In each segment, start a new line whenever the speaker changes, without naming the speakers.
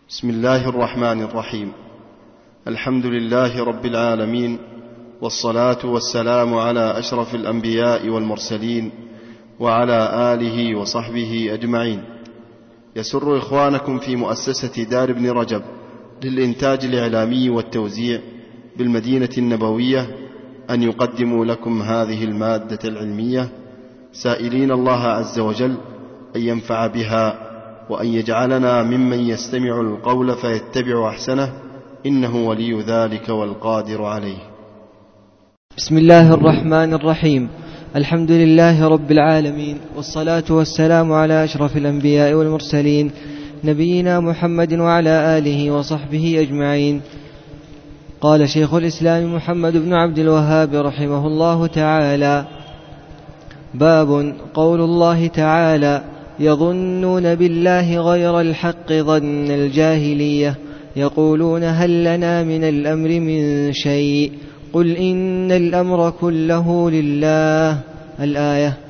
بسم الله الرحمن الرحيم. الحمد لله رب العالمين، والصلاة والسلام على أشرف الأنبياء والمرسلين وعلى آله وصحبه أجمعين. يسر إخوانكم في مؤسسة دار ابن رجب للإنتاج الإعلامي والتوزيع بالمدينة النبوية أن يقدموا لكم هذه المادة العلمية، سائلين الله عز وجل أن ينفع بها وأن يجعلنا ممن يستمع القول فيتبع أحسنه، إنه ولي ذلك والقادر عليه.
بسم الله الرحمن الرحيم. الحمد لله رب العالمين، والصلاة والسلام على أشرف الأنبياء والمرسلين نبينا محمد وعلى آله وصحبه أجمعين. قال شيخ الإسلام محمد بن عبد الوهاب رحمه الله تعالى: باب قول الله تعالى: يظنون بالله غير الحق ظن الجاهلية، يقولون هل لنا من الأمر من شيء، قل إن الأمر كله لله. الآية.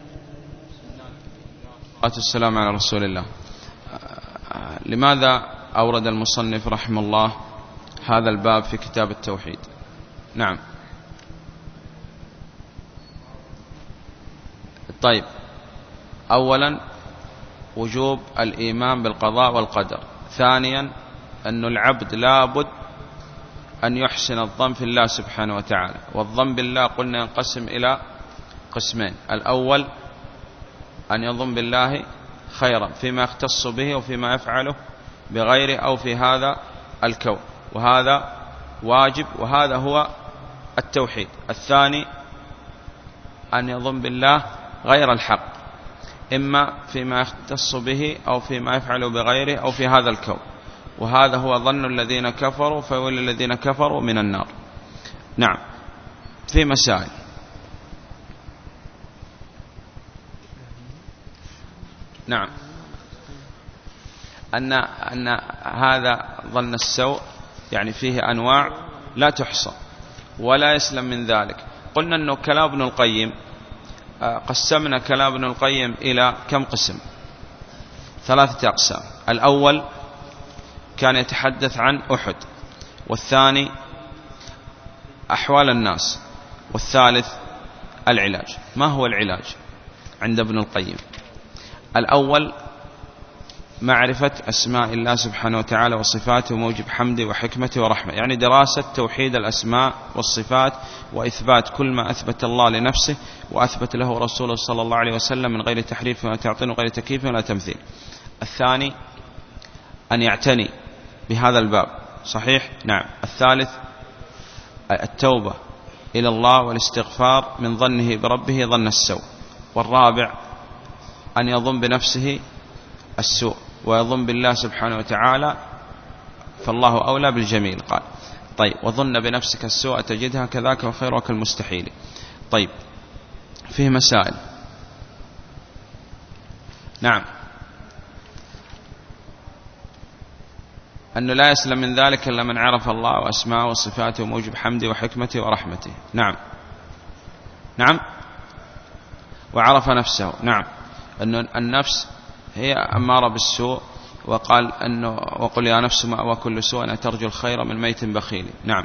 السلام على رسول الله. لماذا أورد المصنف رحمه الله هذا الباب في كتاب التوحيد؟ نعم. طيب، أولا وجوب الإيمان بالقضاء والقدر. ثانيا أن العبد لابد أن يحسن الظن في الله سبحانه وتعالى. والظن بالله قلنا ينقسم إلى قسمين: الأول أن يظن بالله خيرا فيما يختص به وفيما يفعله بغيره أو في هذا الكون، وهذا واجب، وهذا هو التوحيد. الثاني أن يظن بالله غير الحق، إما فيما يختص به أو فيما يفعل بغيره أو في هذا الكون، وهذا هو ظن الذين كفروا، فيولي الذين كفروا من النار. نعم. في مسائل. نعم. أن هذا ظن السوء يعني فيه أنواع لا تحصى ولا يسلم من ذلك. قلنا أنه كلام ابن القيم، قسمنا كلام ابن القيم إلى كم قسم؟ 3 أقسام. الأول كان يتحدث عن أحد، والثاني أحوال الناس، والثالث العلاج. ما هو العلاج عند ابن القيم؟ الأول معرفة أسماء الله سبحانه وتعالى وصفاته وموجب حمده وحكمته ورحمته، يعني دراسة توحيد الأسماء والصفات وإثبات كل ما أثبت الله لنفسه وأثبت له رسوله صلى الله عليه وسلم من غير تحريف ولا تعطيل وغير تكييف ولا تمثيل. الثاني أن يعتني بهذا الباب. صحيح؟ نعم. الثالث التوبة إلى الله والاستغفار من ظنه بربه ظن السوء. والرابع أن يظن بنفسه السوء ويظن بالله سبحانه وتعالى، فالله أولى بالجميل. قال: طيب، وظن بنفسك السوء تجدها كذاك وخيرك كالمستحيل. طيب، فيه مسائل. نعم. أنه لا يسلم من ذلك إلا من عرف الله وأسماءه وصفاته وموجب حمده وحكمته ورحمته. نعم. نعم. وعرف نفسه. نعم. أن النفس هي أمارة بالسوء، وقال أنه: وقل يا نفس مأوى كل سوء أن ترجو الخير من ميت بخيل. نعم.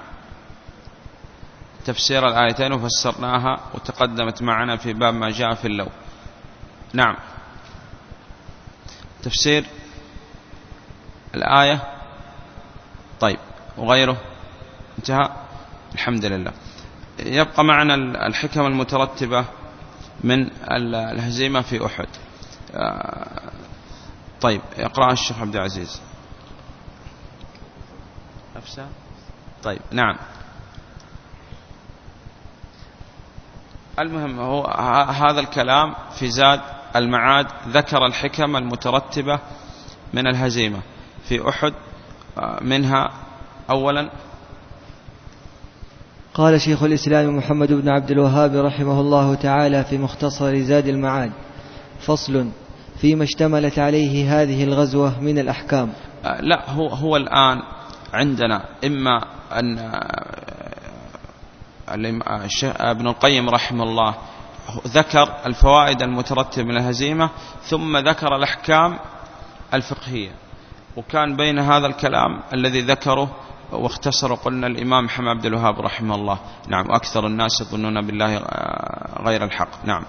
تفسير الآيتين وفسرناها وتقدمت معنا في باب ما جاء في اللو. نعم. تفسير الآية. طيب، وغيره انتهى. الحمد لله. يبقى معنا الحكم المترتبة من الهزيمة في أحد. طيب، يقرأ الشيخ عبد العزيز نفسه. طيب، نعم. المهم هو هذا الكلام في زاد المعاد، ذكر الحكم المترتبة من الهزيمة في أحد. منها أولا
قال شيخ الإسلام محمد بن عبد الوهاب رحمه الله تعالى في مختصر زاد المعاد: فصل فيما اشتملت عليه هذه الغزوة من الأحكام.
لا، هو الآن عندنا إما أن ابن القيم رحمه الله ذكر الفوائد المترتبة من الهزيمة، ثم ذكر الأحكام الفقهية. وكان بين هذا الكلام الذي ذكره واختصر قلنا الإمام محمد عبد الوهاب رحمه الله. نعم. وأكثر الناس يظنون بالله غير الحق. نعم.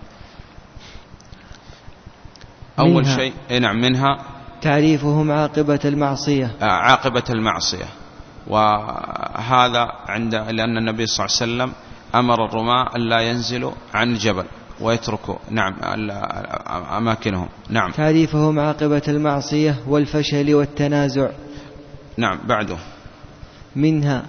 أول شيء نعم منها
تعريفهم عاقبة المعصية.
عاقبة المعصية، وهذا لأن النبي صلى الله عليه وسلم أمر الرماة أن لا ينزلوا عن الجبل ويتركوا نعم أماكنهم. نعم.
تعريفهم عاقبة المعصية والفشل والتنازع.
نعم. بعده
منها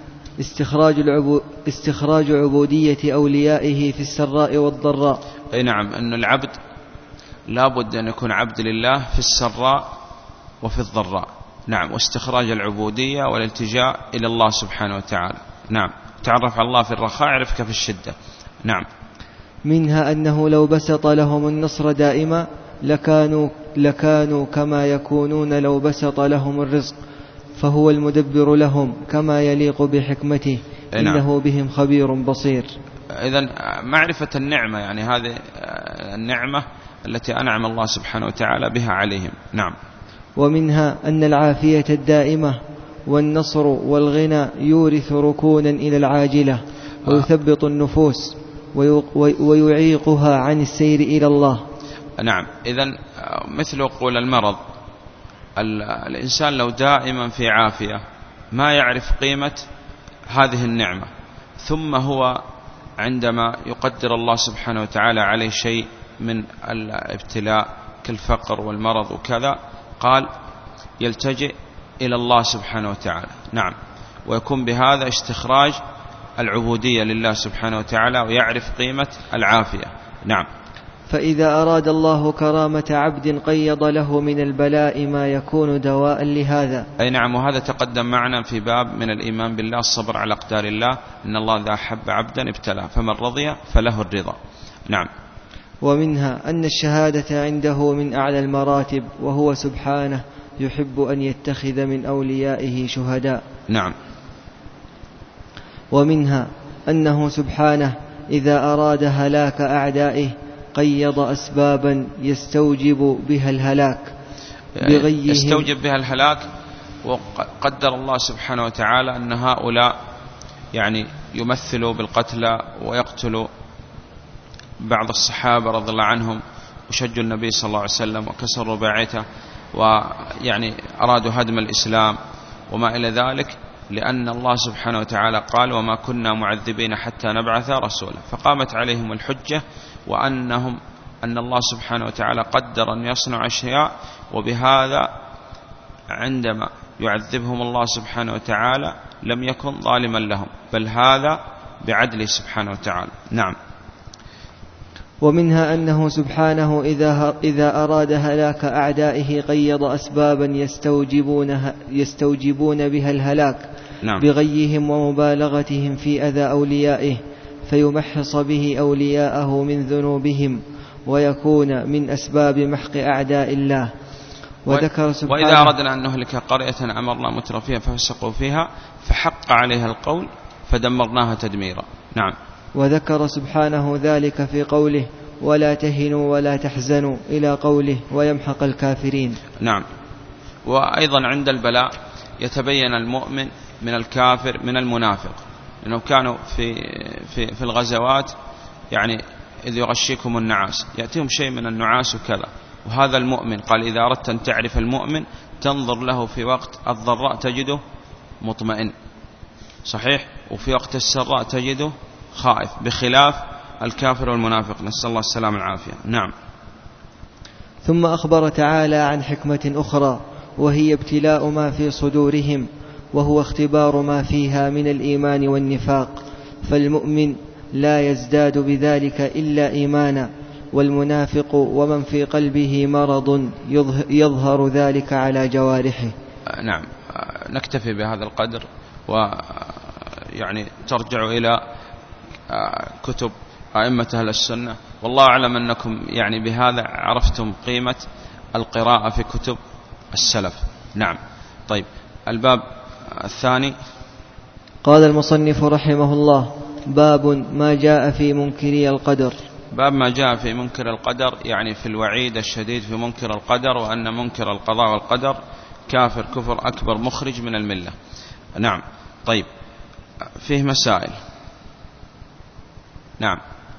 استخراج عبودية أوليائه في السراء والضراء.
أي نعم، أن العبد لا بد أن يكون عبد لله في السراء وفي الضراء. نعم. واستخراج العبودية والالتجاء إلى الله سبحانه وتعالى. نعم. تعرف على الله في الرخاء يعرفك في الشدة. نعم.
منها أنه لو بسط لهم النصر دائما لكانوا كما يكونون لو بسط لهم الرزق، فهو المدبر لهم كما يليق بحكمته. إنه بهم خبير بصير.
إذن معرفة النعمة، يعني هذه النعمة التي أنعم الله سبحانه وتعالى بها عليهم. نعم.
ومنها أن العافية الدائمة والنصر والغنى يورث ركونا إلى العاجلة ويثبط النفوس ويعيقها عن السير إلى الله.
نعم. إذن مثل قول المرض، الإنسان لو دائما في عافية ما يعرف قيمة هذه النعمة، ثم هو عندما يقدر الله سبحانه وتعالى عليه شيء من الابتلاء كالفقر والمرض وكذا، قال يلتجئ إلى الله سبحانه وتعالى. نعم. ويكون بهذا استخراج العبودية لله سبحانه وتعالى ويعرف قيمة العافية. نعم.
فإذا أراد الله كرامة عبد قيض له من البلاء ما يكون دواء لهذا.
أي نعم. وهذا تقدم معنا في باب من الإيمان بالله، الصبر على أقدار الله، إن الله إذا أحب عبدا ابتلاه فمن رضي فله الرضا. نعم.
ومنها أن الشهادة عنده من أعلى المراتب، وهو سبحانه يحب أن يتخذ من أوليائه شهداء.
نعم.
ومنها أنه سبحانه إذا أراد هلاك أعدائه قيض أسبابا يستوجب بها الهلاك بغيهم.
يستوجب بها الهلاك، وقدر الله سبحانه وتعالى أن هؤلاء يعني يمثلوا بالقتلى ويقتلوا بعض الصحابة رضي الله عنهم، وشجوا النبي صلى الله عليه وسلم وكسروا باعته، ويعني أرادوا هدم الإسلام وما إلى ذلك، لأن الله سبحانه وتعالى قال وما كنا معذبين حتى نبعث رسولا، فقامت عليهم الحجة أن الله سبحانه وتعالى قدر أن يصنع أشياء، وبهذا عندما يعذبهم الله سبحانه وتعالى لم يكن ظالما لهم، بل هذا بعدله سبحانه وتعالى. نعم.
ومنها أنه سبحانه إذا أراد هلاك أعدائه قيض أسبابا يستوجبون بها الهلاك.
نعم.
بغيهم ومبالغتهم في أذى أوليائه، فيمحص به أولياءه من ذنوبهم ويكون من أسباب محق أعداء الله. وذكر سبحانه
وإذا أردنا أن نهلك قرية أمرنا مترفيها ففسقوا فيها فحق عليها القول فدمرناها تدميرا. نعم.
وذكر سبحانه ذلك في قوله ولا تهنوا ولا تحزنوا إلى قوله ويمحق الكافرين.
نعم. وأيضا عند البلاء يتبين المؤمن من الكافر من المنافق، لأنه كانوا في الغزوات يعني إذ يغشيكم النعاس، يأتيهم شيء من النعاس وكذا، وهذا المؤمن قال إذا أردت أن تعرف المؤمن تنظر له في وقت الضراء تجده مطمئن صحيح، وفي وقت السراء تجده خائف، بخلاف الكافر والمنافق، نسأل الله السلامة والعافية. نعم.
ثم أخبر تعالى عن حكمة أخرى، وهي ابتلاء ما في صدورهم، وهو اختبار ما فيها من الإيمان والنفاق، فالمؤمن لا يزداد بذلك إلا إيمانا، والمنافق ومن في قلبه مرض يظهر ذلك على جوارحه.
نعم. نكتفي بهذا القدر، ويعني ترجع إلى كتب أئمة أهل السنة، والله أعلم أنكم يعني بهذا عرفتم قيمة القراءة في كتب السلف. نعم. طيب، الباب الثاني
قال المصنف رحمه الله باب ما جاء في منكري القدر.
باب ما جاء في منكر القدر، يعني في الوعيد الشديد في منكر القدر، وأن منكر القضاء والقدر كافر كفر أكبر مخرج من الملة. نعم. طيب، فيه مسائل. نعم.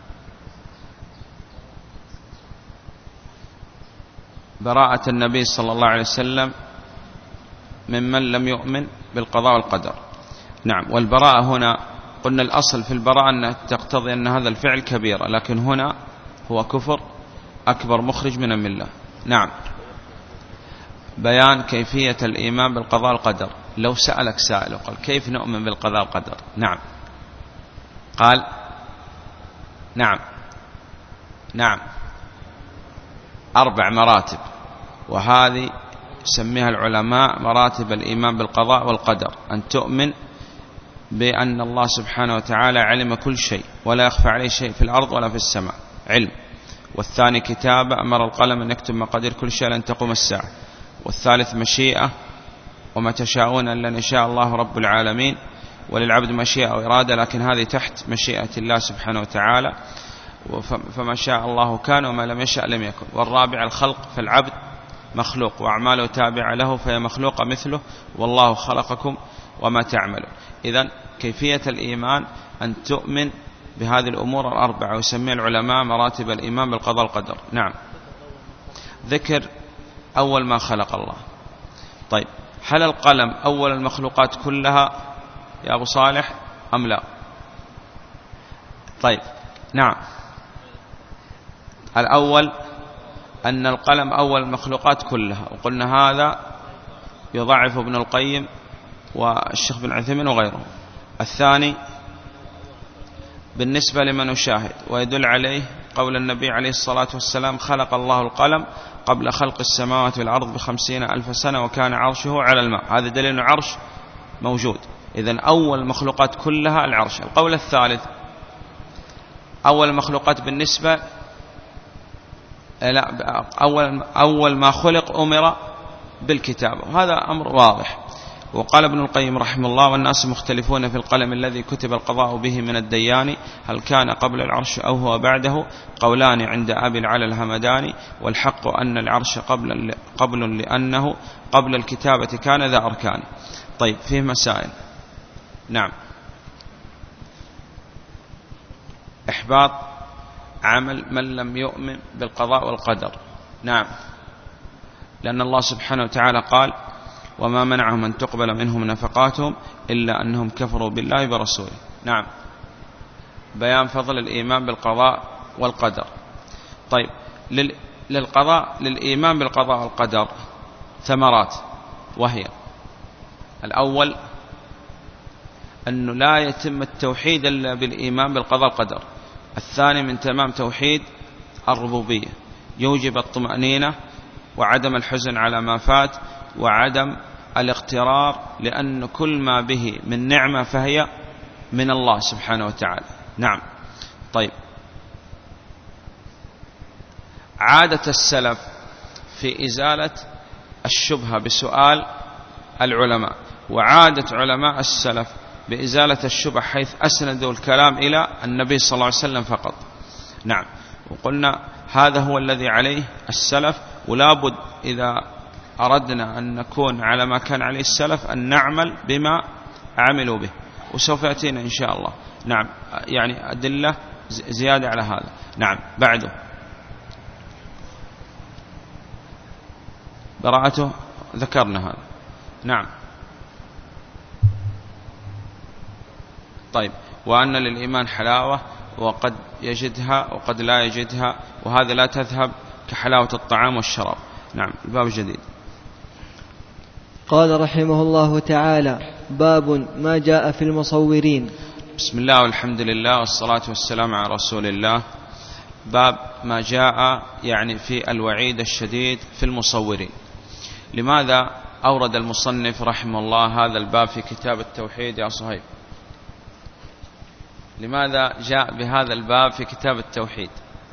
براءة النبي صلى الله عليه وسلم ممن لم يؤمن بالقضاء والقدر. نعم. والبراءة هنا قلنا الأصل في البراءة أن تقتضي أن هذا الفعل كبيرة، لكن هنا هو كفر أكبر مخرج من الملة. نعم. بيان كيفية الإيمان بالقضاء والقدر. لو سألك سائل وقال كيف نؤمن بالقضاء والقدر؟ نعم. قال نعم 4 مراتب، وهذه يسميها العلماء مراتب الإيمان بالقضاء والقدر. أن تؤمن بأن الله سبحانه وتعالى علم كل شيء ولا يخفى عليه شيء في الأرض ولا في السماء، علم. والثاني كتابة، أمر القلم أن يكتب مقادير كل شيء لن تقوم الساعة. والثالث مشيئة، وما تشاءون إلا أن يشاء الله رب العالمين. وللعبد مشيئة وإرادة، لكن هذه تحت مشيئة الله سبحانه وتعالى، فما شاء الله كان وما لم يشاء لم يكن. والرابع الخلق، فالعبد مخلوق وأعماله تابعة له فهي مخلوقة مثله، والله خلقكم وما تعملون. إذن كيفية الإيمان أن تؤمن بهذه الأمور 4، ويسمي العلماء مراتب الإيمان بالقضاء والقدر. نعم. ذكر أول ما خلق الله. طيب، هل القلم أول المخلوقات كلها يا أبو صالح أم لا؟ طيب، نعم. الأول أن القلم أول المخلوقات كلها، وقلنا هذا يضعف ابن القيم والشيخ بن عثيمين وغيره. الثاني بالنسبة لمن يشاهد، ويدل عليه قول النبي عليه الصلاة والسلام: خلق الله القلم قبل خلق السماوات والأرض ب50,000 سنة وكان عرشه على الماء. هذا دليل أن العرش موجود. إذن أول المخلوقات كلها العرش. القول الثالث أول المخلوقات بالنسبة أول ما خلق أمر بالكتابة، وهذا أمر واضح. وقال ابن القيم رحمه الله: والناس مختلفون في القلم الذي كتب القضاء به من الديان، هل كان قبل العرش أو هو بعده؟ قولان عند أبي العلا الهمداني، والحق أن العرش قبل لأنه قبل الكتابة كان ذا أركان. طيب، فيه مسائل. نعم. إحباط عمل من لم يؤمن بالقضاء والقدر. نعم. لأن الله سبحانه وتعالى قال: وما منعهم أن تقبل منهم نفقاتهم إلا أنهم كفروا بالله برسوله. نعم. بيان فضل الإيمان بالقضاء والقدر. طيب، للإيمان بالقضاء والقدر ثمرات، وهي: الأول أنه لا يتم التوحيد إلا بالإيمان بالقضاء والقدر. الثاني من تمام توحيد الربوبية، يوجب الطمأنينة وعدم الحزن على ما فات وعدم الاغترار، لأن كل ما به من نعمة فهي من الله سبحانه وتعالى. نعم. طيب، عادة السلف في إزالة الشبهة بسؤال العلماء، وعادة علماء السلف بإزالة الشبهة حيث أسندوا الكلام إلى النبي صلى الله عليه وسلم فقط. نعم. وقلنا هذا هو الذي عليه السلف، ولا بد إذا أردنا أن نكون على ما كان عليه السلف أن نعمل بما عملوا به، وسوف يأتينا إن شاء الله. نعم. يعني أدلة زيادة على هذا. نعم. بعده براءته، ذكرنا هذا. نعم. طيب، وأن للإيمان حلاوة وقد يجدها وقد لا يجدها، وهذا لا تذهب كحلاوة الطعام والشراب. نعم. الباب الجديد.
قال رحمه الله تعالى: باب ما جاء في المصورين.
بسم الله والحمد لله والصلاة والسلام على رسول الله. باب ما جاء يعني في الوعيد الشديد في المصورين. لماذا أورد المصنف رحمه الله هذا الباب في كتاب التوحيد يا صهيب؟ لماذا جاء بهذا الباب في كتاب التوحيد؟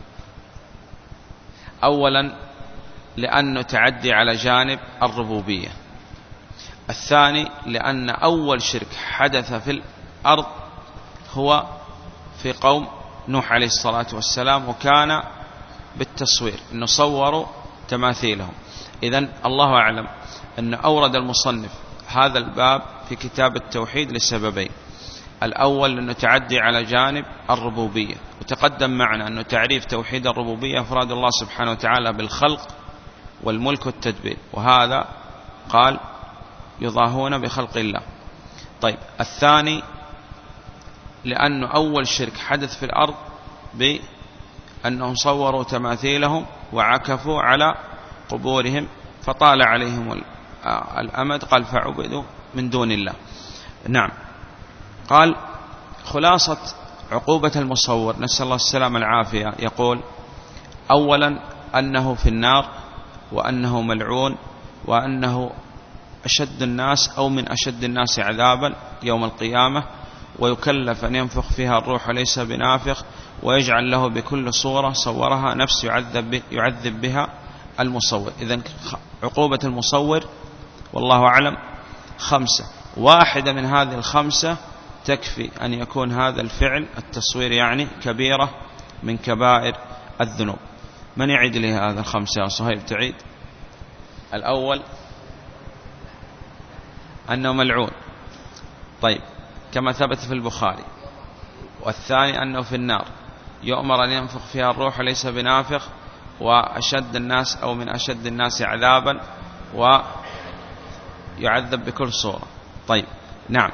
أولا لأنه تعدي على جانب الربوبية. الثاني لأن أول شرك حدث في الأرض هو في قوم نوح عليه الصلاة والسلام، وكان بالتصوير، إنه صوروا تماثيلهم. إذن الله أعلم أن أورد المصنف هذا الباب في كتاب التوحيد لسببين. الأول أنه تعدي على جانب الربوبية، وتقدم معنا أنه تعريف توحيد الربوبية أفراد الله سبحانه وتعالى بالخلق والملك والتدبير، وهذا قال يضاهون بخلق الله. طيب الثاني لأنه أول شرك حدث في الأرض بأنهم صوروا تماثيلهم وعكفوا على قبورهم فطال عليهم الأمد، قال فعبدوا من دون الله. نعم. قال خلاصة عقوبة المصور نسأل الله السلامة العافية، يقول أولا أنه في النار، وأنه ملعون، وأنه أشد الناس أو من أشد الناس عذابا يوم القيامة، ويكلف أن ينفخ فيها الروح وليس بنافخ، ويجعل له بكل صورة صورها نفس يعذب بها المصور. إذن عقوبة المصور والله أعلم 5، واحدة من هذه ال5 تكفي أن يكون هذا الفعل التصوير يعني كبيرة من كبائر الذنوب. من يعيد لي هذا ال5 يا صهيب؟ تعيد. الأول أنه ملعون، طيب كما ثبت في البخاري. والثاني أنه في النار يؤمر أن ينفخ فيها الروح ليس بنافخ، وأشد الناس أو من أشد الناس عذابا، ويعذب بكل صورة. طيب نعم.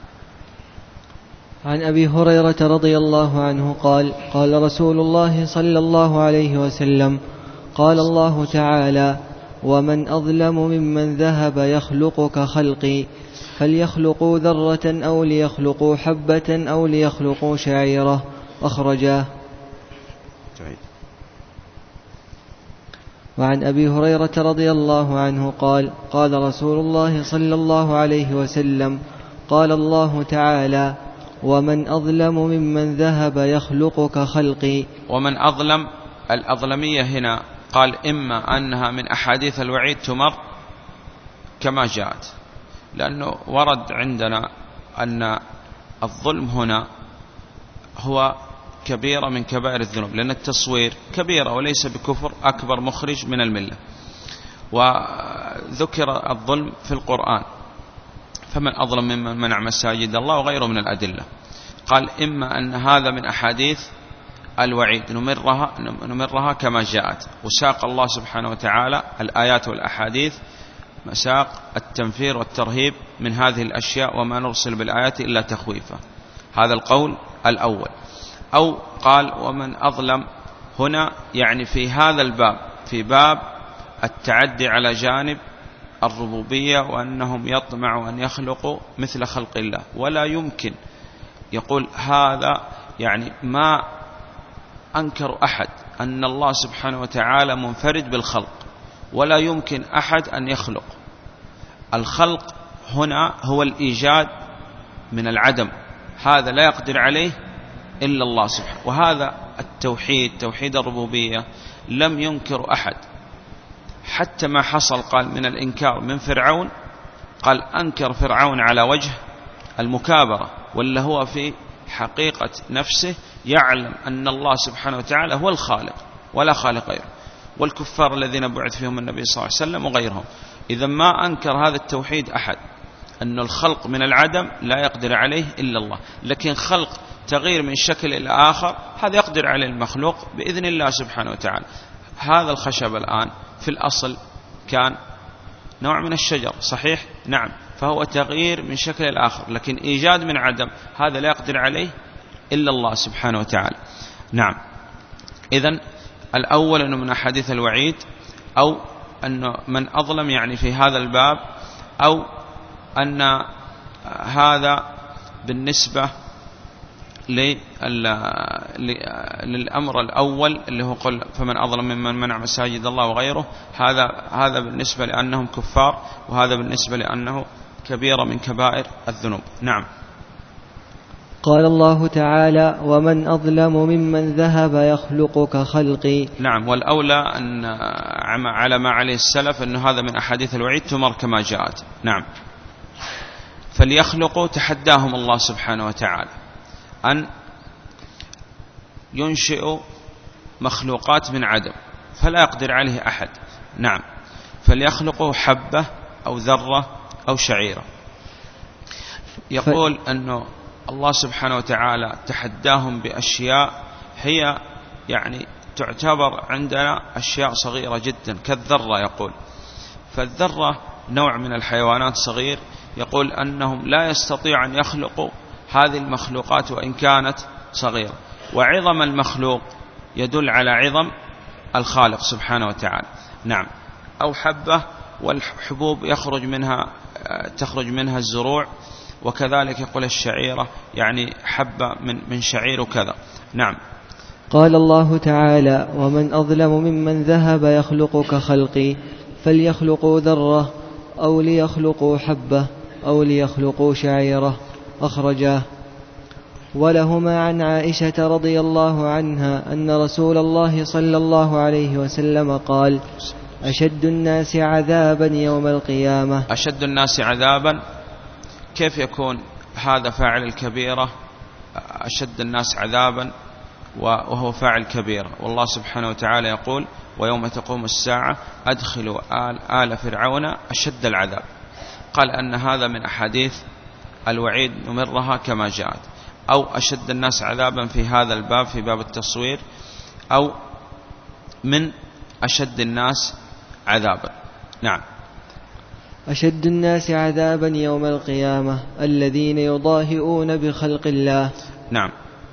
عن أبي هريرة رضي الله عنه قال قال رسول الله صلى الله عليه وسلم قال الله تعالى: ومن أظلم ممن ذهب يخلق كخلقي، فليخلقوا ذرة أو ليخلقوا حبة أو ليخلقوا شعيرة. أخرجاه. وعن أبي هريرة رضي الله عنه قال قال رسول الله صلى الله عليه وسلم قال الله تعالى: ومن أظلم ممن ذهب يخلق كخلقي.
ومن أظلم، الأظلمية هنا قال إما أنها من أحاديث الوعيد تمر كما جاءت، لأنه ورد عندنا أن الظلم هنا هو كبيرة من كبائر الذنوب، لأن التصوير كبيرة وليس بكفر أكبر مخرج من الملة. وذكر الظلم في القرآن: فمن أظلم ممن منع مساجد الله، وغيره من الأدلة. قال إما أن هذا من أحاديث الوعيد نمرها كما جاءت، وساق الله سبحانه وتعالى الآيات والأحاديث مساق التنفير والترهيب من هذه الأشياء، وما نرسل بالآيات إلا تخويفا. هذا القول الأول. أو قال ومن أظلم هنا يعني في هذا الباب، في باب التعدي على جانب الربوبية، وأنهم يطمعوا أن يخلقوا مثل خلق الله، ولا يمكن. يقول هذا يعني ما أنكر أحد أن الله سبحانه وتعالى منفرد بالخلق، ولا يمكن أحد أن يخلق. الخلق هنا هو الإيجاد من العدم، هذا لا يقدر عليه إلا الله سبحانه. وهذا التوحيد، توحيد الربوبية، لم ينكر أحد، حتى ما حصل قال من الإنكار من فرعون، قال أنكر فرعون على وجه المكابرة، ولا هو في حقيقة نفسه يعلم أن الله سبحانه وتعالى هو الخالق ولا خالق غيره. والكفار الذين بعث فيهم النبي صلى الله عليه وسلم وغيرهم، إذا ما أنكر هذا التوحيد أحد، أن الخلق من العدم لا يقدر عليه إلا الله. لكن خلق تغيير من شكل إلى آخر هذا يقدر عليه المخلوق بإذن الله سبحانه وتعالى. هذا الخشب الآن في الأصل كان نوع من الشجر، صحيح؟ نعم، فهو تغيير من شكل إلى آخر، لكن إيجاد من عدم هذا لا يقدر عليه إلا الله سبحانه وتعالى. نعم. إذن الأول أنه من أحاديث الوعيد، أو أنه من أظلم يعني في هذا الباب، أو أن هذا بالنسبة للأمر الأول اللي هو قل فمن أظلم ممن منع مساجد الله وغيره، هذا بالنسبة لأنهم كفار، وهذا بالنسبة لأنه كبيرة من كبائر الذنوب. نعم.
قال الله تعالى: ومن أظلم ممن ذهب يخلق كخلقي.
نعم. والأولى أن على ما عليه السلف أن هذا من أحاديث الوعيد تمر كما جاءت. نعم. فليخلقوا، تحداهم الله سبحانه وتعالى أن ينشئوا مخلوقات من عدم، فلا يقدر عليه أحد. نعم. فليخلقوا حبة أو ذرة أو شعيرة. يقول أنه الله سبحانه وتعالى تحداهم بأشياء هي يعني تعتبر عندنا أشياء صغيرة جدا كالذرة. يقول فالذرة نوع من الحيوانات صغير، يقول أنهم لا يستطيع أن يخلقوا هذه المخلوقات وإن كانت صغيرة، وعظم المخلوق يدل على عظم الخالق سبحانه وتعالى. نعم. أو حبة، والحبوب تخرج منها الزروع، وكذلك يقول الشعيرة يعني حبة من شعير وكذا. نعم.
قال الله تعالى: ومن أظلم ممن ذهب يخلق كخلقي فليخلقوا ذرة أو ليخلقوا حبة أو ليخلقوا شعيرة. أخرجاه. ولهما عن عائشة رضي الله عنها أن رسول الله صلى الله عليه وسلم قال: أشد الناس عذابا يوم القيامة.
أشد الناس عذابا، كيف يكون هذا فاعل الكبيرة أشد الناس عذابا وهو فاعل كبيرة؟ والله سبحانه وتعالى يقول: ويوم تقوم الساعة أدخلوا آل فرعون أشد العذاب. قال أن هذا من أحاديث الوعيد نمرها كما جاءت، أو أشد الناس عذابا في هذا الباب، في باب التصوير، أو من أشد الناس عذابا. نعم.
أشد الناس عذابا يوم القيامة الذين يضاهئون بخلق الله.
نعم.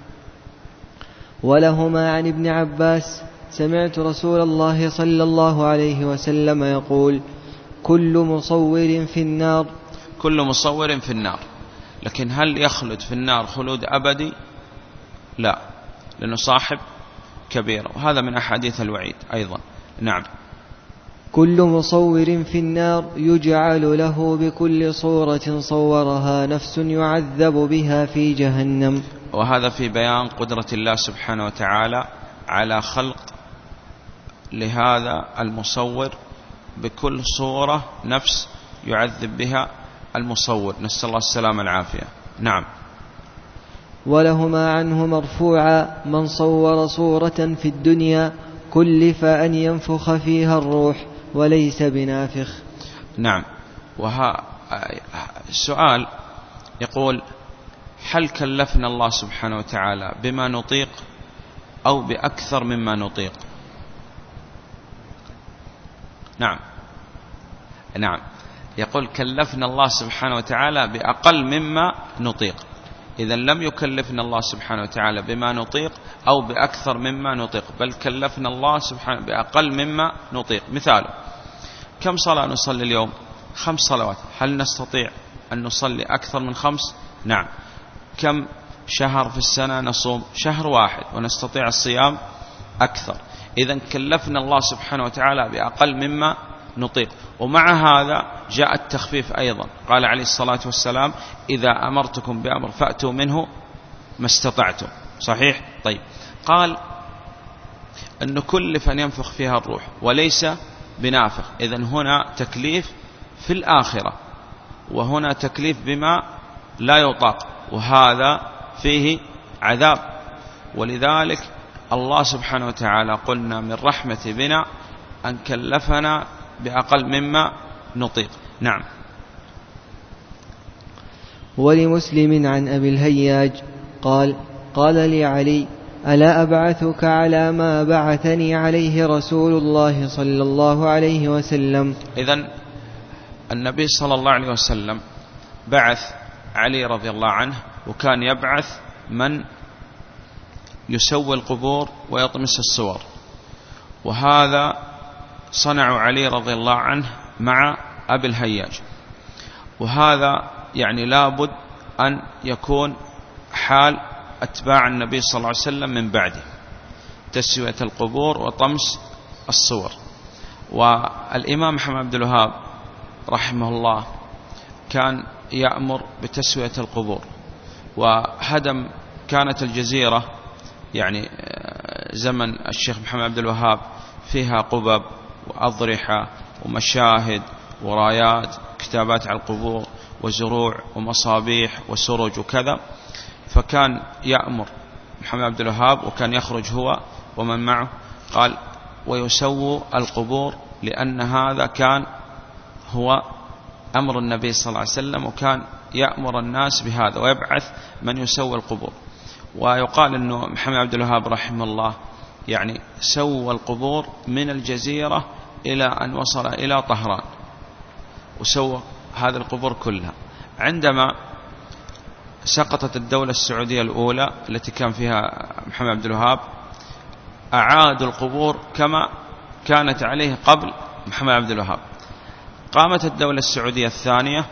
ولهما عن ابن عباس: سمعت رسول الله صلى الله عليه وسلم يقول: كل مصور في النار.
كل مصور في النار، لكن هل يخلد في النار خلود أبدي؟ لا، لأنه صاحب كبيرة، وهذا من أحاديث الوعيد أيضا. نعم.
كل مصور في النار يجعل له بكل صورة صورها نفس يعذب بها في جهنم.
وهذا في بيان قدرة الله سبحانه وتعالى على خلق لهذا المصور بكل صورة نفس يعذب بها المصور، نسأل الله السلامة والعافية. نعم.
ولهما عنه مرفوعا: من صور صورة في الدنيا كلف أن ينفخ فيها الروح وليس بنافخ.
نعم. السؤال يقول: هل كلفنا الله سبحانه وتعالى بما نطيق أو بأكثر مما نطيق؟ نعم. نعم. يقول: كلفنا الله سبحانه وتعالى بأقل مما نطيق. إذن لم يكلفنا الله سبحانه وتعالى بما نطيق أو بأكثر مما نطيق، بل كلفنا الله سبحانه بأقل مما نطيق. مثال: كم صلاة نصلي اليوم؟ 5 صلوات. هل نستطيع أن نصلي أكثر من 5؟ نعم. كم شهر في السنة نصوم؟ شهر واحد، ونستطيع الصيام أكثر. إذن كلفنا الله سبحانه وتعالى بأقل مما نطيق. ومع هذا جاء التخفيف أيضا، قال عليه الصلاة والسلام: إذا أمرتكم بأمر فأتوا منه ما استطعتم. صحيح؟ طيب. قال أن كلف أن ينفخ فيها الروح وليس بنافخ. إذن هنا تكليف في الآخرة، وهنا تكليف بما لا يطاق، وهذا فيه عذاب. ولذلك الله سبحانه وتعالى قلنا من رحمة بنا أن كلفنا بأقل مما نطيق. نعم.
ولمسلم عن أبي الهياج قال لي علي: ألا أبعثك على ما بعثني عليه رسول الله صلى الله عليه وسلم؟
إذن النبي صلى الله عليه وسلم بعث علي رضي الله عنه، وكان يبعث من يسوي القبور ويطمس الصور، وهذا صنع علي رضي الله عنه مع أبي الهياج. وهذا يعني لابد أن يكون حال أتباع النبي صلى الله عليه وسلم من بعده، تسوية القبور وطمس الصور. والإمام محمد عبد الوهاب رحمه الله كان يأمر بتسوية القبور، وهدم كانت الجزيرة يعني زمن الشيخ محمد عبد الوهاب فيها قبب وأضرحة ومشاهد ورايات، كتابات على القبور وزروع ومصابيح وسرج وكذا. فكان يأمر محمد عبد الوهاب، وكان يخرج هو ومن معه، قال: ويسووا القبور لأن هذا كان هو أمر النبي صلى الله عليه وسلم، وكان يأمر الناس بهذا ويبعث من يسوي القبور. ويقال أنه محمد عبد الوهاب رحمه الله يعني سوى القبور من الجزيرة إلى أن وصل إلى طهران، وسوى هذه القبور كلها. عندما سقطت الدولة السعودية الأولى التي كان فيها محمد عبد الوهاب، أعادوا القبور كما كانت عليه قبل محمد عبد الوهاب. قامت الدولة السعودية الثانية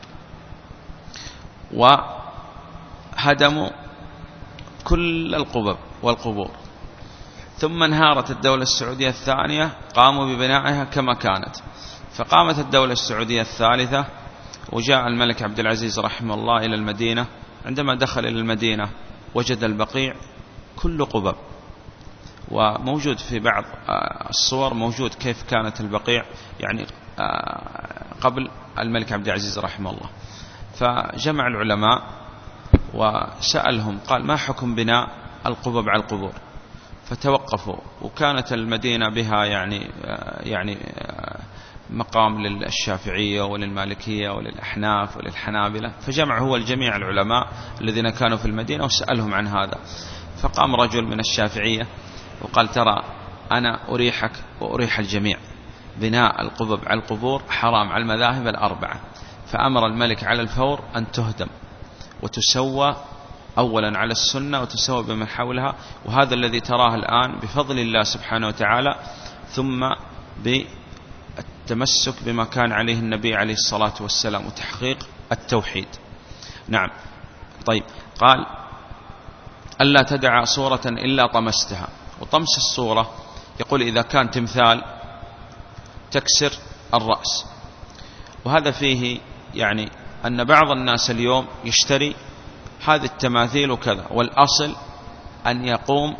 وهدموا كل القبب والقبور، ثم انهارت الدولة السعودية الثانية، قاموا ببنائها كما كانت. فقامت الدولة السعودية الثالثة، وجاء الملك عبد العزيز رحمه الله إلى المدينة. عندما دخل إلى المدينة وجد البقيع كل قبب، وموجود في بعض الصور موجود كيف كانت البقيع يعني قبل الملك عبد العزيز رحمه الله. فجمع العلماء وسألهم، قال: ما حكم بناء القبب على القبور؟ فتوقفوا، وكانت المدينة بها يعني مقام للشافعية وللمالكية وللأحناف وللحنابلة. فجمع هو الجميع العلماء الذين كانوا في المدينة وسألهم عن هذا. فقام رجل من الشافعية وقال: ترى أنا أريحك وأريح الجميع، بناء القبب على القبور حرام على المذاهب الأربعة. فأمر الملك على الفور أن تهدم وتسوى أولا على السنة وتسوى بمن حولها، وهذا الذي تراه الآن بفضل الله سبحانه وتعالى، ثم بالتمسك بما كان عليه النبي عليه الصلاة والسلام وتحقيق التوحيد. نعم. طيب، قال: ألا تدع صورة إلا طمستها. وطمس الصورة يقول إذا كان تمثال تكسر الرأس. وهذا فيه يعني أن بعض الناس اليوم يشتري هذه التماثيل وكذا، والأصل أن يقوم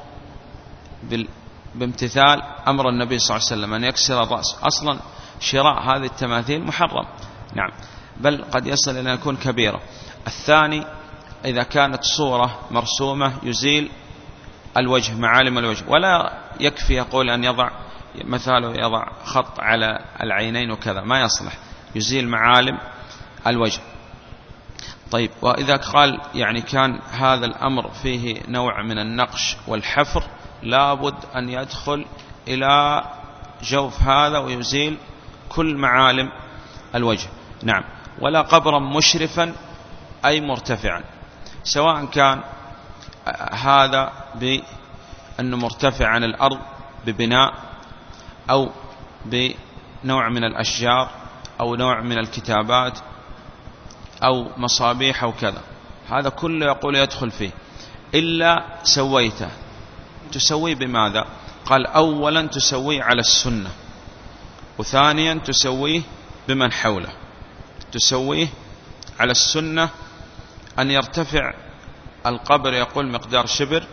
بامتثال أمر النبي صلى الله عليه وسلم أن يكسر الرأس. أصلا شراء هذه التماثيل محرم، نعم، بل قد يصل إلى أن يكون كبيرة. الثاني، إذا كانت صورة مرسومة يزيل الوجه، معالم الوجه، ولا يكفي يقول أن يضع مثاله يضع خط على العينين وكذا، ما يصلح، يزيل معالم الوجه. طيب، وإذا قال يعني كان هذا الأمر فيه نوع من النقش والحفر، لابد أن يدخل إلى جوف هذا ويزيل كل معالم الوجه. نعم. ولا قبرا مشرفا أي مرتفعا، سواء كان هذا بأنه مرتفع عن الأرض ببناء أو بنوع من الأشجار أو نوع من الكتابات أو مصابيح أو كذا، هذا كله يقول يدخل فيه. إلا سويته، تسوي بماذا؟ قال: أولا تسويه على السنة، وثانيا تسويه بمن حوله. تسويه على السنة أن يرتفع القبر يقول مقدار شبر،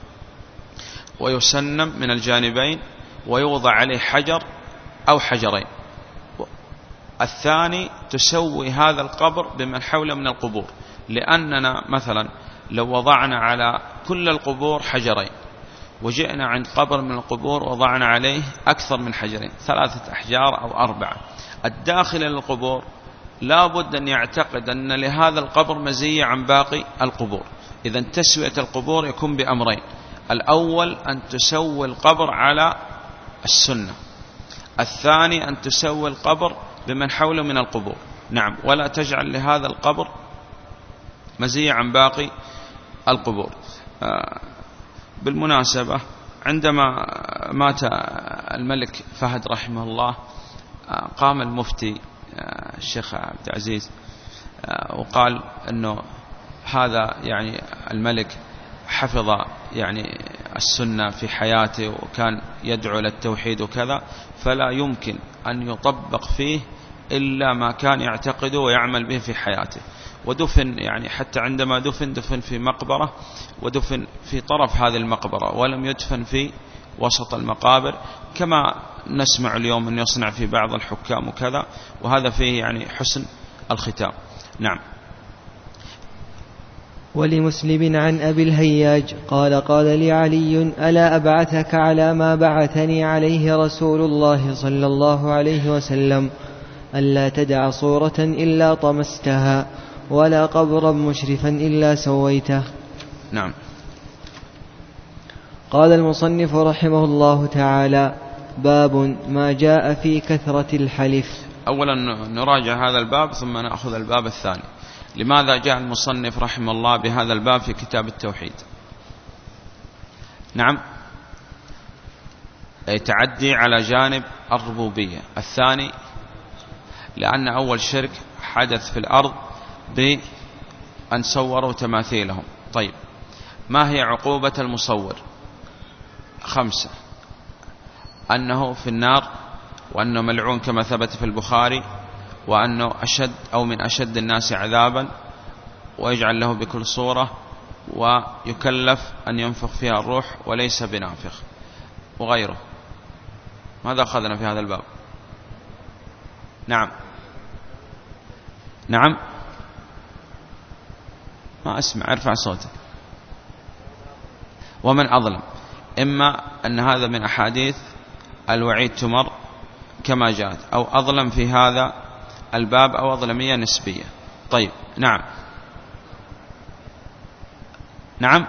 ويسنم من الجانبين، ويوضع عليه حجر أو حجرين. الثاني تسوي هذا القبر بمن حوله من القبور، لأننا مثلا لو وضعنا على كل القبور حجرين، وجئنا عند قبر من القبور وضعنا عليه أكثر من حجرين، 3 أحجار أو 4، الداخل للقبور لا بد أن يعتقد أن لهذا القبر مزية عن باقي القبور. إذن تسوية القبور يكون بأمرين: الأول أن تسوي القبر على السنة، الثاني أن تسوي القبر بمن حوله من القبور. نعم. ولا تجعل لهذا القبر مزية عن باقي القبور. بالمناسبة، عندما مات الملك فهد رحمه الله، قام المفتي الشيخ عبد العزيز وقال أنه هذا يعني الملك حفظ يعني السنة في حياته وكان يدعو للتوحيد وكذا، فلا يمكن أن يطبق فيه إلا ما كان يعتقده ويعمل به في حياته. ودفن يعني حتى عندما دفن في مقبرة، ودفن في طرف هذه المقبرة، ولم يدفن في وسط المقابر كما نسمع اليوم أن يصنع في بعض الحكام وكذا، وهذا فيه يعني حسن الختام. نعم.
ولمسلم عن أبي الهياج قال قال لي علي ألا أبعثك على ما بعثني عليه رسول الله صلى الله عليه وسلم ألا تدع صورة إلا طمستها ولا قبرا مشرفا إلا سويته.
نعم.
قال المصنف رحمه الله تعالى باب ما جاء في كثرة الحلف.
أولا نراجع هذا الباب ثم نأخذ الباب الثاني. لماذا جاء المصنف رحمه الله بهذا الباب في كتاب التوحيد؟ نعم، تعدي على جانب الربوبية. الثاني لأن أول شرك حدث في الأرض بأن صوروا تماثيلهم. طيب، ما هي عقوبة المصور؟ 5: أنه في النار، وأنه ملعون كما ثبت في البخاري، وأنه أشد أو من أشد الناس عذابا، ويجعل له بكل صورة، ويكلف أن ينفخ فيها الروح وليس بنافخ، وغيره. ماذا أخذنا في هذا الباب؟ نعم نعم، ما أسمع، ارفع صوتك. ومن أظلم، إما أن هذا من أحاديث الوعيد تمر كما جاءت، أو أظلم في هذا الباب، أو أظلمية نسبية. طيب، نعم نعم،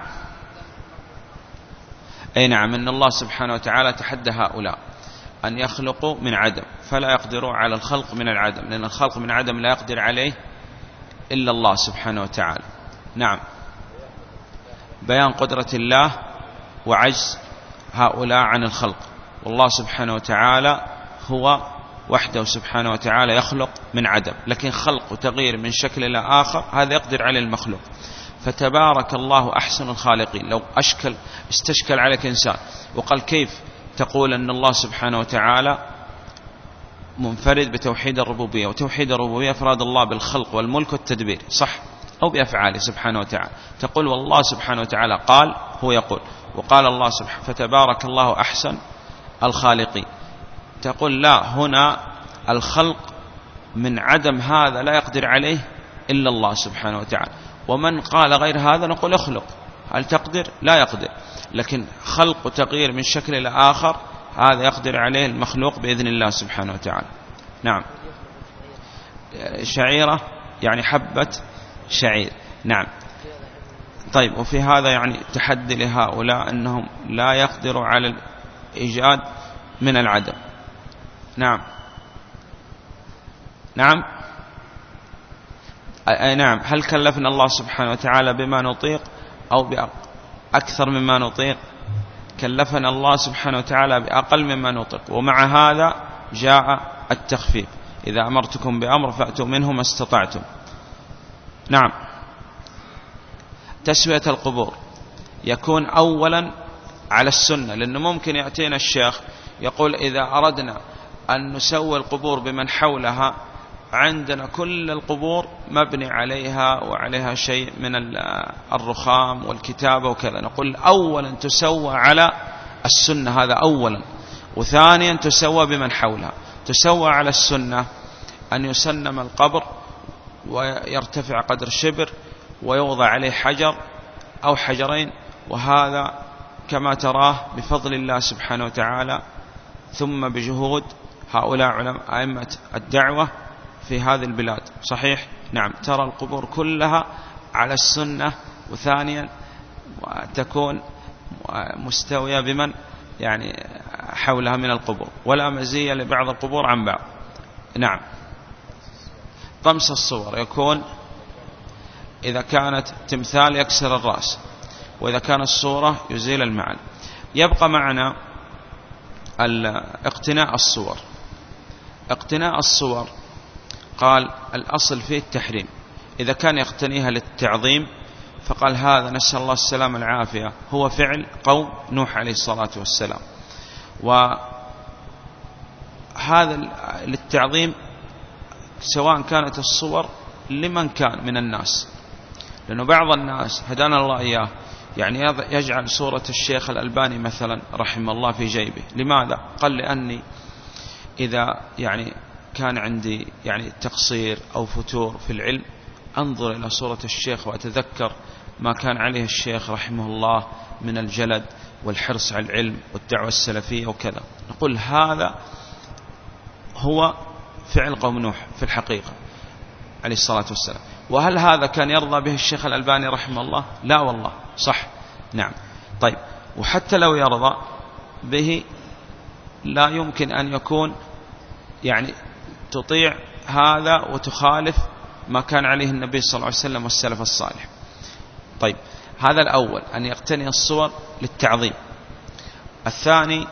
أي نعم، إن الله سبحانه وتعالى تحدى هؤلاء أن يخلقوا من عدم، فلا يقدروا على الخلق من العدم، لأن الخلق من عدم لا يقدر عليه إلا الله سبحانه وتعالى. نعم، بيان قدرة الله وعجز هؤلاء عن الخلق، والله سبحانه وتعالى هو وحده سبحانه وتعالى يخلق من عدم، لكن خلق وتغيير من شكل إلى آخر هذا يقدر عليه المخلوق. فتبارك الله أحسن الخالقين. لو استشكل عليك إنسان وقال كيف تقول أن الله سبحانه وتعالى منفرد بتوحيد الربوبية، وتوحيد الربوبية أفراد الله بالخلق والملك والتدبير، صح؟ أو بأفعاله سبحانه وتعالى. تقول والله سبحانه وتعالى قال، هو يقول، وقال الله سبحانه، فتبارك الله أحسن الخالقين. تقول لا، هنا الخلق من عدم هذا لا يقدر عليه إلا الله سبحانه وتعالى. ومن قال غير هذا نقول اخلق، هل تقدر؟ لا يقدر. لكن خلق وتغيير من شكل إلى آخر هذا يقدر عليه المخلوق بإذن الله سبحانه وتعالى. نعم، شعيرة يعني حبة شعير. نعم. طيب، وفي هذا يعني تحدي لهؤلاء أنهم لا يقدروا على الإيجاد من العدم. نعم نعم، أي نعم. هل كلفنا الله سبحانه وتعالى بما نطيق أو بأكثر مما نطيق؟ كلفنا الله سبحانه وتعالى بأقل مما نطيق، ومع هذا جاء التخفيف: إذا أمرتكم بأمر فأتوا منه ما استطعتم. نعم. تسوية القبور يكون أولا على السنة، لأنه ممكن يأتينا الشيخ يقول إذا أردنا أن نسوي القبور بمن حولها، عندنا كل القبور مبني عليها وعليها شيء من الرخام والكتابة وكذا. نقول أولا تسوى على السنة، هذا أولا. وثانيا تسوى بمن حولها. تسوى على السنة أن يسنم القبر ويرتفع قدر شبر ويوضع عليه حجر أو حجرين، وهذا كما تراه بفضل الله سبحانه وتعالى ثم بجهود هؤلاء علماء أئمة الدعوة في هذه البلاد. صحيح؟ نعم، ترى القبور كلها على السنة. وثانيا تكون مستوية بمن يعني حولها من القبور، ولا مزية لبعض القبور عن بعض. نعم. طمس الصور يكون إذا كانت تمثال يكسر الرأس، وإذا كانت الصورة يزيل المعنى. يبقى معنا اقتناء الصور. اقتناء الصور قال الأصل فيه التحريم. إذا كان يقتنيها للتعظيم فقال هذا نسأل الله السلامة العافية هو فعل قوم نوح عليه الصلاة والسلام، وهذا للتعظيم سواء كانت الصور لمن كان من الناس، لأنه بعض الناس هدانا الله إياه يعني يجعل صورة الشيخ الألباني مثلا رحمه الله في جيبه. لماذا؟ قال لأني إذا يعني كان عندي يعني تقصير أو فتور في العلم أنظر إلى صورة الشيخ وأتذكر ما كان عليه الشيخ رحمه الله من الجلد والحرص على العلم والدعوة السلفية وكذا، نقول هذا هو فعل قوم نوح في الحقيقة عليه الصلاة والسلام. وهل هذا كان يرضى به الشيخ الألباني رحمه الله؟ لا والله، صح، نعم. طيب، وحتى لو يرضى به لا يمكن أن يكون يعني تطيع هذا وتخالف ما كان عليه النبي صلى الله عليه وسلم والسلف الصالح. طيب، هذا الأول، أن يقتني الصور للتعظيم. الثاني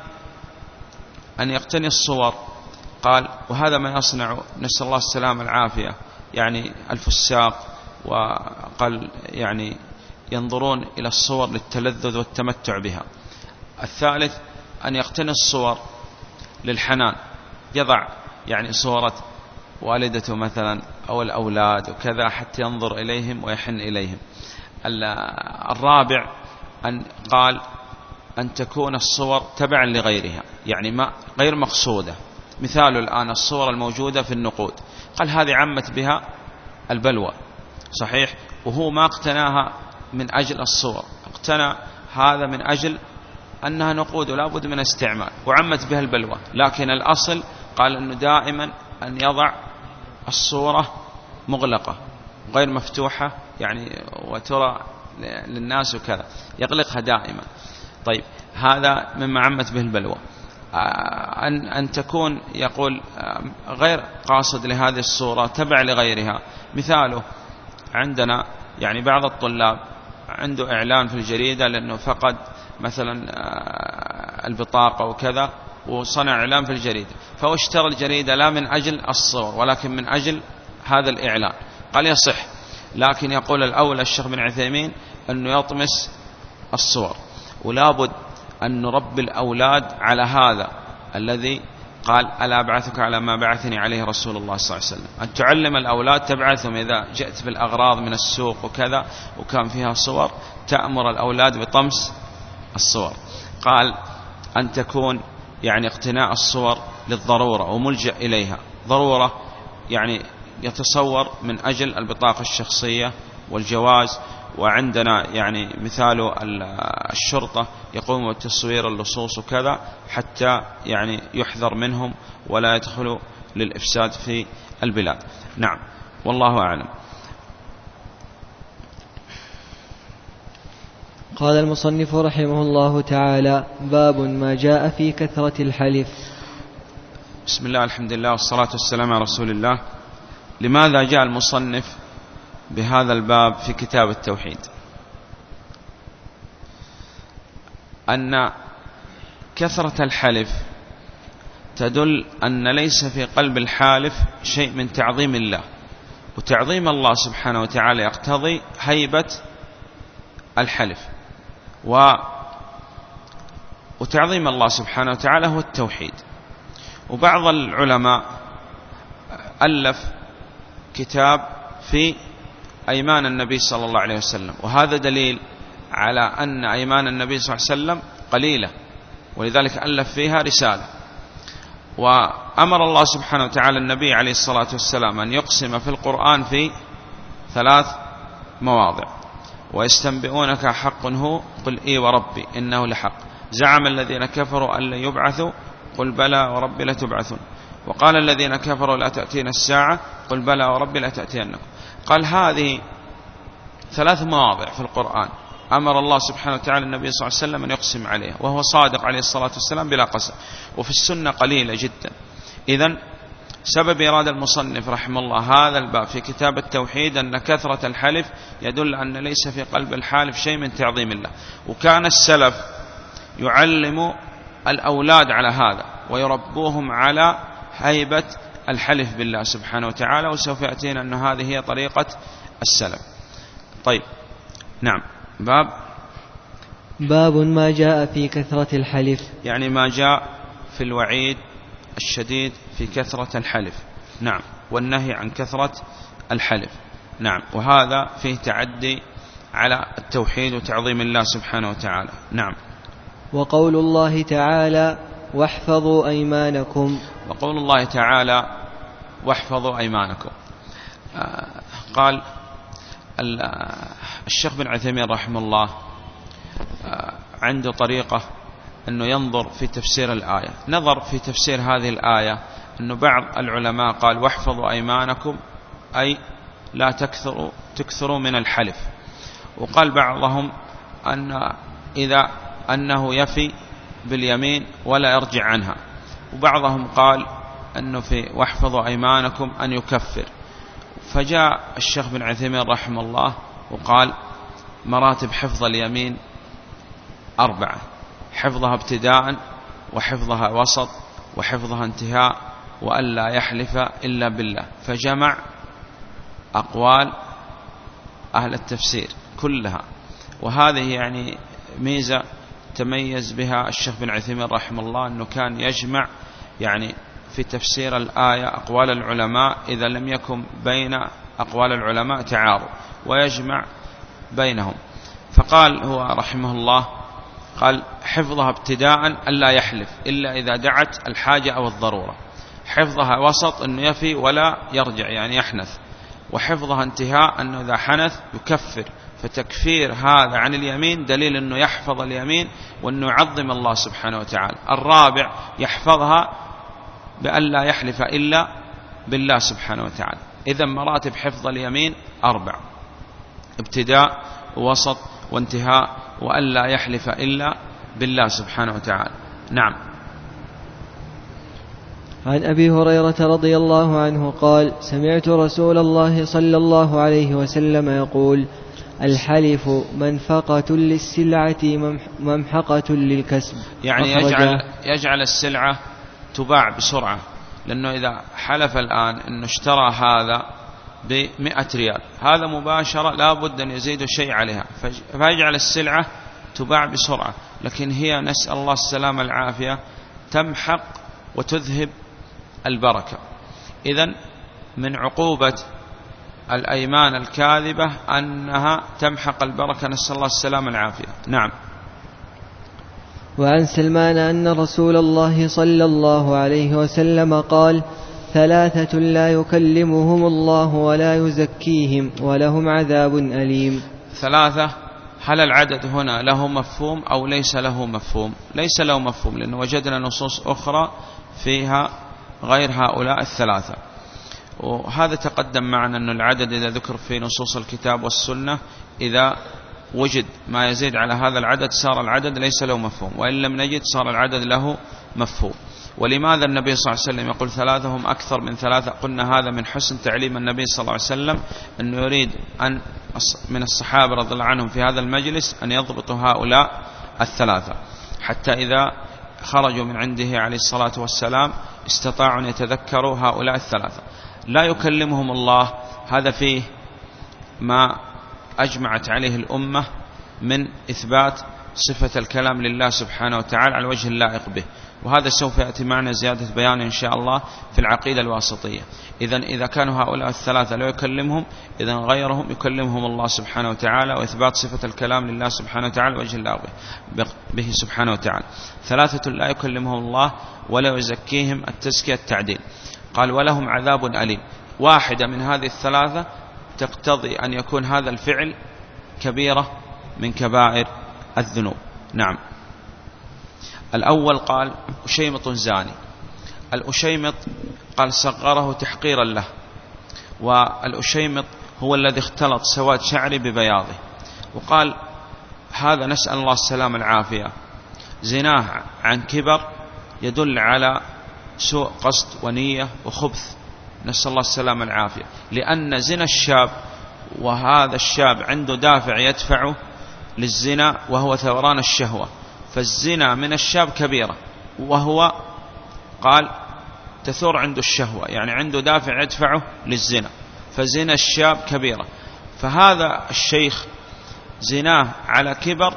أن يقتني الصور، قال وهذا ما يصنع، نسأل الله السلامة العافية، يعني الفساق، وقال يعني ينظرون إلى الصور للتلذذ والتمتع بها. الثالث أن يقتني الصور للحنان، يضع يعني صورة والدته مثلا أو الأولاد وكذا حتى ينظر إليهم ويحن إليهم. الرابع أن قال أن تكون الصور تبعا لغيرها، يعني ما غير مقصودة. مثال الآن الصور الموجودة في النقود، قال هذه عمت بها البلوى، صحيح، وهو ما اقتناها من أجل الصور، اقتنى هذا من أجل أنها نقود ولا بد من استعمال، وعمت بها البلوى. لكن الأصل قال أنه دائما أن يضع الصورة مغلقة غير مفتوحة، يعني وترى للناس وكذا، يغلقها دائما. طيب، هذا مما عمت به البلوى. أن تكون يقول غير قاصد لهذه الصورة، تبع لغيرها. مثاله عندنا يعني بعض الطلاب عنده إعلان في الجريدة لأنه فقد مثلا البطاقة وكذا، وصنع إعلان في الجريدة، فهو اشترى الجريدة لا من أجل الصور ولكن من أجل هذا الإعلان، قال يصح. لكن يقول الأول الشيخ بن عثيمين أنه يطمس الصور، ولا بد أن نربي الأولاد على هذا الذي قال ألا أبعثك على ما بعثني عليه رسول الله صلى الله عليه وسلم، أن تعلم الأولاد، تبعثهم إذا جئت بالأغراض من السوق وكذا وكان فيها صور، تأمر الأولاد بطمس الصور. قال أن تكون يعني اقتناء الصور للضرورة وملجأ إليها، ضرورة يعني يتصور من أجل البطاقة الشخصية والجواز. وعندنا يعني مثال الشرطة يقوم بتصوير اللصوص وكذا حتى يعني يحذر منهم ولا يدخلوا للإفساد في البلاد. نعم، والله أعلم.
قال المصنف رحمه الله تعالى: باب ما جاء في كثرة الحلف.
بسم الله، الحمد لله، والصلاة والسلام على رسول الله. لماذا جاء المصنف بهذا الباب في كتاب التوحيد؟ أن كثرة الحلف تدل أن ليس في قلب الحالف شيء من تعظيم الله، وتعظيم الله سبحانه وتعالى يقتضي هيبة الحلف، وتعظيم الله سبحانه وتعالى هو التوحيد. وبعض العلماء ألف كتاب في أيمان النبي صلى الله عليه وسلم، وهذا دليل على أن أيمان النبي صلى الله عليه وسلم قليلة، ولذلك ألف فيها رسالة. وأمر الله سبحانه وتعالى النبي عليه الصلاة والسلام أن يقسم في القرآن في 3 مواضع: ويستنبئونك حق هو قل إي وربي إنه لحق، زعم الذين كفروا أن لن يبعثوا قل بلى وربي لتبعثون، وقال الذين كفروا لا تأتينا الساعة قل بلى وربي لتأتينكم. قال هذه 3 مواضع في القرآن أمر الله سبحانه وتعالى النبي صلى الله عليه وسلم أن يقسم عليها، وهو صادق عليه الصلاة والسلام بلا قسم، وفي السنة قليلة جدا. إذن سبب إرادة المصنف رحمه الله هذا الباب في كتاب التوحيد أن كثرة الحلف يدل أن ليس في قلب الحالف شيء من تعظيم الله. وكان السلف يعلم الأولاد على هذا ويربوهم على هيبة الحلف بالله سبحانه وتعالى، وسوف يأتينا أن هذه هي طريقة السلف. طيب، نعم.
باب ما جاء في كثرة الحلف،
يعني ما جاء في الوعيد الشديد في كثرة الحلف، نعم، والنهي عن كثرة الحلف، نعم، وهذا فيه تعدي على التوحيد وتعظيم الله سبحانه وتعالى. نعم.
وقول الله تعالى: واحفظوا أيمانكم.
وقول الله تعالى: واحفظوا أيمانكم. قال الشيخ بن عثيمين رحمه الله عنده طريقة أنه ينظر في تفسير الآية. نظر في تفسير هذه الآية أنه بعض العلماء قال واحفظوا أيمانكم أي لا تكثروا من الحلف، وقال بعضهم أنه يفي باليمين ولا يرجع عنها، وبعضهم قال أنه في واحفظوا أيمانكم أن يكفر. فجاء الشيخ بن عثيمين رحمه الله وقال مراتب حفظ اليمين 4: حفظها ابتداء، وحفظها وسط، وحفظها انتهاء، وألا يحلف إلا بالله. فجمع أقوال أهل التفسير كلها، وهذه يعني ميزة تميز بها الشيخ بن عثيمين رحمه الله، أنه كان يجمع يعني في تفسير الآية أقوال العلماء إذا لم يكن بين أقوال العلماء تعارض، ويجمع بينهم. فقال هو رحمه الله قال حفظها ابتداء ألا يحلف إلا إذا دعت الحاجة أو الضرورة، حفظها وسط أنه يفي ولا يرجع يعني يحنث، وحفظها انتهاء أنه إذا حنث يكفر. فتكفير هذا عن اليمين دليل أنه يحفظ اليمين وأنه يعظم الله سبحانه وتعالى. الرابع يحفظها بأن لا يحلف إلا بالله سبحانه وتعالى. إذن مراتب حفظ اليمين 4: ابتداء ووسط وانتهاء، وأن لا يحلف إلا بالله سبحانه وتعالى. نعم.
عن أبي هريرة رضي الله عنه قال سمعت رسول الله صلى الله عليه وسلم يقول الحلف منفقة للسلعة ممحقة للكسب.
يعني يجعل السلعة تباع بسرعة، لأنه إذا حلف الآن أنه اشترى هذا ب100 ريال، هذا مباشرة لا بد أن يزيد شيء عليها، فيجعل السلعة تباع بسرعة. لكن هي نسأل الله السلامة العافية تمحق وتذهب البركة. إذن من عقوبة الأيمان الكاذبة أنها تمحق البركة، نسأل الله السلامة العافية. نعم.
وعن سلمان أن رسول الله صلى الله عليه وسلم قال 3 لا يكلمهم الله ولا يزكيهم ولهم عذاب أليم.
3، هل العدد هنا له مفهوم أو ليس له مفهوم؟ ليس له مفهوم، لأنه وجدنا نصوص أخرى فيها غير هؤلاء 3، وهذا تقدم معنا أن العدد إذا ذكر في نصوص الكتاب والسنة إذا وجد ما يزيد على هذا العدد صار العدد ليس له مفهوم، وإن لم نجد صار العدد له مفهوم. ولماذا النبي صلى الله عليه وسلم يقول 3 هم أكثر من 3؟ قلنا هذا من حسن تعليم النبي صلى الله عليه وسلم أنه يريد أن من الصحابة رضي الله عنهم في هذا المجلس أن يضبطوا هؤلاء 3، حتى إذا خرجوا من عنده عليه الصلاة والسلام استطاعوا أن يتذكروا هؤلاء 3. لا يكلمهم الله، هذا فيه ما أجمعت عليه الأمة من إثبات صفة الكلام لله سبحانه وتعالى على الوجه اللائق به، وهذا سوف يأتي معنا زيادة بيان إن شاء الله في العقيدة الواسطية. إذا كانوا هؤلاء 3 لا يكلمهم، إذن غيرهم يكلمهم الله سبحانه وتعالى، وإثبات صفة الكلام لله سبحانه وتعالى وجه الله به سبحانه وتعالى. 3 لا يكلمهم الله ولا يزكيهم، التزكية التعديل. قال ولهم عذاب أليم. واحدة من هذه 3 تقتضي أن يكون هذا الفعل كبيرة من كبائر الذنوب. نعم. الأول قال أشيمط زاني. الأشيمط قال صغره تحقيرا له، والأشيمط هو الذي اختلط سواد شعري ببياضه، وقال هذا نسأل الله السلام العافية زناه عن كبر يدل على سوء قصد ونية وخبث، نسأل الله السلام العافية. لأن زنا الشاب، وهذا الشاب عنده دافع يدفعه للزنا وهو ثوران الشهوة، فالزنا من الشاب كبيرة، وهو قال تثور عنده الشهوة، يعني عنده دافع يدفعه للزنا، فزنا الشاب كبيرة. فهذا الشيخ زناه على كبر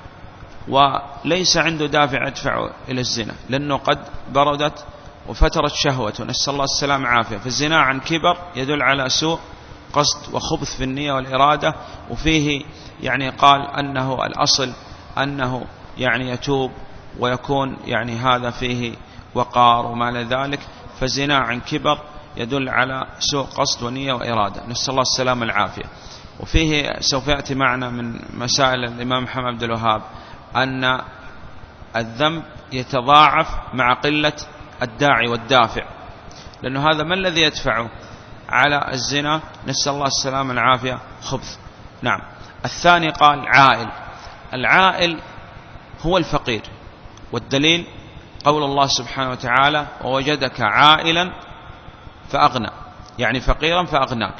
وليس عنده دافع يدفعه إلى الزنا، لأنه قد بردت وفترت شهوته، نسأل الله السلام عافية. فالزنا عن كبر يدل على سوء قصد وخبث في النية والإرادة، وفيه يعني قال أنه الأصل أنه يعني يتوب ويكون يعني هذا فيه وقار وما لذلك. فزنا عن كبر يدل على سوء قصد ونية وإرادة، نسأل الله السلامة العافية. وفيه سوف يأتي معنا من مسائل الإمام محمد عبد الوهاب أن الذنب يتضاعف مع قلة الداعي والدافع، لأنه هذا ما الذي يدفعه على الزنا؟ نسأل الله السلامة العافية، خبث. نعم. الثاني قال عائل. العائل هو الفقير، والدليل قول الله سبحانه وتعالى ووجدك عائلا فأغنى، يعني فقيرا فأغناك.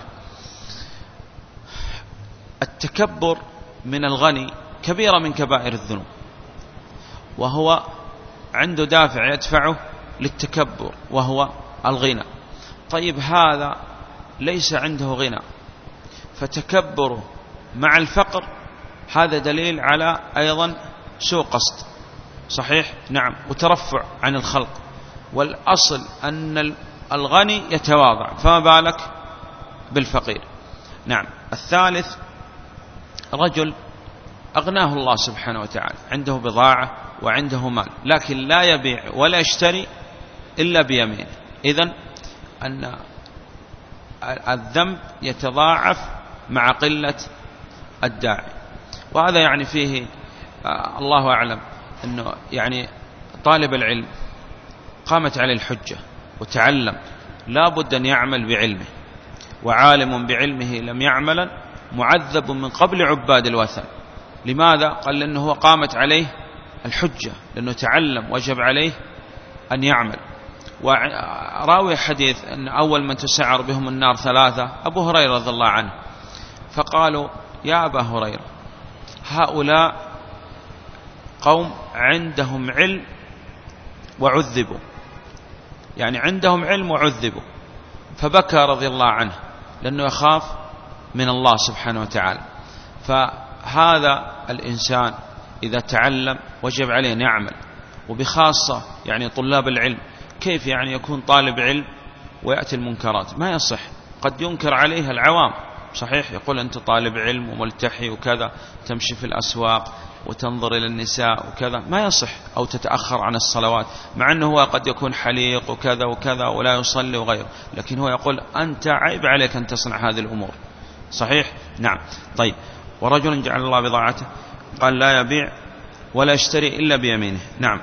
التكبر من الغني كبيرة من كبائر الذنوب، وهو عنده دافع يدفعه للتكبر وهو الغنى. طيب هذا ليس عنده غنى، فتكبره مع الفقر هذا دليل على أيضا سوء قصد، صحيح؟ نعم. وترفع عن الخلق، والأصل أن الغني يتواضع، فما بالك بالفقير. نعم. الثالث رجل أغناه الله سبحانه وتعالى، عنده بضاعة وعنده مال، لكن لا يبيع ولا يشتري إلا بيمينه. إذن أن الذنب يتضاعف مع قلة الداعي. وهذا يعني فيه الله أعلم أنه يعني طالب العلم قامت عليه الحجة وتعلم، لا بد أن يعمل بعلمه، وعالم بعلمه لم يعمل معذب من قبل عباد الوثن. لماذا؟ قال لأنه هو قامت عليه الحجة، لأنه تعلم وجب عليه أن يعمل. وراوي حديث أن أول من تسعر بهم النار ثلاثة أبو هريرة رضي الله عنه، فقالوا يا أبا هريرة هؤلاء قوم عندهم علم وعذبوا، يعني عندهم علم وعذبوا، فبكى رضي الله عنه لأنه يخاف من الله سبحانه وتعالى. فهذا الإنسان إذا تعلم وجب عليه أن يعمل، وبخاصة يعني طلاب العلم، كيف يعني يكون طالب علم ويأتي المنكرات؟ ما يصح. قد ينكر عليه العوام، صحيح، يقول أنت طالب علم وملتحي وكذا، تمشي في الأسواق وتنظر إلى النساء وكذا، ما يصح. أو تتأخر عن الصلوات، مع أنه هو قد يكون حليق وكذا وكذا ولا يصلي وغيره، لكن هو يقول أنت عيب عليك أن تصنع هذه الأمور، صحيح؟ نعم. طيب. ورجل جعل الله بضاعته، قال لا يبيع ولا يشتري إلا بيمينه. نعم.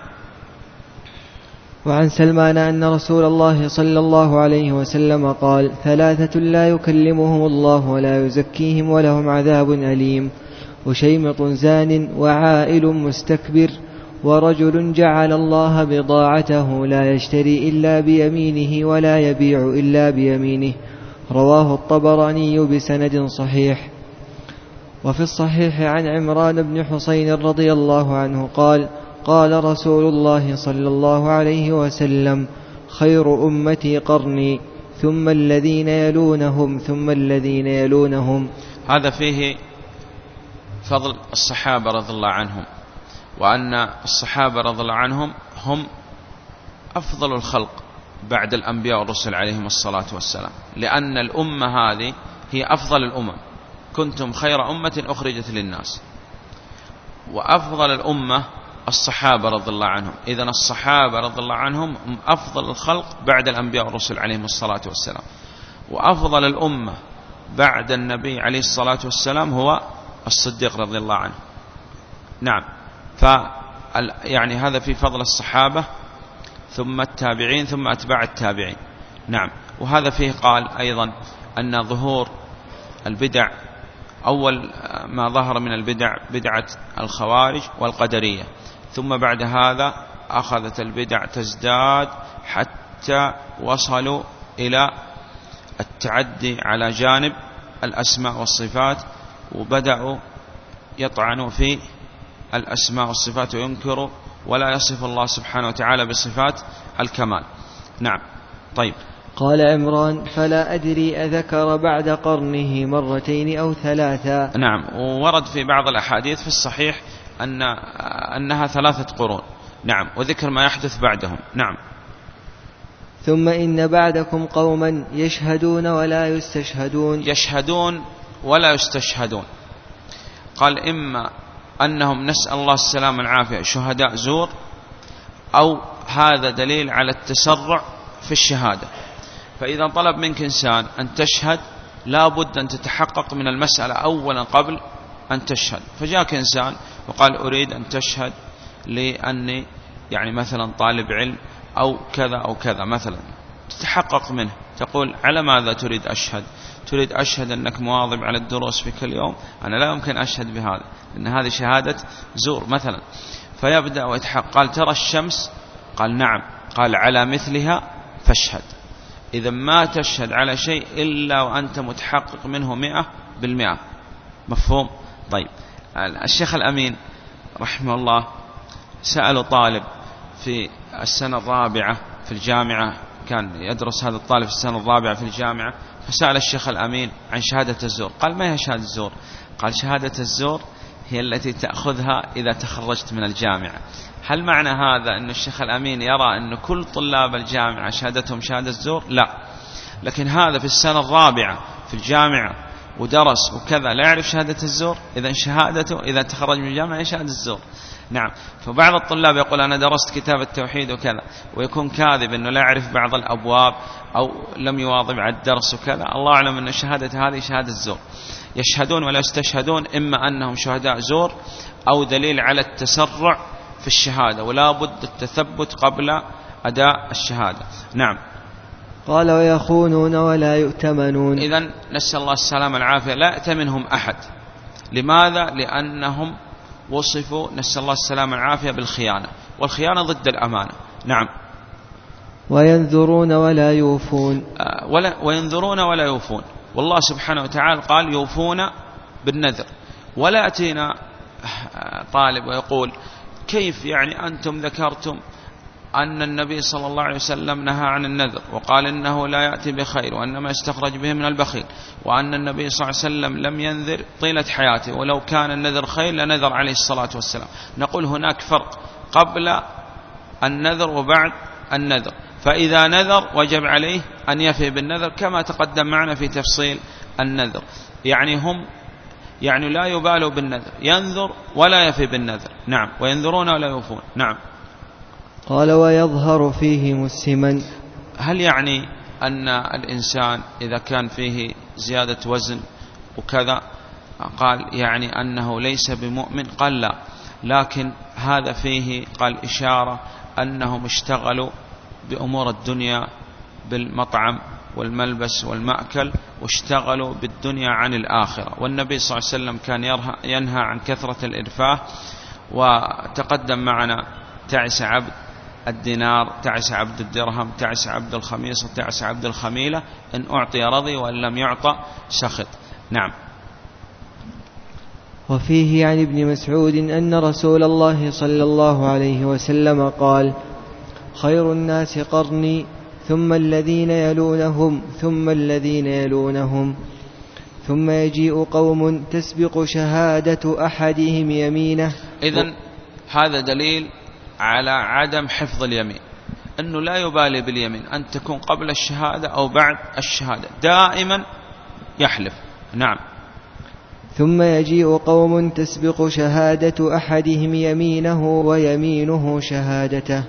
وعن سلمان أن رسول الله صلى الله عليه وسلم قال: ثلاثة لا يكلمهم الله ولا يزكيهم ولهم عذاب أليم: وشيمط زان، وعائل مستكبر، ورجل جعل الله بضاعته لا يشتري إلا بيمينه ولا يبيع إلا بيمينه. رواه الطبراني بسند صحيح. وفي الصحيح عن عمران بن حسين رضي الله عنه قال: قال رسول الله صلى الله عليه وسلم: خير أمتي قرني، ثم الذين يلونهم، ثم الذين يلونهم.
هذا فيه فضل الصحابة رضي الله عنهم، وأن الصحابة رضي الله عنهم هم أفضل الخلق بعد الأنبياء والرسل عليهم الصلاة والسلام، لأن الأمة هذه هي أفضل الأمم، كنتم خير أمة أخرجت للناس، وأفضل الأمة الصحابة رضي الله عنهم. إذن الصحابة رضي الله عنهم هم أفضل الخلق بعد الأنبياء والرسل عليهم الصلاة والسلام. وأفضل الأمة بعد النبي عليه الصلاة والسلام هو الصديق رضي الله عنه. نعم. يعني هذا في فضل الصحابة، ثم التابعين، ثم أتباع التابعين. نعم. وهذا فيه قال أيضا أن ظهور البدع، أول ما ظهر من البدع بدعة الخوارج والقدرية، ثم بعد هذا أخذت البدع تزداد حتى وصلوا إلى التعدي على جانب الأسماء والصفات، وبدأوا يطعنوا في الأسماء والصفات وينكروا ولا يصف الله سبحانه وتعالى بصفات الكمال. نعم. طيب.
قال عمران: فلا أدري أذكر بعد قرنه مرتين أو ثلاثا.
نعم. وورد في بعض الأحاديث في الصحيح أنها 3 قرون. نعم. وذكر ما يحدث بعدهم. نعم.
ثم إن بعدكم قوما يشهدون ولا يستشهدون.
يشهدون ولا يستشهدون، قال إما أنهم نسأل الله السلام والعافية شهداء زور، أو هذا دليل على التسرع في الشهادة، فإذا طلب منك إنسان أن تشهد لا بد أن تتحقق من المسألة أولا قبل أن تشهد. فجاءك إنسان وقال أريد أن تشهد لأني يعني مثلا طالب علم أو كذا أو كذا مثلا، تتحقق منه، تقول على ماذا تريد أشهد؟ تريد أشهد أنك مواظب على الدروس في كل يوم؟ أنا لا يمكن أشهد بهذا لأن هذه شهادة زور مثلا. فيبدأ ويتحقق، قال ترى الشمس؟ قال نعم. قال على مثلها فاشهد. إذا ما تشهد على شيء إلا وأنت متحقق منه 100%. مفهوم؟ طيب، الشيخ الأمين رحمه الله سأل طالب في السنة الرابعة في الجامعة، كان يدرس هذا الطالب في السنة الرابعة في الجامعة، فسأل الشيخ الأمين عن شهادة الزور. قال ما هي شهادة الزور؟ قال شهادة الزور هي التي تأخذها إذا تخرجت من الجامعة. هل معنى هذا أن الشيخ الأمين يرى أن كل طلاب الجامعة شهادتهم شهادة الزور؟ لا، لكن هذا في السنة الرابعة في الجامعة ودرس وكذا لا يعرف شهادة الزور، إذا شهادته إذا تخرج من الجامعة شهادة الزور. نعم. فبعض الطلاب يقول أنا درست كتاب التوحيد وكذا، ويكون كاذب أنه لا يعرف بعض الأبواب أو لم يواظب على الدرس وكذا. الله أعلم أن شهادة هذه شهادة الزور. يشهدون ولا يستشهدون إما أنهم شهداء زور أو دليل على التسرع في الشهادة، ولا بد التثبت قبل أداء الشهادة. نعم.
قال ويخونون ولا يؤتمنون.
إذن نسأل الله السلامة والعافية، لا يأتمنهم أحد. لماذا؟ لأنهم وصفوا نسأل الله السلامة والعافية بالخيانة، والخيانة ضد الأمانة. نعم.
وينذرون ولا يوفون.
وينذرون ولا يوفون. والله سبحانه وتعالى قال يوفون بالنذر. ولا يأتينا طالب ويقول كيف يعني أنتم ذكرتم أن النبي صلى الله عليه وسلم نهى عن النذر وقال إنه لا يأتي بخير وأنما يستخرج به من البخيل، وأن النبي صلى الله عليه وسلم لم ينذر طيلة حياته، ولو كان النذر خير لنذر عليه الصلاة والسلام. نقول هناك فرق قبل النذر وبعد النذر. فإذا نذر وجب عليه أن يفي بالنذر كما تقدم معنا في تفصيل النذر. يعني هم لا يبالوا بالنذر، ينذر ولا يفي بالنذر. نعم. وينذرون ولا يوفون. نعم.
قال ويظهر فيهم السمن.
هل يعني أن الإنسان إذا كان فيه زيادة وزن وكذا قال يعني أنه ليس بمؤمن؟ قال لا، لكن هذا فيه قال إشارة أنهم اشتغلوا بأمور الدنيا بالمطعم والملبس والمأكل، واشتغلوا بالدنيا عن الآخرة. والنبي صلى الله عليه وسلم كان ينهى عن كثرة الإرفاه. وتقدم معنا تعس عبد الدينار، تعس عبد الدرهم، تعس عبد الخميصة، تعس عبد الخميلة، إن أعطي رضي وإن لم يعطى سخط. نعم.
وفيه عن ابن مسعود أن رسول الله صلى الله عليه وسلم قال خير الناس قرني ثم الذين يلونهم ثم الذين يلونهم ثم يجيء قوم تسبق شهادة أحدهم يمينه.
إذن هذا دليل على عدم حفظ اليمين، أنه لا يبالي باليمين، أن تكون قبل الشهادة أو بعد الشهادة، دائما يحلف. نعم.
ثم يجيء قوم تسبق شهادة أحدهم يمينه ويمينه شهادته.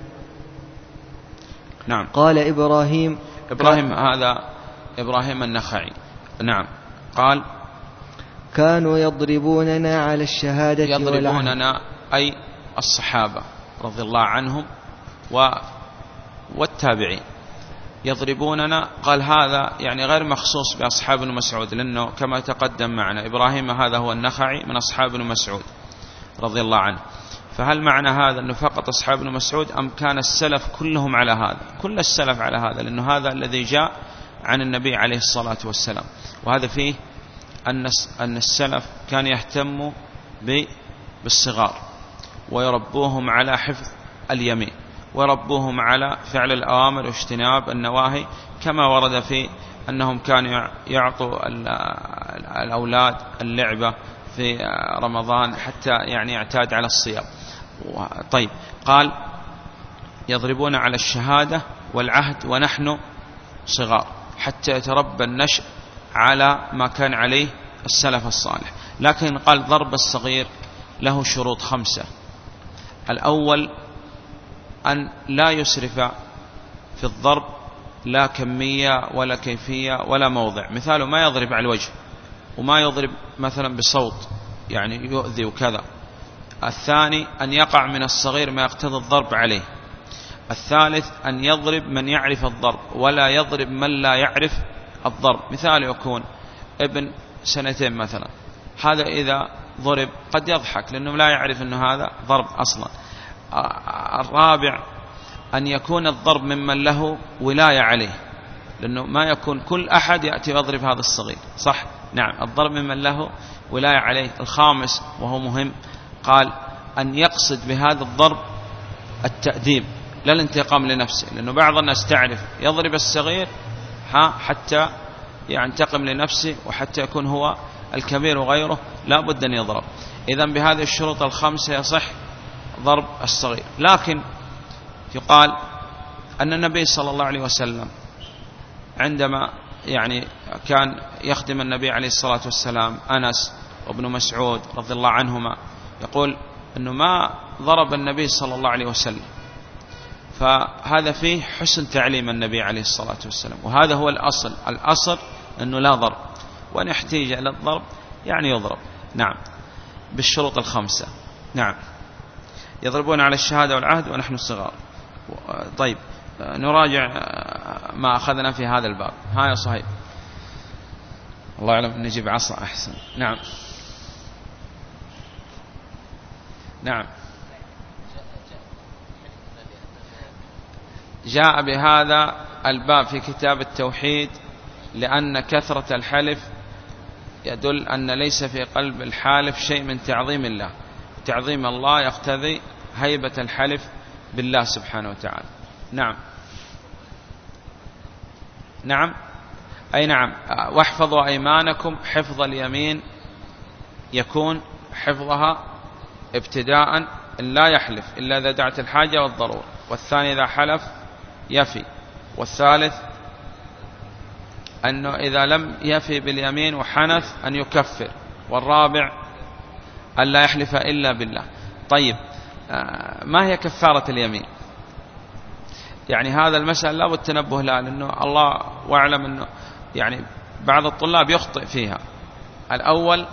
نعم.
قال إبراهيم
هذا إبراهيم النخعي. نعم. قال
كانوا يضربوننا على الشهادة.
يضربوننا أي الصحابة رضي الله عنهم والتابعين يضربوننا. قال هذا يعني غير مخصوص بأصحاب ابن مسعود، لأنه كما تقدم معنا إبراهيم هذا هو النخعي من أصحاب ابن مسعود رضي الله عنه. فهل معنى هذا أنه فقط أصحاب ابن مسعود أم كان السلف كلهم على هذا؟ كل السلف على هذا، لأنه هذا الذي جاء عن النبي عليه الصلاة والسلام. وهذا فيه أن السلف كان يهتم بالصغار ويربوهم على حفظ اليمين، ويربوهم على فعل الأوامر واجتناب النواهي، كما ورد في أنهم كانوا يعطوا الأولاد اللعبة في رمضان حتى يعني يعتاد على الصيام. طيب، قال يضربون على الشهادة والعهد ونحن صغار حتى يتربى النشء على ما كان عليه السلف الصالح. لكن قال ضرب الصغير له شروط 5. الأول أن لا يسرف في الضرب لا كمية ولا كيفية ولا موضع. مثاله ما يضرب على الوجه، وما يضرب مثلا بصوت يعني يؤذي وكذا. الثاني أن يقع من الصغير ما يقتضي الضرب عليه. الثالث أن يضرب من يعرف الضرب ولا يضرب من لا يعرف الضرب. مثال يكون ابن 2 سنين مثلا، هذا إذا ضرب قد يضحك لأنه لا يعرف أنه هذا ضرب أصلا. الرابع أن يكون الضرب ممن له ولاية عليه، لأنه ما يكون كل أحد يأتي ويضرب هذا الصغير، صح؟ نعم، الضرب ممن له ولاية عليه. الخامس وهو مهم، قال أن يقصد بهذا الضرب التأديب لا الانتقام لنفسه، لأنه بعض الناس تعرف يضرب الصغير حتى ينتقم لنفسه وحتى يكون هو الكبير وغيره، لا بد أن يضرب. إذن بهذه الشروط الخمسة يصح ضرب الصغير. لكن يقال أن النبي صلى الله عليه وسلم عندما يعني كان يخدم النبي عليه الصلاة والسلام أنس وابن مسعود رضي الله عنهما، يقول أنه ما ضرب النبي صلى الله عليه وسلم، فهذا فيه حسن تعليم النبي عليه الصلاة والسلام، وهذا هو الأصل أنه لا ضرب، وأن يحتاج إلى الضرب يعني يضرب. نعم، بالشروط الخمسة. نعم، يضربون على الشهادة والعهد ونحن صغار. طيب، نراجع ما أخذنا في هذا الباب. ها يا صهيب، الله أعلم، نجيب عصا أحسن. نعم نعم. جاء بهذا الباب في كتاب التوحيد لأن كثرة الحلف يدل أن ليس في قلب الحالف شيء من تعظيم الله. تعظيم الله يقتضي هيبة الحلف بالله سبحانه وتعالى. نعم نعم، أي نعم. واحفظوا أيمانكم، حفظ اليمين يكون حفظها ابتداء لا يحلف إلا إذا دعت الحاجة والضرورة، والثاني إذا حلف يفي، والثالث أنه إذا لم يفي باليمين وحنث أن يكفر، والرابع أن لا يحلف إلا بالله. طيب، ما هي كفارة اليمين؟ يعني هذا المسألة لا بد التنبه لها، لأنه الله واعلم أنه يعني بعض الطلاب يخطئ فيها. الأول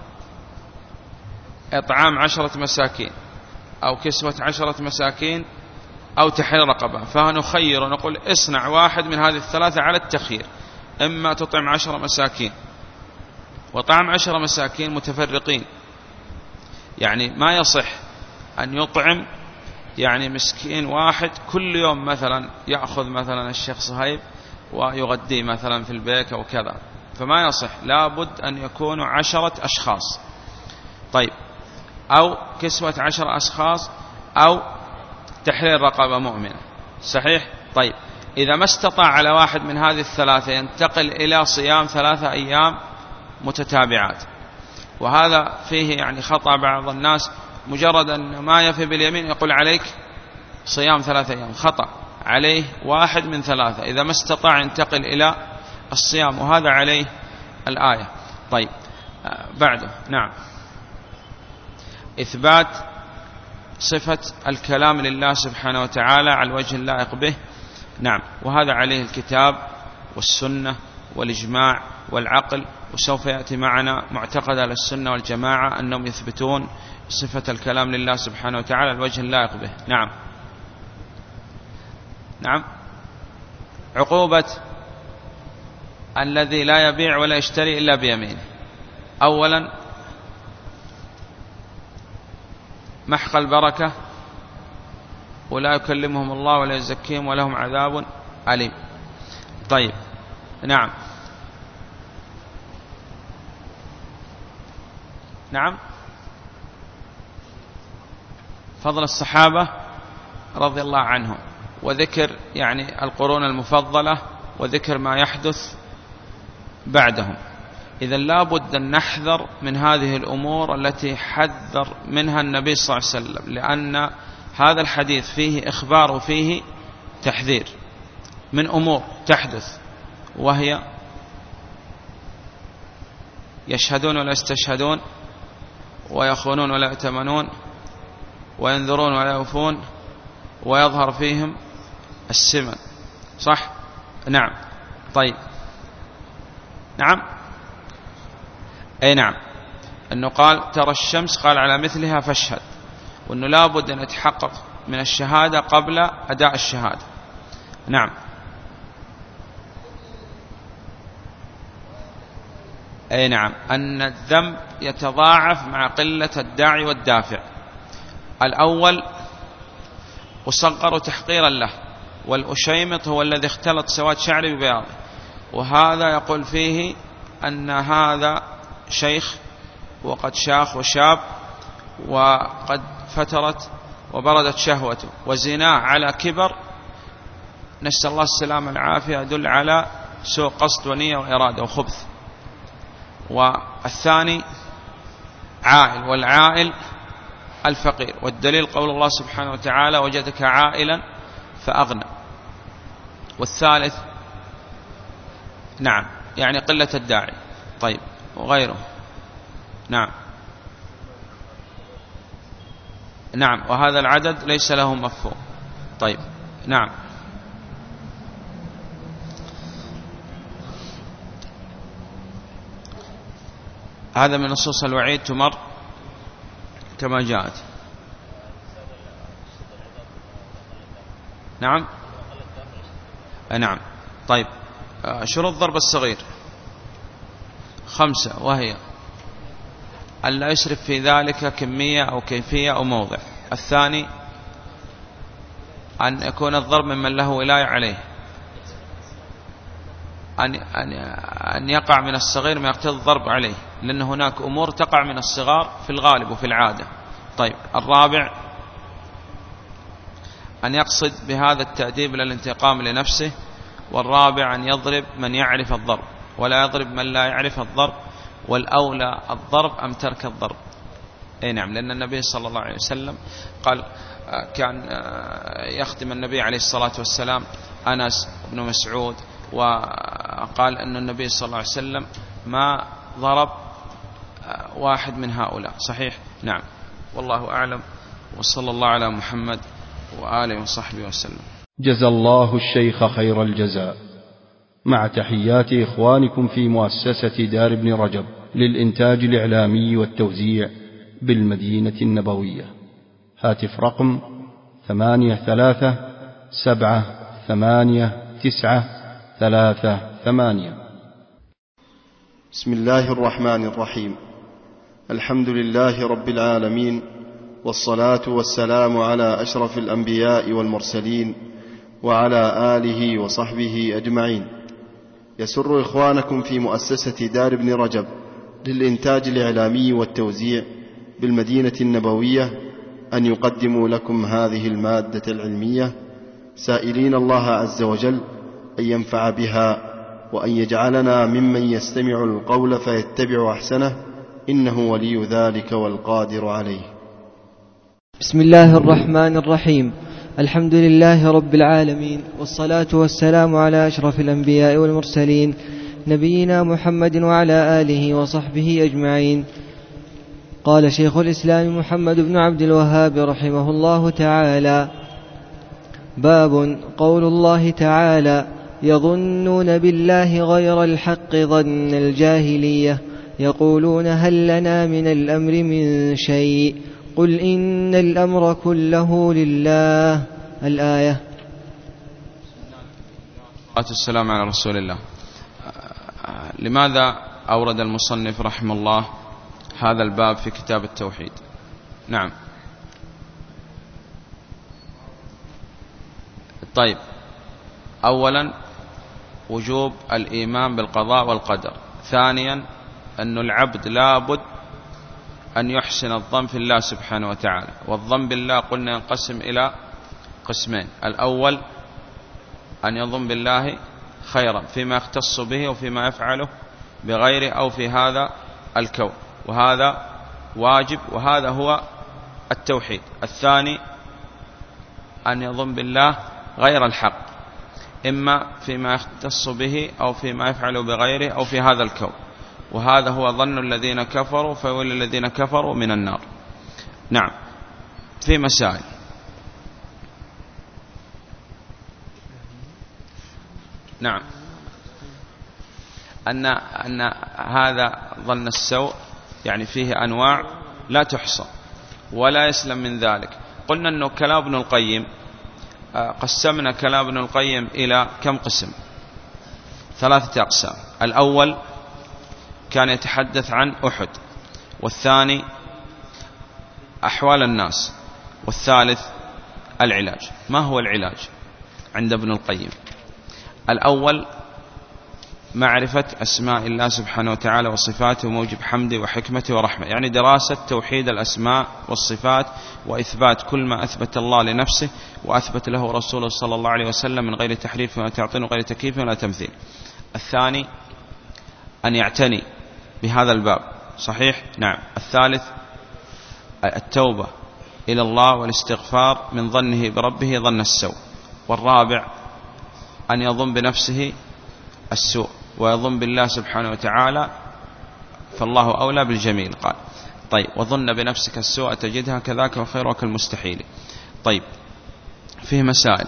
إطعام 10 مساكين أو كسوة 10 مساكين أو تحرير رقبة، فنخير ونقول اصنع واحد من هذه الثلاثة على التخيير، إما تطعم 10 مساكين، وطعم 10 مساكين متفرقين، يعني ما يصح أن يطعم يعني مسكين واحد كل يوم، مثلا يأخذ مثلا الشيخ صهيب ويغدي مثلا في البيت أو كذا، فما يصح، لابد أن يكونوا 10 أشخاص. طيب، أو كسوة 10 أشخاص أو تحرير رقبة مؤمنة، صحيح؟ طيب، إذا ما استطاع على واحد من هذه الثلاثة ينتقل إلى صيام 3 أيام متتابعات. وهذا فيه يعني خطأ بعض الناس، مجرد أن ما يفي باليمين يقول عليك صيام 3 أيام، خطأ، عليه واحد من 3 إذا ما استطاع ينتقل إلى الصيام، وهذا عليه الآية. طيب، بعده نعم، إثبات صفة الكلام لله سبحانه وتعالى على الوجه اللائق به. نعم، وهذا عليه الكتاب والسنة والإجماع والعقل، وسوف يأتي معنا معتقد أهل السنة والجماعة أنهم يثبتون صفة الكلام لله سبحانه وتعالى على الوجه اللائق به. نعم نعم. عقوبة الذي لا يبيع ولا يشتري إلا بيمينه. أولا محق البركة، ولا يكلمهم الله ولا يزكيهم ولهم عذاب أليم. طيب، نعم نعم. فضل الصحابة رضي الله عنهم، وذكر يعني القرون المفضلة، وذكر ما يحدث بعدهم. إذا لابد أن نحذر من هذه الأمور التي حذر منها النبي صلى الله عليه وسلم، لأن هذا الحديث فيه إخبار وفيه تحذير من أمور تحدث، وهي يشهدون ولا يستشهدون، ويخونون ولا يؤتمنون، وينذرون ولا يوفون، ويظهر فيهم السمن، صح؟ نعم. طيب نعم. أي نعم، أنه قال ترى الشمس، قال على مثلها فاشهد، وأنه لابد أن يتحقق من الشهادة قبل أداء الشهادة. نعم. أي نعم، أن الذنب يتضاعف مع قلة الداعي والدافع. الأول أصغر تحقيرا له، والأشيمط هو الذي اختلط سواد شعري ببياضه، وهذا يقول فيه أن هذا شيخ وقد شاخ وشاب وقد فترت وبردت شهوته، وزناه على كبر، نسأل الله السلامة والعافية، يدل على سوء قصد ونية وإرادة وخبث. والثاني عائل، والعائل الفقير، والدليل قول الله سبحانه وتعالى وجدك عائلا فأغنى. والثالث نعم يعني قلة الداعي. طيب وغيره. نعم. نعم، وهذا العدد ليس له مفهوم. طيب نعم. هذا من نصوص الوعيد تمر كما جاءت. نعم. نعم. طيب شروط ضرب الصغير 5، وهي أن لا يسرف في ذلك كمية أو كيفية أو موضع. الثاني أن يكون الضرب ممن له ولاية عليه، أن يقع من الصغير ما يقتضي الضرب عليه، لأن هناك أمور تقع من الصغار في الغالب وفي العادة. طيب الرابع أن يقصد بهذا التأديب للانتقام لنفسه. والرابع أن يضرب من يعرف الضرب ولا يضرب من لا يعرف الضرب، والأولى الضرب أم ترك الضرب. أي نعم، لأن النبي صلى الله عليه وسلم قال، كان يخدم النبي عليه الصلاة والسلام أنس بن مسعود، وقال أن النبي صلى الله عليه وسلم ما ضرب واحد من هؤلاء. صحيح. نعم، والله أعلم، وصلى الله على محمد وآله وصحبه وسلم.
جزى الله الشيخ خير الجزاء، مع تحيات إخوانكم في مؤسسة دار ابن رجب للإنتاج الإعلامي والتوزيع بالمدينة النبوية. هاتف رقم 83789338. بسم الله الرحمن الرحيم. الحمد لله رب العالمين، والصلاة والسلام على أشرف الأنبياء والمرسلين وعلى آله وصحبه أجمعين. يسر إخوانكم في مؤسسة دار ابن رجب للإنتاج الإعلامي والتوزيع بالمدينة النبوية أن يقدموا لكم هذه المادة العلمية، سائلين الله عز وجل أن ينفع بها وأن يجعلنا ممن يستمع القول فيتبع أحسنه، إنه ولي ذلك والقادر عليه.
بسم الله الرحمن الرحيم. الحمد لله رب العالمين، والصلاة والسلام على أشرف الأنبياء والمرسلين، نبينا محمد وعلى آله وصحبه أجمعين. قال شيخ الإسلام محمد بن عبد الوهاب رحمه الله تعالى: باب قول الله تعالى: يظنون بالله غير الحق ظن الجاهلية، يقولون هل لنا من الأمر من شيء، قل إن الأمر كله لله. الآية.
السلام على رسول الله. لماذا أورد المصنف رحمه الله هذا الباب في كتاب التوحيد؟ نعم. طيب، أولا وجوب الإيمان بالقضاء والقدر. ثانيا أن العبد لابد أن يحسن الظن في الله سبحانه وتعالى. والظن بالله قلنا ينقسم إلى قسمين: الأول أن يظن بالله خيرا فيما يختص به وفيما يفعله بغيره أو في هذا الكون، وهذا واجب، وهذا هو التوحيد. الثاني أن يظن بالله غير الحق، إما فيما يختص به أو فيما يفعله بغيره أو في هذا الكون، وهذا هو ظن الذين كفروا، فويل الذين كفروا من النار. نعم. في مسائل. نعم. أن هذا ظن السوء يعني فيه أنواع لا تحصى ولا يسلم من ذلك. قلنا أنه كلام ابن القيم قسمنا كلام ابن القيم إلى كم قسم؟ 3 أقسام. الأول كان يتحدث عن أحد، والثاني أحوال الناس، والثالث العلاج. ما هو العلاج عند ابن القيم؟ الأول معرفة أسماء الله سبحانه وتعالى وصفاته وموجب حمده وحكمته ورحمة، يعني دراسة توحيد الأسماء والصفات وإثبات كل ما أثبت الله لنفسه وأثبت له رسوله صلى الله عليه وسلم من غير تحريف ولا تعطيل وغير تكييف ولا تمثيل. الثاني أن يعتني بهذا الباب، صحيح؟ نعم. الثالث التوبة إلى الله والاستغفار من ظنه بربه ظن السوء. والرابع أن يظن بنفسه السوء ويظن بالله سبحانه وتعالى، فالله أولى بالجميل. قال طيب وظن بنفسك السوء تجدها كذاك وخيرك المستحيل. طيب فيه مسائل.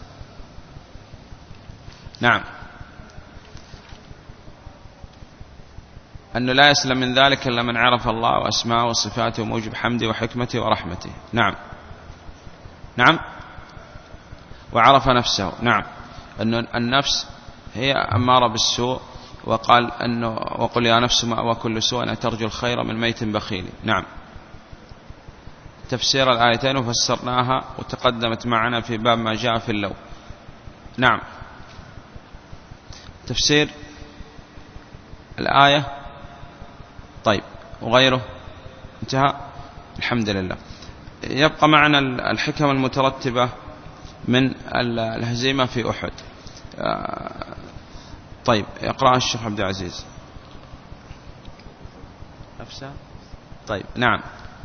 نعم. أنه لا يسلم من ذلك إلا من عرف الله وأسماءه وصفاته وموجب حمده وحكمته ورحمته. نعم. نعم. وعرف نفسه. نعم. أن النفس هي أمارة بالسوء، وقال أنه وقل يا نفس مأوى كل سوء أن ترجو الخير من ميت بخيل. نعم. تفسير الآيتين وفسرناها وتقدمت معنا في باب ما جاء في اللو. نعم. تفسير الآية. طيب وغيره انتهى الحمد لله. يبقى معنا الحكم المترتبة من الهزيمة في أحد. طيب يقرأ الشيخ عبد العزيز نفسه. طيب نعم.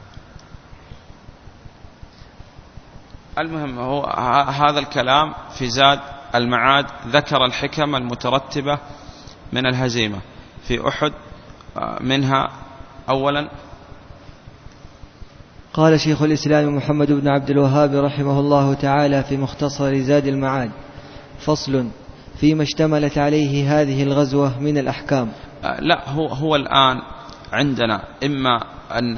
المهم هو هذا الكلام في زاد المعاد ذكر الحكم المترتبة من الهزيمة في أحد. منها أولا
قال شيخ الإسلام محمد بن عبد الوهاب رحمه الله تعالى في مختصر زاد المعاد: فصل فيما اشتملت عليه هذه الغزوة من الأحكام.
لا هو الآن عندنا إما أن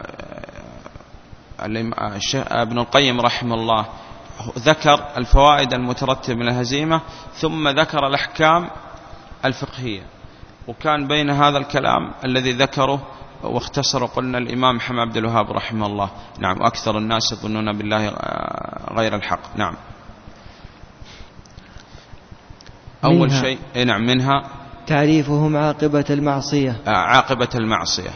ابن القيم رحمه الله ذكر الفوائد المترتبة من الهزيمة ثم ذكر الأحكام الفقهية، وكان بين هذا الكلام الذي ذكره واختصر قلنا الإمام محمد عبد الوهاب رحمه الله. نعم. أكثر الناس يظنون بالله غير الحق. نعم. أول شيء نعم منها
تعريفهم عاقبة المعصية.
عاقبة المعصية،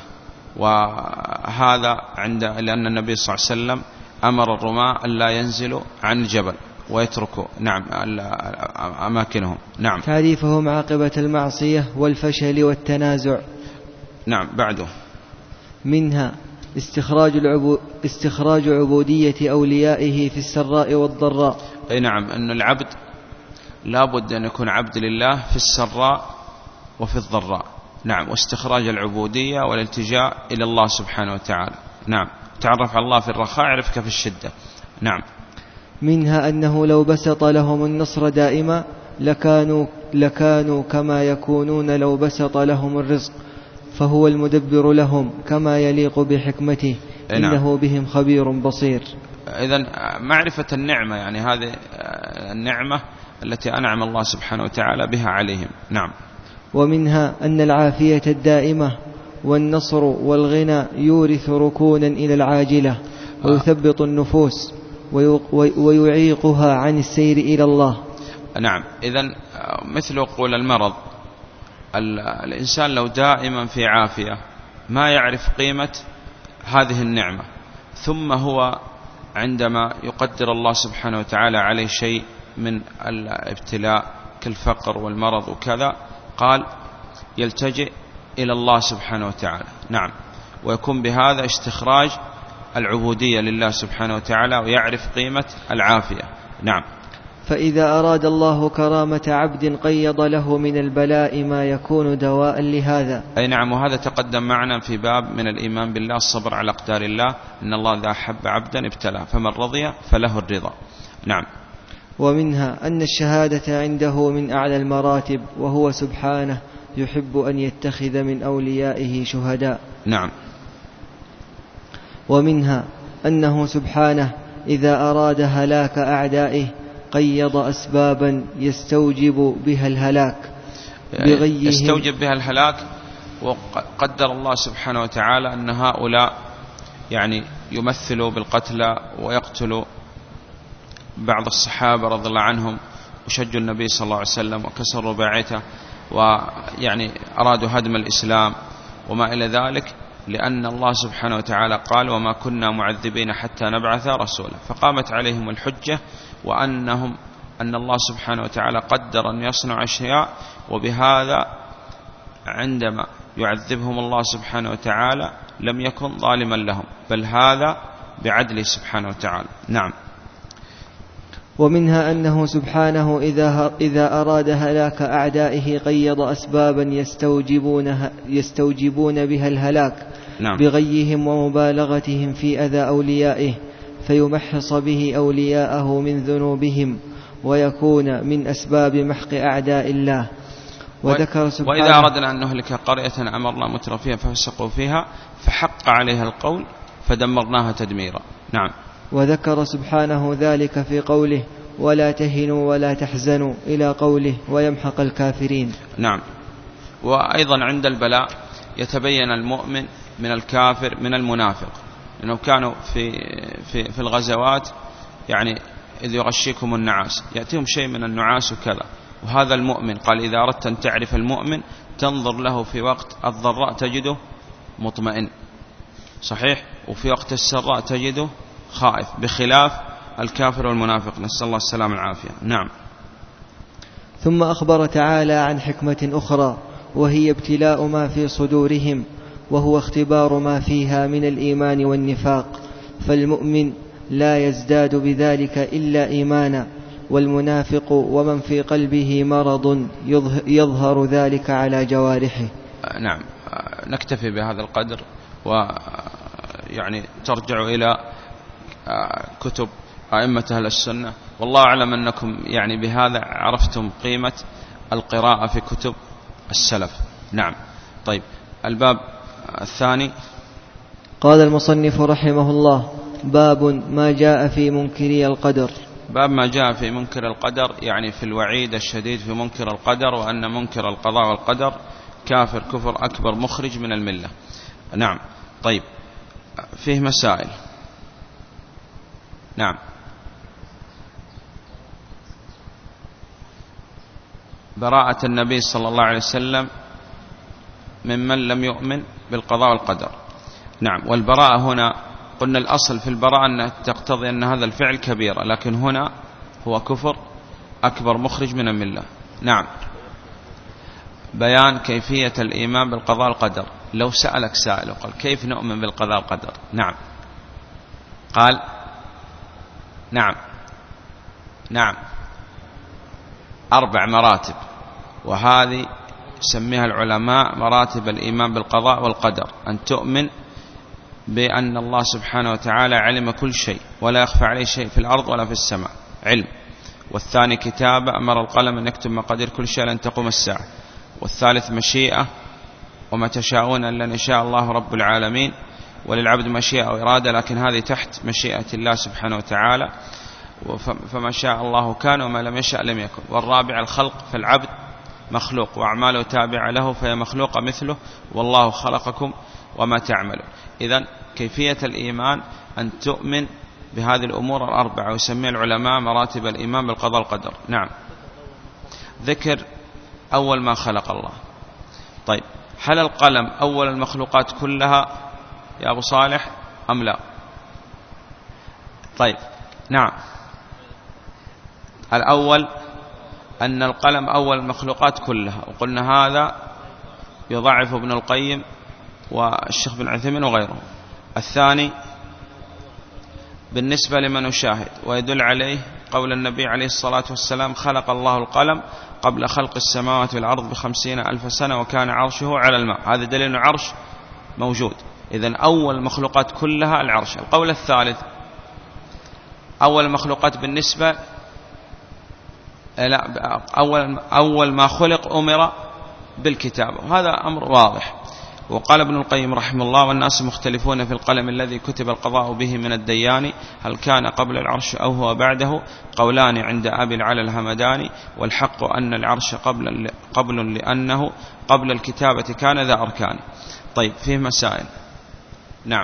وهذا لأن النبي صلى الله عليه وسلم أمر الرماة أن لا ينزلوا عن الجبل ويتركوا نعم أماكنهم. نعم.
تعريفهم عاقبة المعصية والفشل والتنازع.
نعم. بعده
منها استخراج عبودية أوليائه في السراء والضراء.
أي نعم. أن العبد لا بد أن يكون عبد لله في السراء وفي الضراء. نعم. واستخراج العبودية والالتجاء إلى الله سبحانه وتعالى. نعم. تعرف على الله في الرخاء يعرفك في الشدة. نعم.
منها أنه لو بسط لهم النصر دائما لكانوا كما يكونون لو بسط لهم الرزق، فهو المدبر لهم كما يليق بحكمته. إنه بهم خبير بصير.
إذن معرفة النعمة، يعني هذه النعمة التي أنعم الله سبحانه وتعالى بها عليهم. نعم.
ومنها أن العافية الدائمة والنصر والغنى يورث ركونا إلى العاجلة ويثبط النفوس ويعيقها عن السير إلى الله.
نعم. إذن مثل قول المرض، الإنسان لو دائما في عافية ما يعرف قيمة هذه النعمة، ثم هو عندما يقدر الله سبحانه وتعالى عليه شيء من الابتلاء كالفقر والمرض وكذا، قال يلتجئ إلى الله سبحانه وتعالى. نعم. ويكون بهذا استخراج العبودية لله سبحانه وتعالى ويعرف قيمة العافية. نعم.
فإذا أراد الله كرامة عبد قيض له من البلاء ما يكون دواء لهذا.
أي نعم. وهذا تقدم معنا في باب من الإيمان بالله الصبر على أقدار الله، إن الله إذا أحب عبدا ابتلاه فمن رضي فله الرضا. نعم.
ومنها أن الشهادة عنده من أعلى المراتب، وهو سبحانه يحب أن يتخذ من أوليائه شهداء.
نعم.
ومنها أنه سبحانه إذا أراد هلاك أعدائه قيض أسبابا يستوجب بها الهلاك بغيهم.
يستوجب بها الهلاك، وقدر الله سبحانه وتعالى أن هؤلاء يعني يمثلوا بالقتلى ويقتلوا بعض الصحابة رضي الله عنهم، وشجوا النبي صلى الله عليه وسلم وكسروا باعته، ويعني أرادوا هدم الإسلام وما إلى ذلك، لأن الله سبحانه وتعالى قال وما كنا معذبين حتى نبعث رسولا، فقامت عليهم الحجة أن الله سبحانه وتعالى قدر أن يصنع أشياء، وبهذا عندما يعذبهم الله سبحانه وتعالى لم يكن ظالما لهم، بل هذا بعدله سبحانه وتعالى. نعم.
ومنها أنه سبحانه إذا أراد هلاك أعدائه قيض أسبابا يستوجبون بها الهلاك. نعم. بغيهم ومبالغتهم في أذى أوليائه، فيمحص به أولياءه من ذنوبهم، ويكون من أسباب محق أعداء الله. وذكر سبحانه
وإذا أردنا أن نهلك قرية أمرنا مترفيها ففسقوا فيها فحق عليها القول فدمرناها تدميرا. نعم.
وذكر سبحانه ذلك في قوله ولا تهنوا ولا تحزنوا إلى قوله ويمحق الكافرين.
نعم. وأيضا عند البلاء يتبين المؤمن من الكافر من المنافق، لأنه كانوا في الغزوات يعني إذ يغشيكم النعاس، يأتيهم شيء من النعاس وكذا، وهذا المؤمن قال إذا أردت أن تعرف المؤمن تنظر له في وقت الضراء تجده مطمئن صحيح، وفي وقت السراء تجده خائف، بخلاف الكافر والمنافق، نسأل الله السلامة والعافية. نعم.
ثم أخبر تعالى عن حكمة أخرى، وهي ابتلاء ما في صدورهم، وهو اختبار ما فيها من الإيمان والنفاق، فالمؤمن لا يزداد بذلك إلا إيمانا، والمنافق ومن في قلبه مرض يظهر ذلك على جوارحه.
نعم. نكتفي بهذا القدر، ويعني ترجع إلى كتب أئمة أهل السنة، والله أعلم أنكم يعني بهذا عرفتم قيمة القراءة في كتب السلف. نعم. طيب، الباب الثاني.
قال المصنف رحمه الله: باب ما جاء في منكري القدر.
باب ما جاء في منكر القدر، يعني في الوعيد الشديد في منكر القدر، وأن منكر القضاء والقدر كافر كفر أكبر مخرج من الملة. نعم. طيب، فيه مسائل. نعم. براءة النبي صلى الله عليه وسلم ممن لم يؤمن بالقضاء والقدر. نعم. والبراءة هنا قلنا الأصل في البراءة أن تقتضي أن هذا الفعل كبيرة، لكن هنا هو كفر أكبر مخرج من الملة. نعم. بيان كيفية الإيمان بالقضاء والقدر. لو سألك سائل وقال كيف نؤمن بالقضاء والقدر؟ نعم. قال نعم 4 مراتب، وهذه يسميها العلماء مراتب الإيمان بالقضاء والقدر. أن تؤمن بأن الله سبحانه وتعالى علم كل شيء ولا يخفى عليه شيء في الأرض ولا في السماء، علم. والثاني كتابة، أمر القلم أن يكتب مقادير كل شيء لن تقوم الساعة. والثالث مشيئة، وما تشاءون إلا أن يشاء الله رب العالمين، وللعبد مشيئة وإرادة، لكن هذه تحت مشيئة الله سبحانه وتعالى، فما شاء الله كان وما لم يشاء لم يكن. والرابع الخلق، فالعبد مخلوق وأعماله تابعة له، فهي مخلوقة مثله، والله خلقكم وما تعملون. إذن كيفية الإيمان أن تؤمن بهذه الأمور 4، ويسمي العلماء مراتب الإيمان بالقضاء والقدر. نعم. ذكر أول ما خلق الله. طيب، هل القلم أول المخلوقات كلها يا أبو صالح أم لا؟ طيب، نعم. الأول أن القلم أول المخلوقات كلها، وقلنا هذا يضعف ابن القيم والشيخ بن عثيمين وغيره. الثاني بالنسبة لمن يشاهد، ويدل عليه قول النبي عليه الصلاة والسلام: خلق الله القلم قبل خلق السماوات والأرض ب50,000 سنة وكان عرشه على الماء. هذا دليل عرش موجود. إذن أول المخلوقات كلها العرش. القول الثالث: أول المخلوقات بالنسبة لا، أول ما خلق أمر بالكتابة، وهذا أمر واضح. وقال ابن القيم رحمه الله: والناس مختلفون في القلم الذي كتب القضاء به من الديان، هل كان قبل العرش أو هو بعده؟ قولان عند أبي العلا الهمداني، والحق أن العرش قبل لأنه قبل الكتابة كان ذا أركان. طيب، فيه مسائل. نعم.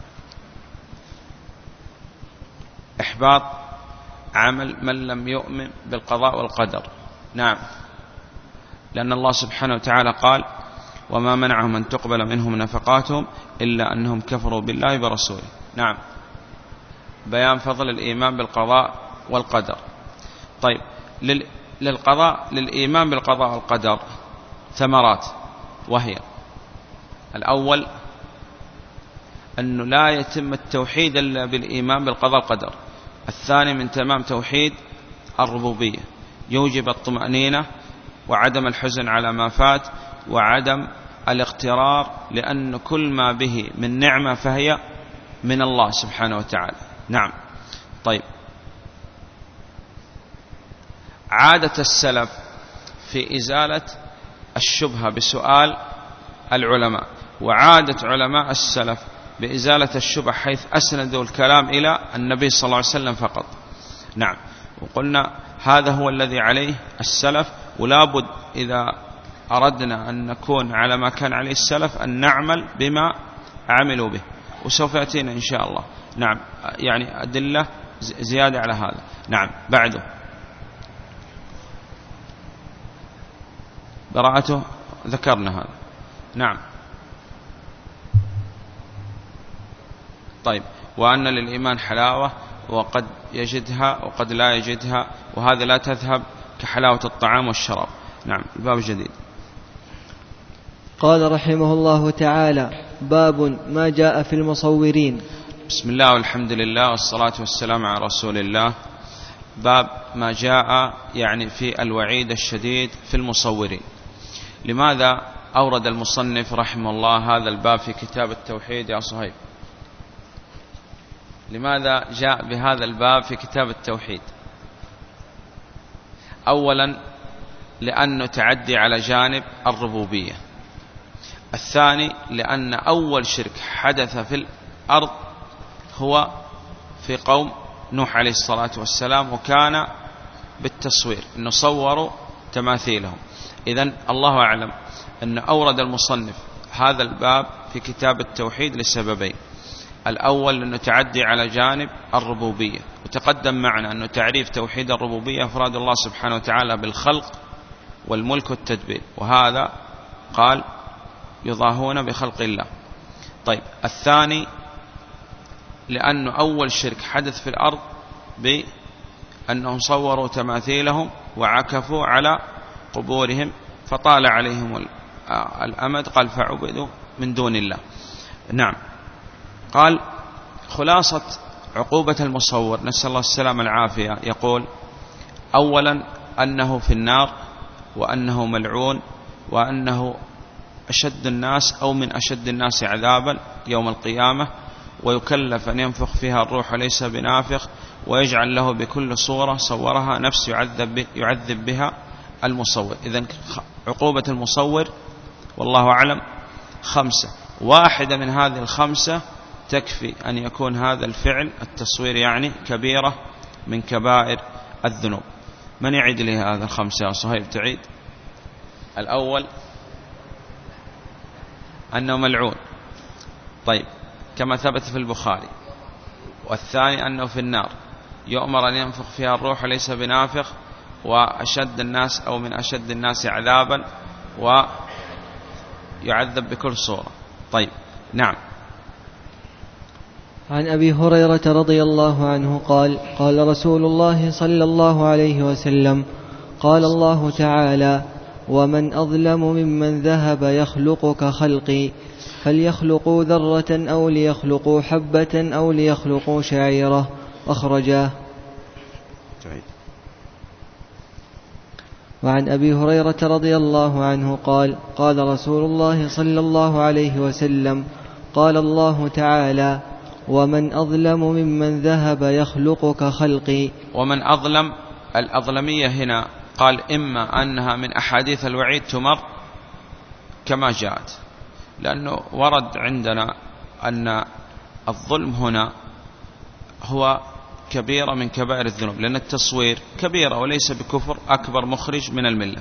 إحباط عمل من لم يؤمن بالقضاء والقدر. نعم، لأن الله سبحانه وتعالى قال: وما منعهم أن تقبل منهم نفقاتهم إلا أنهم كفروا بالله ورسوله. نعم، بيان فضل الإيمان بالقضاء والقدر. طيب، للإيمان بالقضاء والقدر ثمرات، وهي: الأول أنه لا يتم التوحيد إلا بالإيمان بالقضاء والقدر. الثاني من تمام توحيد الربوبية، يوجب الطمأنينة وعدم الحزن على ما فات وعدم الاغترار، لأن كل ما به من نعمة فهي من الله سبحانه وتعالى. نعم. طيب، عادة السلف في إزالة الشبهة بسؤال العلماء، وعادة علماء السلف بإزالة الشبهة حيث أسندوا الكلام إلى النبي صلى الله عليه وسلم فقط. نعم، وقلنا هذا هو الذي عليه السلف، ولا بد إذا أردنا أن نكون على ما كان عليه السلف أن نعمل بما عملوا به، وسوف يأتينا إن شاء الله. نعم، يعني أدلة زيادة على هذا. نعم. بعده براءته، ذكرنا هذا. نعم. طيب، وأن للإيمان حلاوة وقد يجدها وقد لا يجدها، وهذا لا تذهب كحلاوة الطعام والشراب. نعم. الباب الجديد.
قال رحمه الله تعالى: باب ما جاء في المصورين.
بسم الله والحمد لله والصلاة والسلام على رسول الله. باب ما جاء يعني في الوعيد الشديد في المصورين. لماذا أورد المصنف رحمه الله هذا الباب في كتاب التوحيد يا صهيب؟ لماذا جاء بهذا الباب في كتاب التوحيد؟ أولا لأنه تعدي على جانب الربوبية. الثاني لأن أول شرك حدث في الأرض هو في قوم نوح عليه الصلاة والسلام، وكان بالتصوير، أنه صوروا تماثيلهم. إذن الله أعلم أن أورد المصنف هذا الباب في كتاب التوحيد لسببين: الأول أنه تعدي على جانب الربوبية، وتقدم معنا أنه تعريف توحيد الربوبية أفراد الله سبحانه وتعالى بالخلق والملك والتدبير، وهذا قال يضاهون بخلق الله. طيب، الثاني لأنه أول شرك حدث في الأرض بأنهم صوروا تماثيلهم وعكفوا على قبورهم فطال عليهم الأمد، قال فعبدوا من دون الله. نعم. قال: خلاصة عقوبة المصور، نسأل الله السلامة العافية، يقول: أولا أنه في النار، وأنه ملعون، وأنه أشد الناس أو من أشد الناس عذابا يوم القيامة، ويكلف أن ينفخ فيها الروح ليس بنافخ، ويجعل له بكل صورة صورها نفس يعذب بها المصور. إذن عقوبة المصور والله أعلم 5، واحدة من هذه 5 تكفي أن يكون هذا الفعل التصوير يعني كبيرة من كبائر الذنوب. من يعيد لي هذا 5 يا صهيب؟ تعيد. الأول أنه ملعون، طيب، كما ثبت في البخاري. والثاني أنه في النار، يؤمر أن ينفخ فيها الروح ليس بنافخ، وأشد الناس أو من أشد الناس عذابا، ويعذب بكل صورة. طيب. نعم.
عن أبي هريرة رضي الله عنه قال: قال رسول الله صلى الله عليه وسلم: قال الله تعالى: ومن أظلم ممن ذهب يخلق كخلقي، فليخلقوا ذرة أو ليخلقوا حبة أو ليخلقوا شعيرة. أخرجاه. وعن أبي هريرة رضي الله عنه قال: قال رسول الله صلى الله عليه وسلم: قال الله تعالى: ومن أظلم ممن ذهب يخلق كخلقي.
ومن أظلم، الأظلمية هنا قال إما أنها من أحاديث الوعيد تمر كما جاءت، لأنه ورد عندنا أن الظلم هنا هو كبيرة من كبائر الذنوب، لأن التصوير كبيرة وليس بكفر أكبر مخرج من الملة،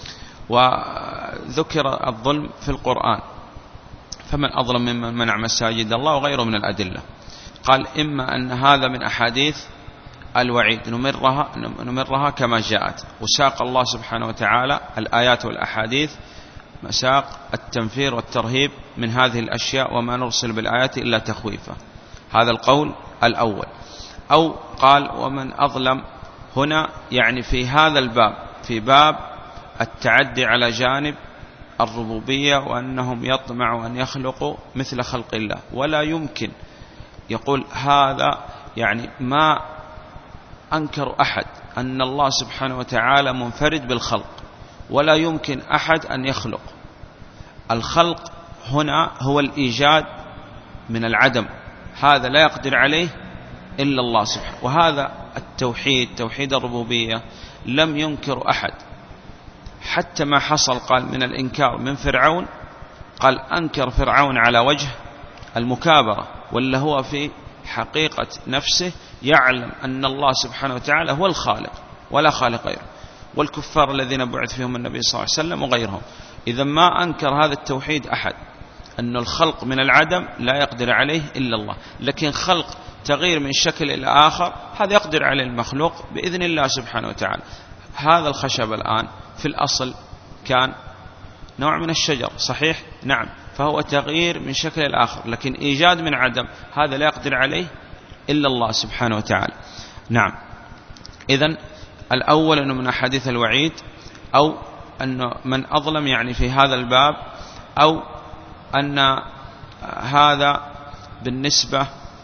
وذكر الظلم في القرآن، فمن أظلم ممن منع مساجد الله وغيره من الأدلة. قال إما أن هذا من أحاديث الوعيد نمرها كما جاءت، وساق الله سبحانه وتعالى الآيات والأحاديث مساق التنفير والترهيب من هذه الأشياء، وما نرسل بالآيات إلا تخويفا. هذا القول الأول. أو قال ومن أظلم هنا يعني في هذا الباب، في باب التعدي على جانب الربوبية، وأنهم يطمعوا أن يخلقوا مثل خلق الله، ولا يمكن يقول هذا يعني ما أنكر أحد أن الله سبحانه وتعالى منفرد بالخلق، ولا يمكن أحد أن يخلق. الخلق هنا هو الإيجاد من العدم، هذا لا يقدر عليه إلا الله سبحانه. وهذا التوحيد، توحيد الربوبية، لم ينكر أحد، حتى ما حصل قال من الإنكار من فرعون، قال أنكر فرعون على وجه المكابرة، ولا هو في حقيقة نفسه يعلم أن الله سبحانه وتعالى هو الخالق ولا خالق غيره، والكفار الذين بعث فيهم النبي صلى الله عليه وسلم وغيرهم. إذا ما أنكر هذا التوحيد أحد، أن الخلق من العدم لا يقدر عليه إلا الله، لكن خلق تغيير من شكل إلى آخر هذا يقدر عليه المخلوق بإذن الله سبحانه وتعالى. هذا الخشب الآن في الأصل كان نوع من الشجر، صحيح؟ نعم، فهو تغيير من شكل إلى آخر، لكن إيجاد من عدم هذا لا يقدر عليه إلا الله سبحانه وتعالى. نعم. إذن الأول أنه من أحاديث الوعيد، أو أنه من أظلم يعني في هذا الباب، أو أن هذا بالنسبة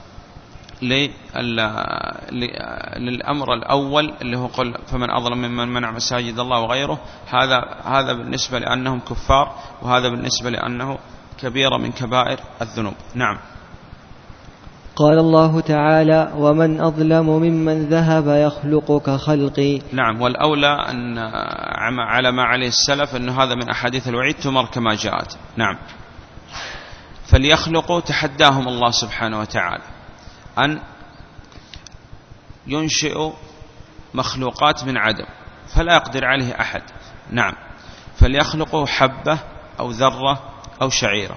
للأمر الأول اللي هو قل فمن أظلم ممن منع مساجد الله وغيره، هذا بالنسبة لأنهم كفار، وهذا بالنسبة لأنه كبيرة من كبائر الذنوب. نعم.
قال الله تعالى ومن أظلم ممن ذهب يخلق كخلقي.
نعم. والأولى أن على ما عليه السلف أن هذا من أحاديث الوعيد تمر كما جاءت. نعم. فليخلقوا تحداهم الله سبحانه وتعالى أن ينشئوا مخلوقات من عدم فلا يقدر عليه أحد. نعم. فليخلقوا حبة أو ذرة أو شعيرة.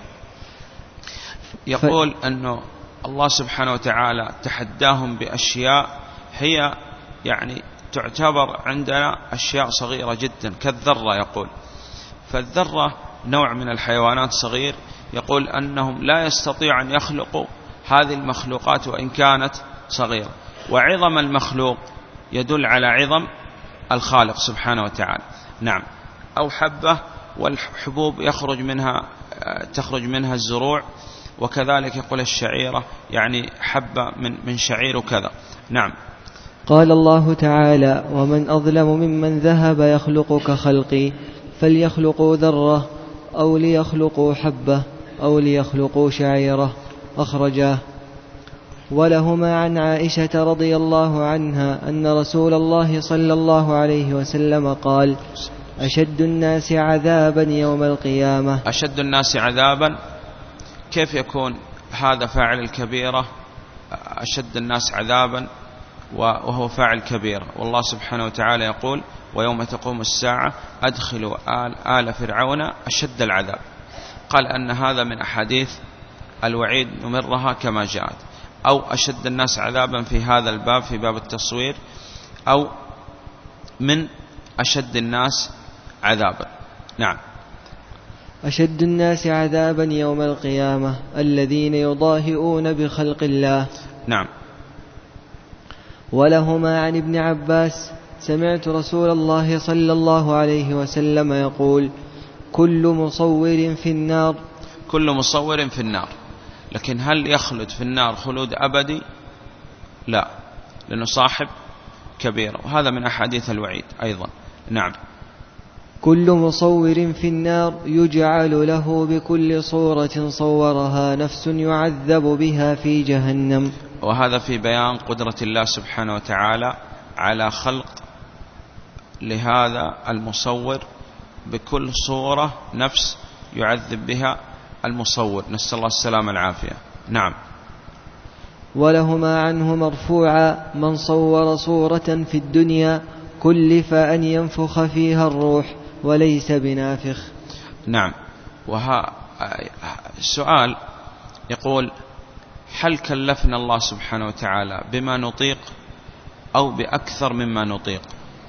يقول أنه الله سبحانه وتعالى تحداهم بأشياء هي يعني تعتبر عندنا أشياء صغيرة جدا كالذرة. يقول فالذرة نوع من الحيوانات صغير، يقول أنهم لا يستطيع أن يخلقوا هذه المخلوقات وإن كانت صغيرة، وعظم المخلوق يدل على عظم الخالق سبحانه وتعالى. نعم. أو حبة، والحبوب تخرج منها الزروع، وكذلك يقول الشعيرة يعني حبة من شعير وكذا. نعم.
قال الله تعالى ومن أظلم ممن ذهب يخلق كخلقي فليخلقوا ذرة أو ليخلقوا حبة أو ليخلقوا شعيرة. أخرجاه. ولهما عن عائشة رضي الله عنها أن رسول الله صلى الله عليه وسلم قال أشد الناس عذابا يوم القيامة.
أشد الناس عذابا، كيف يكون هذا فاعل الكبيرة أشد الناس عذابا وهو فاعل كبيرة؟ والله سبحانه وتعالى يقول ويوم تقوم الساعة أدخلوا آل فرعون أشد العذاب. قال أن هذا من أحاديث الوعيد نمرها كما جاءت. أو أشد الناس عذابا في هذا الباب، في باب التصوير، أو من أشد الناس عذابا. نعم.
أشد الناس عذابا يوم القيامة الذين يضاهئون بخلق الله.
نعم.
ولهما عن ابن عباس سمعت رسول الله صلى الله عليه وسلم يقول كل مصور في النار.
كل مصور في النار، لكن هل يخلد في النار خلود أبدي؟ لا، لأنه صاحب كبير، وهذا من أحاديث الوعيد أيضا. نعم.
كل مصور في النار يجعل له بكل صورة صورها نفس يعذب بها في جهنم.
وهذا في بيان قدرة الله سبحانه وتعالى على خلق لهذا المصور بكل صورة نفس يعذب بها المصور، نسأل الله السلامة العافية. نعم.
ولهما عنه مرفوعا: من صور صورة في الدنيا كلف أن ينفخ فيها الروح وليس بنافخ.
نعم. السؤال يقول: هل كلفنا الله سبحانه وتعالى بما نطيق أو بأكثر مما نطيق؟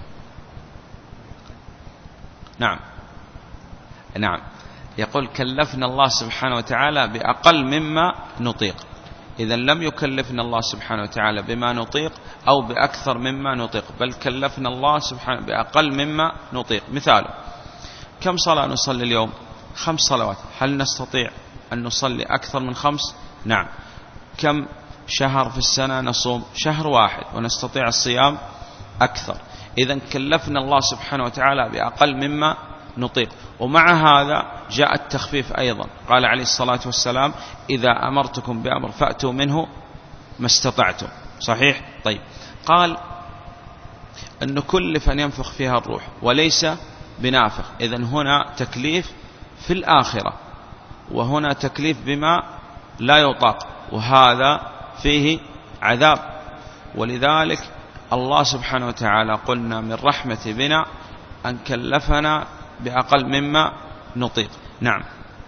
نعم. نعم، يقول كلفنا الله سبحانه وتعالى بأقل مما نطيق. إذا لم يكلفنا الله سبحانه وتعالى بما نطيق أو بأكثر مما نطيق، بل كلفنا الله سبحانه بأقل مما نطيق. مثال: كم صلاة نصلي اليوم؟ 5 صلوات. هل نستطيع أن نصلي أكثر من 5؟ نعم. كم شهر في السنة نصوم؟ شهر واحد، ونستطيع الصيام أكثر. إذن كلفنا الله سبحانه وتعالى بأقل مما نطيق. ومع هذا جاء التخفيف أيضا، قال عليه الصلاة والسلام: إذا أمرتكم بأمر فأتوا منه ما استطعتم. صحيح؟ طيب، قال أنه كلف أن ينفخ فيها الروح وليس بنافخ. إذن هنا تكليف في الآخرة، وهنا تكليف بما لا يطاق، وهذا فيه عذاب. ولذلك الله سبحانه وتعالى قلنا من رحمة بنا أن كلفنا بأقل مما نطيق. نعم.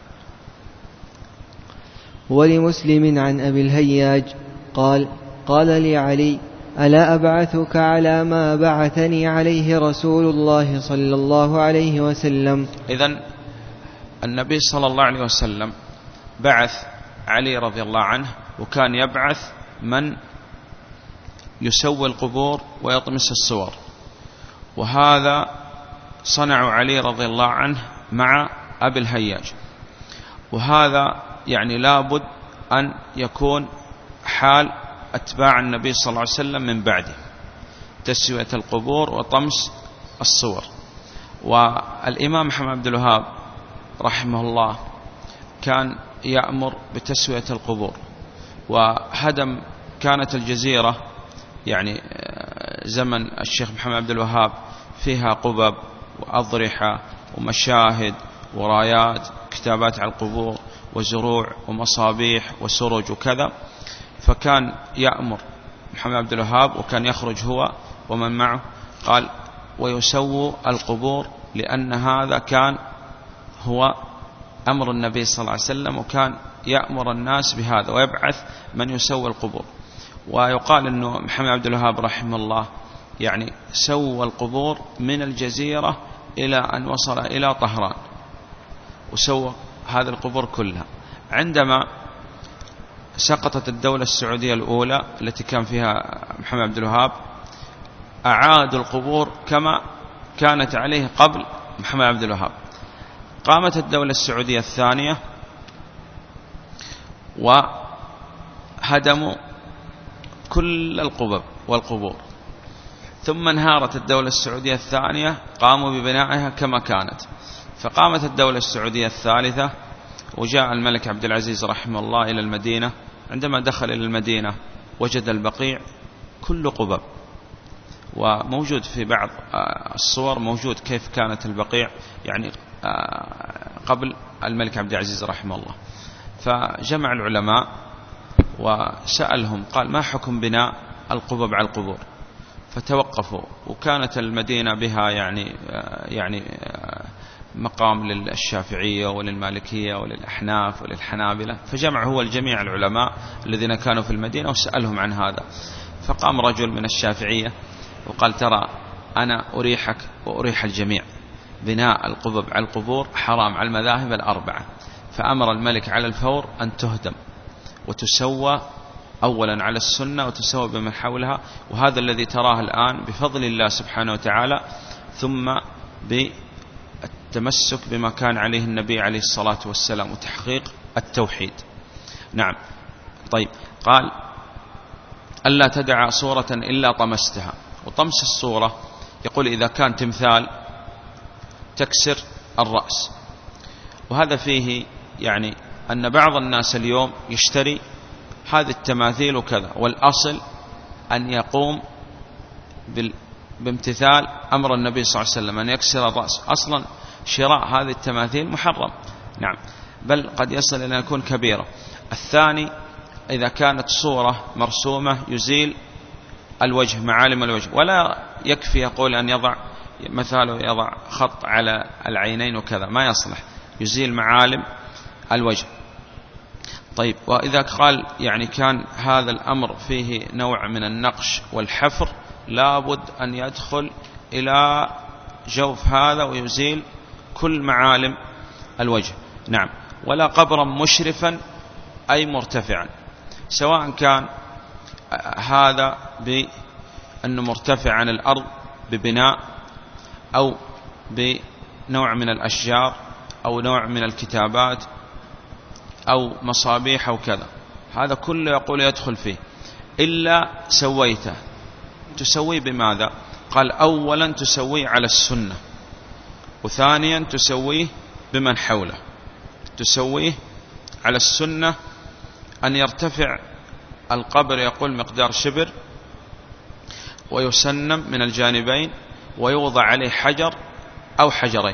ولمسلم عن أبي الهياج قال لي علي: ألا أبعثك على ما بعثني عليه رسول الله صلى الله عليه وسلم؟
إذن النبي صلى الله عليه وسلم بعث علي رضي الله عنه، وكان يبعث من يسوي القبور ويطمس الصور، وهذا صنع علي رضي الله عنه مع أبي الهياج. وهذا يعني لابد أن يكون حال أتباع النبي صلى الله عليه وسلم من بعده، تسوية القبور وطمس الصور. والإمام محمد عبد الوهاب رحمه الله كان يأمر بتسوية القبور، وهدم كانت الجزيرة يعني زمن الشيخ محمد عبد الوهاب فيها قبب وأضرحة ومشاهد ورايات، كتابات على القبور وزروع ومصابيح وسرج وكذا. فكان يأمر محمد عبد الوهاب، وكان يخرج هو ومن معه، قال: ويسووا القبور، لأن هذا كان هو أمر النبي صلى الله عليه وسلم، وكان يأمر الناس بهذا ويبعث من يسوي القبور. ويقال أنه محمد عبد الوهاب رحمه الله يعني سوى القبور من الجزيرة إلى أن وصل إلى طهران، وسوى هذه القبور كلها. عندما سقطت الدولة السعودية الأولى التي كان فيها محمد عبد الوهاب، أعادوا القبور كما كانت عليه قبل محمد عبد الوهاب. قامت الدولة السعودية الثانية وهدموا كل القبب والقبور، ثم انهارت الدولة السعودية الثانية، قاموا ببنائها كما كانت. فقامت الدولة السعودية الثالثة، وجاء الملك عبد العزيز رحمه الله إلى المدينة. عندما دخل إلى المدينة وجد البقيع كل قبب، وموجود في بعض الصور موجود كيف كانت البقيع يعني قبل الملك عبد العزيز رحمه الله. فجمع العلماء وسألهم، قال: ما حكم بناء القبب على القبور؟ فتوقفوا، وكانت المدينة بها يعني مقام للشافعية وللمالكية وللأحناف وللحنابلة. فجمع هو الجميع العلماء الذين كانوا في المدينة وسألهم عن هذا. فقام رجل من الشافعية وقال: ترى أنا أريحك وأريح الجميع، بناء القبب على القبور حرام على المذاهب الأربعة. فأمر الملك على الفور أن تهدم وتسوى أولا على السنة وتسوى بمن حولها، وهذا الذي تراه الآن بفضل الله سبحانه وتعالى، ثم بالتمسك بما كان عليه النبي عليه الصلاة والسلام وتحقيق التوحيد. نعم. طيب، قال: ألا تدع صورة إلا طمستها. وطمس الصورة يقول إذا كان تمثال تكسر الرأس. وهذا فيه يعني أن بعض الناس اليوم يشتري هذه التماثيل وكذا، والأصل أن يقوم بامتثال أمر النبي صلى الله عليه وسلم أن يكسر الرأس. أصلا شراء هذه التماثيل محرم، نعم، بل قد يصل إلى أن يكون كبيرة. الثاني إذا كانت صورة مرسومة يزيل الوجه، معالم الوجه، ولا يكفي يقول أن يضع مثاله يضع خط على العينين وكذا، ما يصلح، يزيل معالم الوجه. طيب، وإذا قال يعني كان هذا الأمر فيه نوع من النقش والحفر، لابد أن يدخل إلى جوف هذا ويزيل كل معالم الوجه، نعم. ولا قبرا مشرفا أي مرتفعا، سواء كان هذا بأنه مرتفع عن الأرض ببناء أو بنوع من الأشجار أو نوع من الكتابات أو مصابيح أو كذا، هذا كله يقول يدخل فيه. إلا سويته، تسويه بماذا؟ قال أولا تسويه على السنة، وثانيا تسويه بمن حوله. تسويه على السنة أن يرتفع القبر يقول مقدار شبر، ويسنم من الجانبين، ويوضع عليه حجر أو حجرين.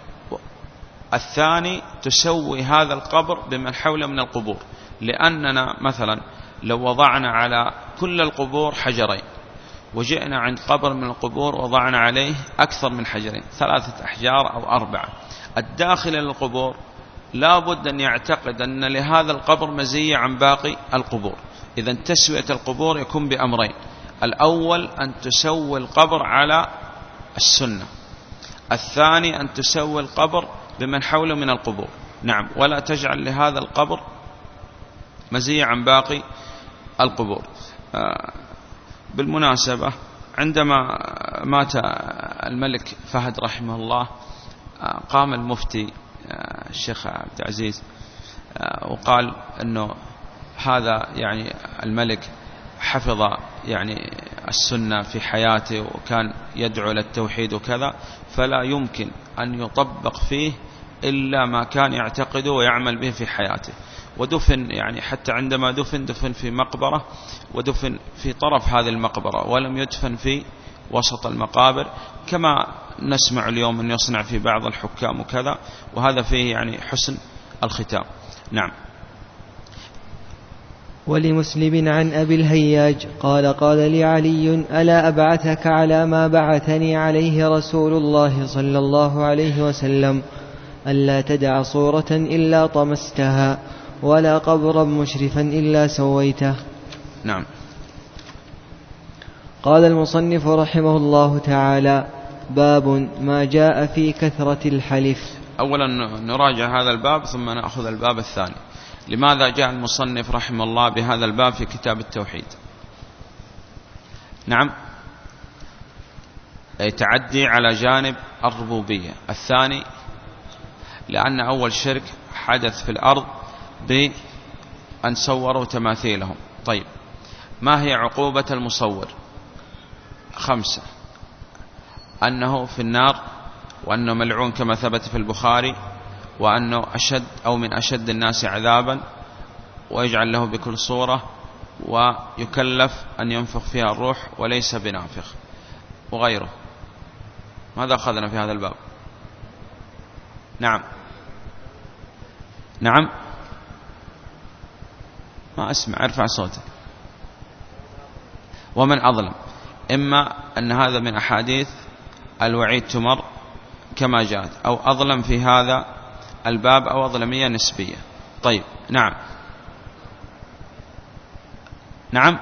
الثاني تسوي هذا القبر بمن حوله من القبور، لأننا مثلا لو وضعنا على كل القبور حجرين، وجئنا عند قبر من القبور وضعنا عليه أكثر من حجرين، 3 أحجار أو 4، الداخل للقبور لابد أن يعتقد أن لهذا القبر مزية عن باقي القبور. إذن تسوية القبور يكون بأمرين: الأول أن تسوي القبر على السنة، الثاني أن تسوي القبر بمن حوله من القبور، نعم، ولا تجعل لهذا القبر مزية عن باقي القبور. بالمناسبة عندما مات الملك فهد رحمه الله، قام المفتي الشيخ عبد العزيز وقال أنه هذا يعني الملك حفظ يعني السنة في حياته وكان يدعو للتوحيد وكذا، فلا يمكن أن يطبق فيه إلا ما كان يعتقده ويعمل به في حياته. ودفن يعني حتى عندما دفن في مقبرة، ودفن في طرف هذه المقبرة، ولم يدفن في وسط المقابر كما نسمع اليوم أن يصنع في بعض الحكام وكذا، وهذا فيه يعني حسن الختام، نعم.
ولمسلم عن أبي الهياج قال: قال لي علي: ألا أبعثك على ما بعثني عليه رسول الله صلى الله عليه وسلم، ألا تدع صورة إلا طمستها، ولا قبرا مشرفا إلا سويته.
نعم.
قال المصنف رحمه الله تعالى: باب ما جاء في كثرة الحلف.
أولا نراجع هذا الباب ثم نأخذ الباب الثاني. لماذا جاء المصنف رحمه الله بهذا الباب في كتاب التوحيد؟ نعم، يتعدي على جانب الربوبية. الثاني لأن أول شرك حدث في الأرض بأن صوروا تماثيلهم. طيب، ما هي عقوبة المصور؟ 5: أنه في النار، وأنه ملعون كما ثبت في البخاري، وأنه أشد أو من أشد الناس عذابا، ويجعل له بكل صورة، ويكلف أن ينفخ فيها الروح وليس بنافخ، وغيره. ماذا أخذنا في هذا الباب؟ نعم نعم، ما أسمع، ارفع صوتك. ومن أظلم، إما أن هذا من أحاديث الوعيد تمر كما جاءت، أو أظلم في هذا الباب، أو أظلمية نسبية. طيب، نعم نعم،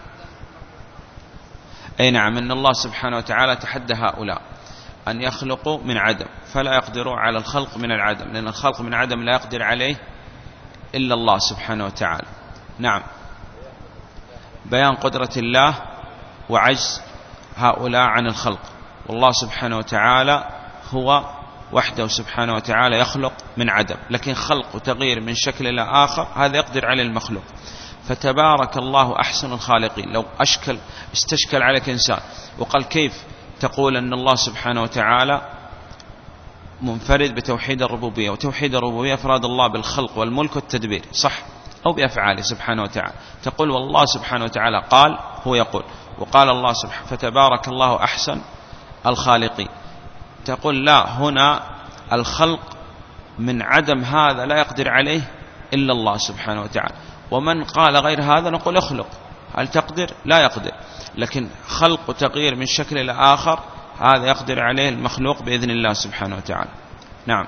أي نعم، إن الله سبحانه وتعالى تحدى هؤلاء أن يخلقوا من عدم، فلا يقدروا على الخلق من العدم، لأن الخلق من عدم لا يقدر عليه إلا الله سبحانه وتعالى. نعم، بيان قدرة الله وعجز هؤلاء عن الخلق، والله سبحانه وتعالى هو وحده سبحانه وتعالى يخلق من عدم، لكن خلق وتغيير من شكل إلى آخر هذا يقدر عليه المخلوق. فتبارك الله أحسن الخالقين. لو استشكل عليك إنسان وقال: كيف تقول أن الله سبحانه وتعالى منفرد بتوحيد الربوبية، وتوحيد الربوبية أفراد الله بالخلق والملك والتدبير، صح؟ أو بأفعاله سبحانه وتعالى. تقول والله سبحانه وتعالى قال، هو يقول، وقال الله سبحانه فتبارك الله أحسن الخالقين. تقول لا، هنا الخلق من عدم هذا لا يقدر عليه إلا الله سبحانه وتعالى، ومن قال غير هذا نقول اخلق، هل تقدر؟ لا يقدر. لكن خلق وتغيير من شكل إلى آخر هذا يقدر عليه المخلوق بإذن الله سبحانه وتعالى. نعم.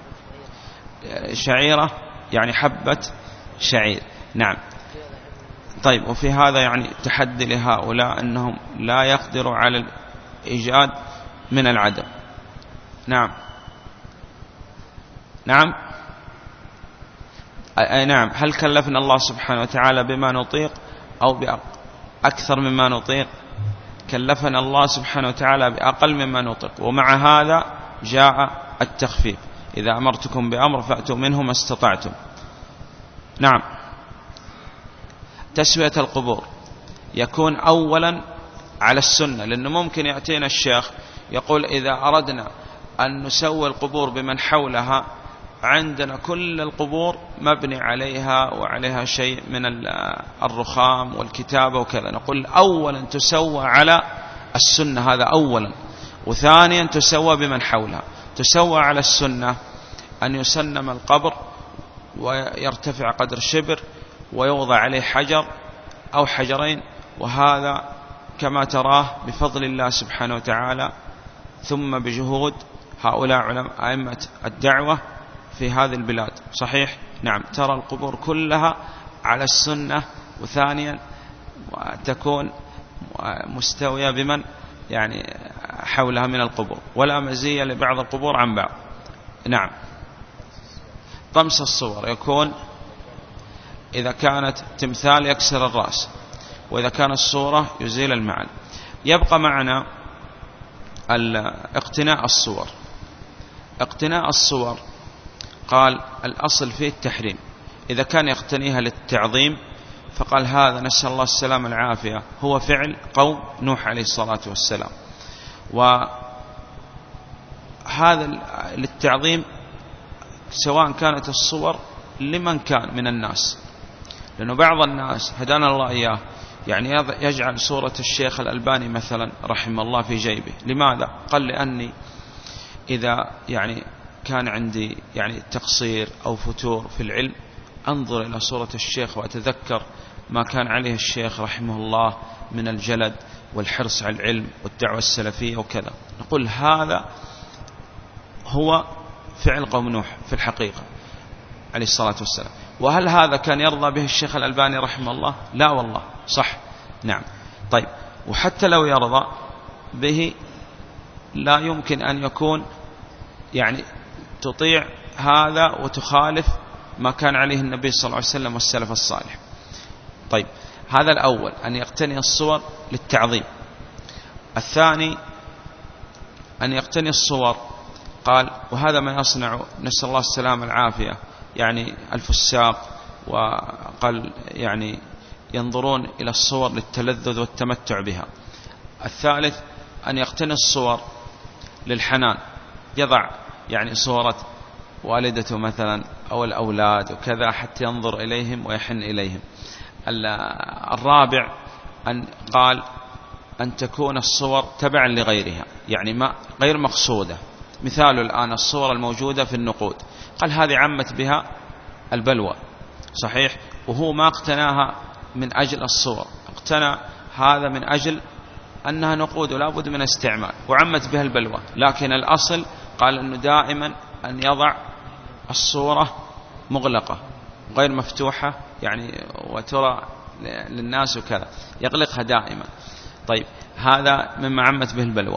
شعيرة يعني حبة شعير. نعم. طيب، وفي هذا يعني تحدي لهؤلاء أنهم لا يقدروا على الإيجاد من العدم. نعم. نعم. أي نعم. هل كلفنا الله سبحانه وتعالى بما نطيق أو بأكثر مما نطيق؟ كلفنا الله سبحانه وتعالى بأقل مما نطيق، ومع هذا جاء التخفيف: إذا أمرتكم بأمر فأتوا منه ما استطعتم. نعم. تسوية القبور يكون أولا على السنة، لأنه ممكن يأتينا الشيخ يقول إذا أردنا أن نسوي القبور بمن حولها، عندنا كل القبور مبني عليها وعليها شيء من الرخام والكتابة وكذا، نقول أولا تسوى على السنة، هذا أولا، وثانيا تسوى بمن حولها. تسوى على السنة أن يسنم القبر ويرتفع قدر شبر ويوضع عليه حجر أو حجرين، وهذا كما تراه بفضل الله سبحانه وتعالى ثم بجهود هؤلاء علماء أئمة الدعوة في هذه البلاد. صحيح؟ نعم. ترى القبور كلها على السنة، وثانيا تكون مستوية بمن يعني حولها من القبور، ولا مزية لبعض القبور عن بعض. نعم. طمس الصور يكون إذا كانت تمثال يكسر الرأس، وإذا كانت الصورة يزيل المعنى. يبقى معنا اقتناء الصور. اقتناء الصور قال الأصل فيه التحريم. إذا كان يقتنيها للتعظيم فقال هذا نسأل الله السلام العافية هو فعل قوم نوح عليه الصلاة والسلام، وهذا للتعظيم سواء كانت الصور لمن كان من الناس، لأنه بعض الناس هدانا الله إياه يعني يجعل صورة الشيخ الألباني مثلا رحمه الله في جيبه. لماذا؟ قال لأني إذا يعني كان عندي يعني تقصير أو فتور في العلم أنظر إلى صورة الشيخ وأتذكر ما كان عليه الشيخ رحمه الله من الجلد والحرص على العلم والدعوة السلفية وكذا. نقول هذا هو فعل قوم نوح في الحقيقة عليه الصلاة والسلام. وهل هذا كان يرضى به الشيخ الألباني رحمه الله؟ لا والله. صح. نعم. طيب، وحتى لو يرضى به لا يمكن أن يكون يعني تطيع هذا وتخالف ما كان عليه النبي صلى الله عليه وسلم والسلف الصالح. طيب، هذا الأول أن يقتني الصور للتعظيم. الثاني أن يقتني الصور قال وهذا ما يصنع نسأل الله السلام العافية يعني الفساق، وقال يعني ينظرون إلى الصور للتلذذ والتمتع بها. الثالث أن يقتني الصور للحنان، يضع يعني صورة والدته مثلا أو الأولاد وكذا حتى ينظر إليهم ويحن إليهم. الرابع أن قال أن تكون الصور تبعا لغيرها، يعني ما غير مقصودة. مثال الآن الصور الموجودة في النقود، قال هذه عمت بها البلوى. صحيح. وهو ما اقتناها من أجل الصور، اقتنى هذا من أجل أنها نقود ولا بد من استعمال، وعمت بها البلوى. لكن الأصل قال أنه دائما أن يضع الصورة مغلقة غير مفتوحة يعني وترى للناس وكذا، يغلقها دائما. طيب، هذا مما عمت به البلوى.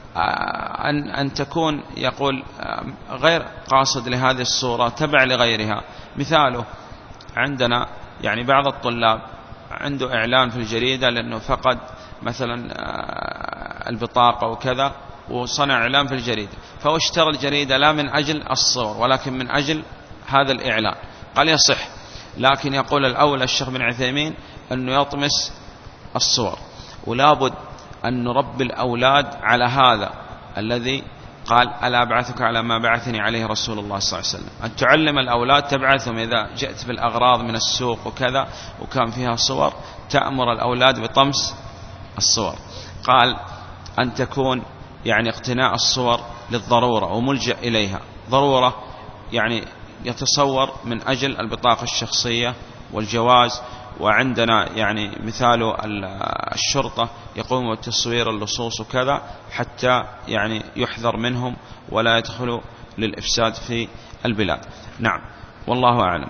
أن تكون يقول غير قاصد لهذه الصورة تبع لغيرها. مثاله عندنا يعني بعض الطلاب عنده إعلان في الجريدة لأنه فقد مثلا البطاقة وكذا، وصنع إعلان في الجريدة، فهو اشترى الجريدة لا من أجل الصور ولكن من أجل هذا الإعلان. قال يصح، لكن يقول الأول الشيخ بن عثيمين أنه يطمس الصور، ولا بد أن نربي الأولاد على هذا الذي قال ألا أبعثك على ما بعثني عليه رسول الله صلى الله عليه وسلم، أن تعلم الأولاد تبعثهم إذا جئت بالأغراض من السوق وكذا وكان فيها صور تأمر الأولاد بطمس الصور. قال أن تكون يعني اقتناء الصور للضرورة وملجأ إليها، ضرورة يعني يتصور من أجل البطاقة الشخصية والجواز، وعندنا يعني مثال الشرطة يقوم بتصوير اللصوص وكذا حتى يعني يحذر منهم ولا يدخلوا للإفساد في البلاد. نعم والله أعلم.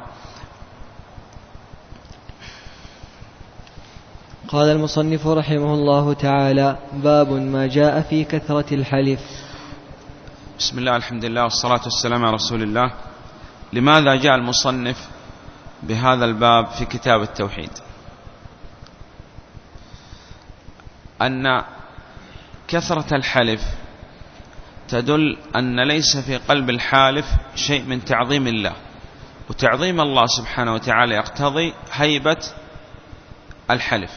قال المصنف رحمه الله تعالى: باب ما جاء في كثرة الحلف.
بسم الله الحمد لله والصلاة والسلام على رسول الله. لماذا جاء المصنف بهذا الباب في كتاب التوحيد؟ أن كثرة الحلف تدل أن ليس في قلب الحالف شيء من تعظيم الله، وتعظيم الله سبحانه وتعالى يقتضي هيبة الحلف،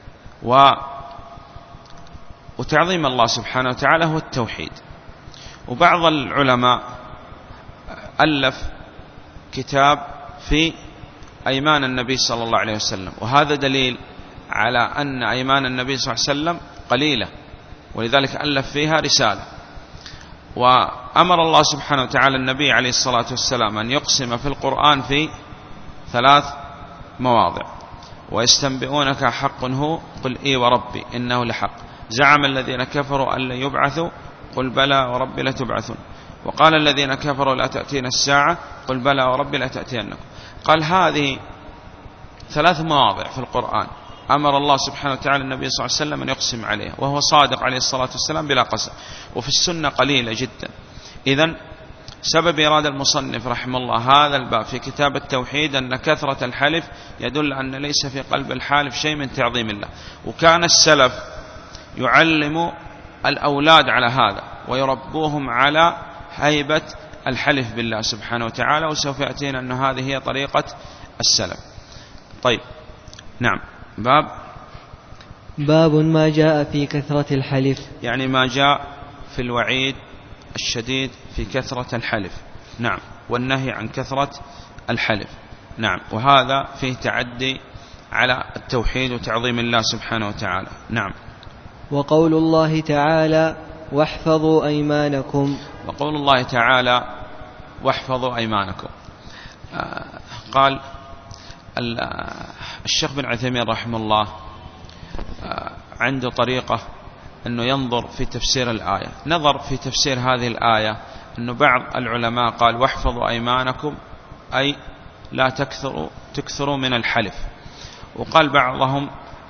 وتعظيم الله سبحانه وتعالى هو التوحيد. وبعض العلماء ألف كتاب في أيمان النبي صلى الله عليه وسلم، وهذا دليل على أن أيمان النبي صلى الله عليه وسلم قليلة، ولذلك ألف فيها رسالة. وأمر الله سبحانه وتعالى النبي عليه الصلاة والسلام أن يقسم في القرآن في 3 مواضع: ويستنبئونك حق هو قل إي وربي إنه لحق، زعم الذين كفروا أن لن يبعثوا قل بلى وربي لتبعثون، وقال الذين كفروا لا تأتينا الساعة قل بلى وربي لتأتينكم. قال هذه 3 مواضع في القرآن أمر الله سبحانه وتعالى النبي صلى الله عليه وسلم أن يقسم عليها، وهو صادق عليه الصلاة والسلام بلا قسم، وفي السنة قليلة جدا. إذن سبب إرادة المصنف رحمه الله هذا الباب في كتاب التوحيد أن كثرة الحلف يدل أن ليس في قلب الحالف شيء من تعظيم الله. وكان السلف يعلم الأولاد على هذا ويربوهم على هيبة الحلف بالله سبحانه وتعالى، وسوف يأتينا أن هذه هي طريقة السلف. طيب نعم.
باب ما جاء في كثرة الحلف،
يعني ما جاء في الوعيد الشديد في كثرة الحلف. نعم. والنهي عن كثرة الحلف. نعم. وهذا فيه تعدي على التوحيد وتعظيم الله سبحانه وتعالى. نعم.
وقول الله تعالى: واحفظوا أيمانكم.
وقول الله تعالى: واحفظوا أيمانكم. قال الشيخ بن عثيمين رحمه الله عنده طريقة أنه ينظر في تفسير الآية. نظر في تفسير هذه الآية أنه بعض العلماء قال: واحفظوا أيمانكم أي لا تكثروا من الحلف. وقال بعضهم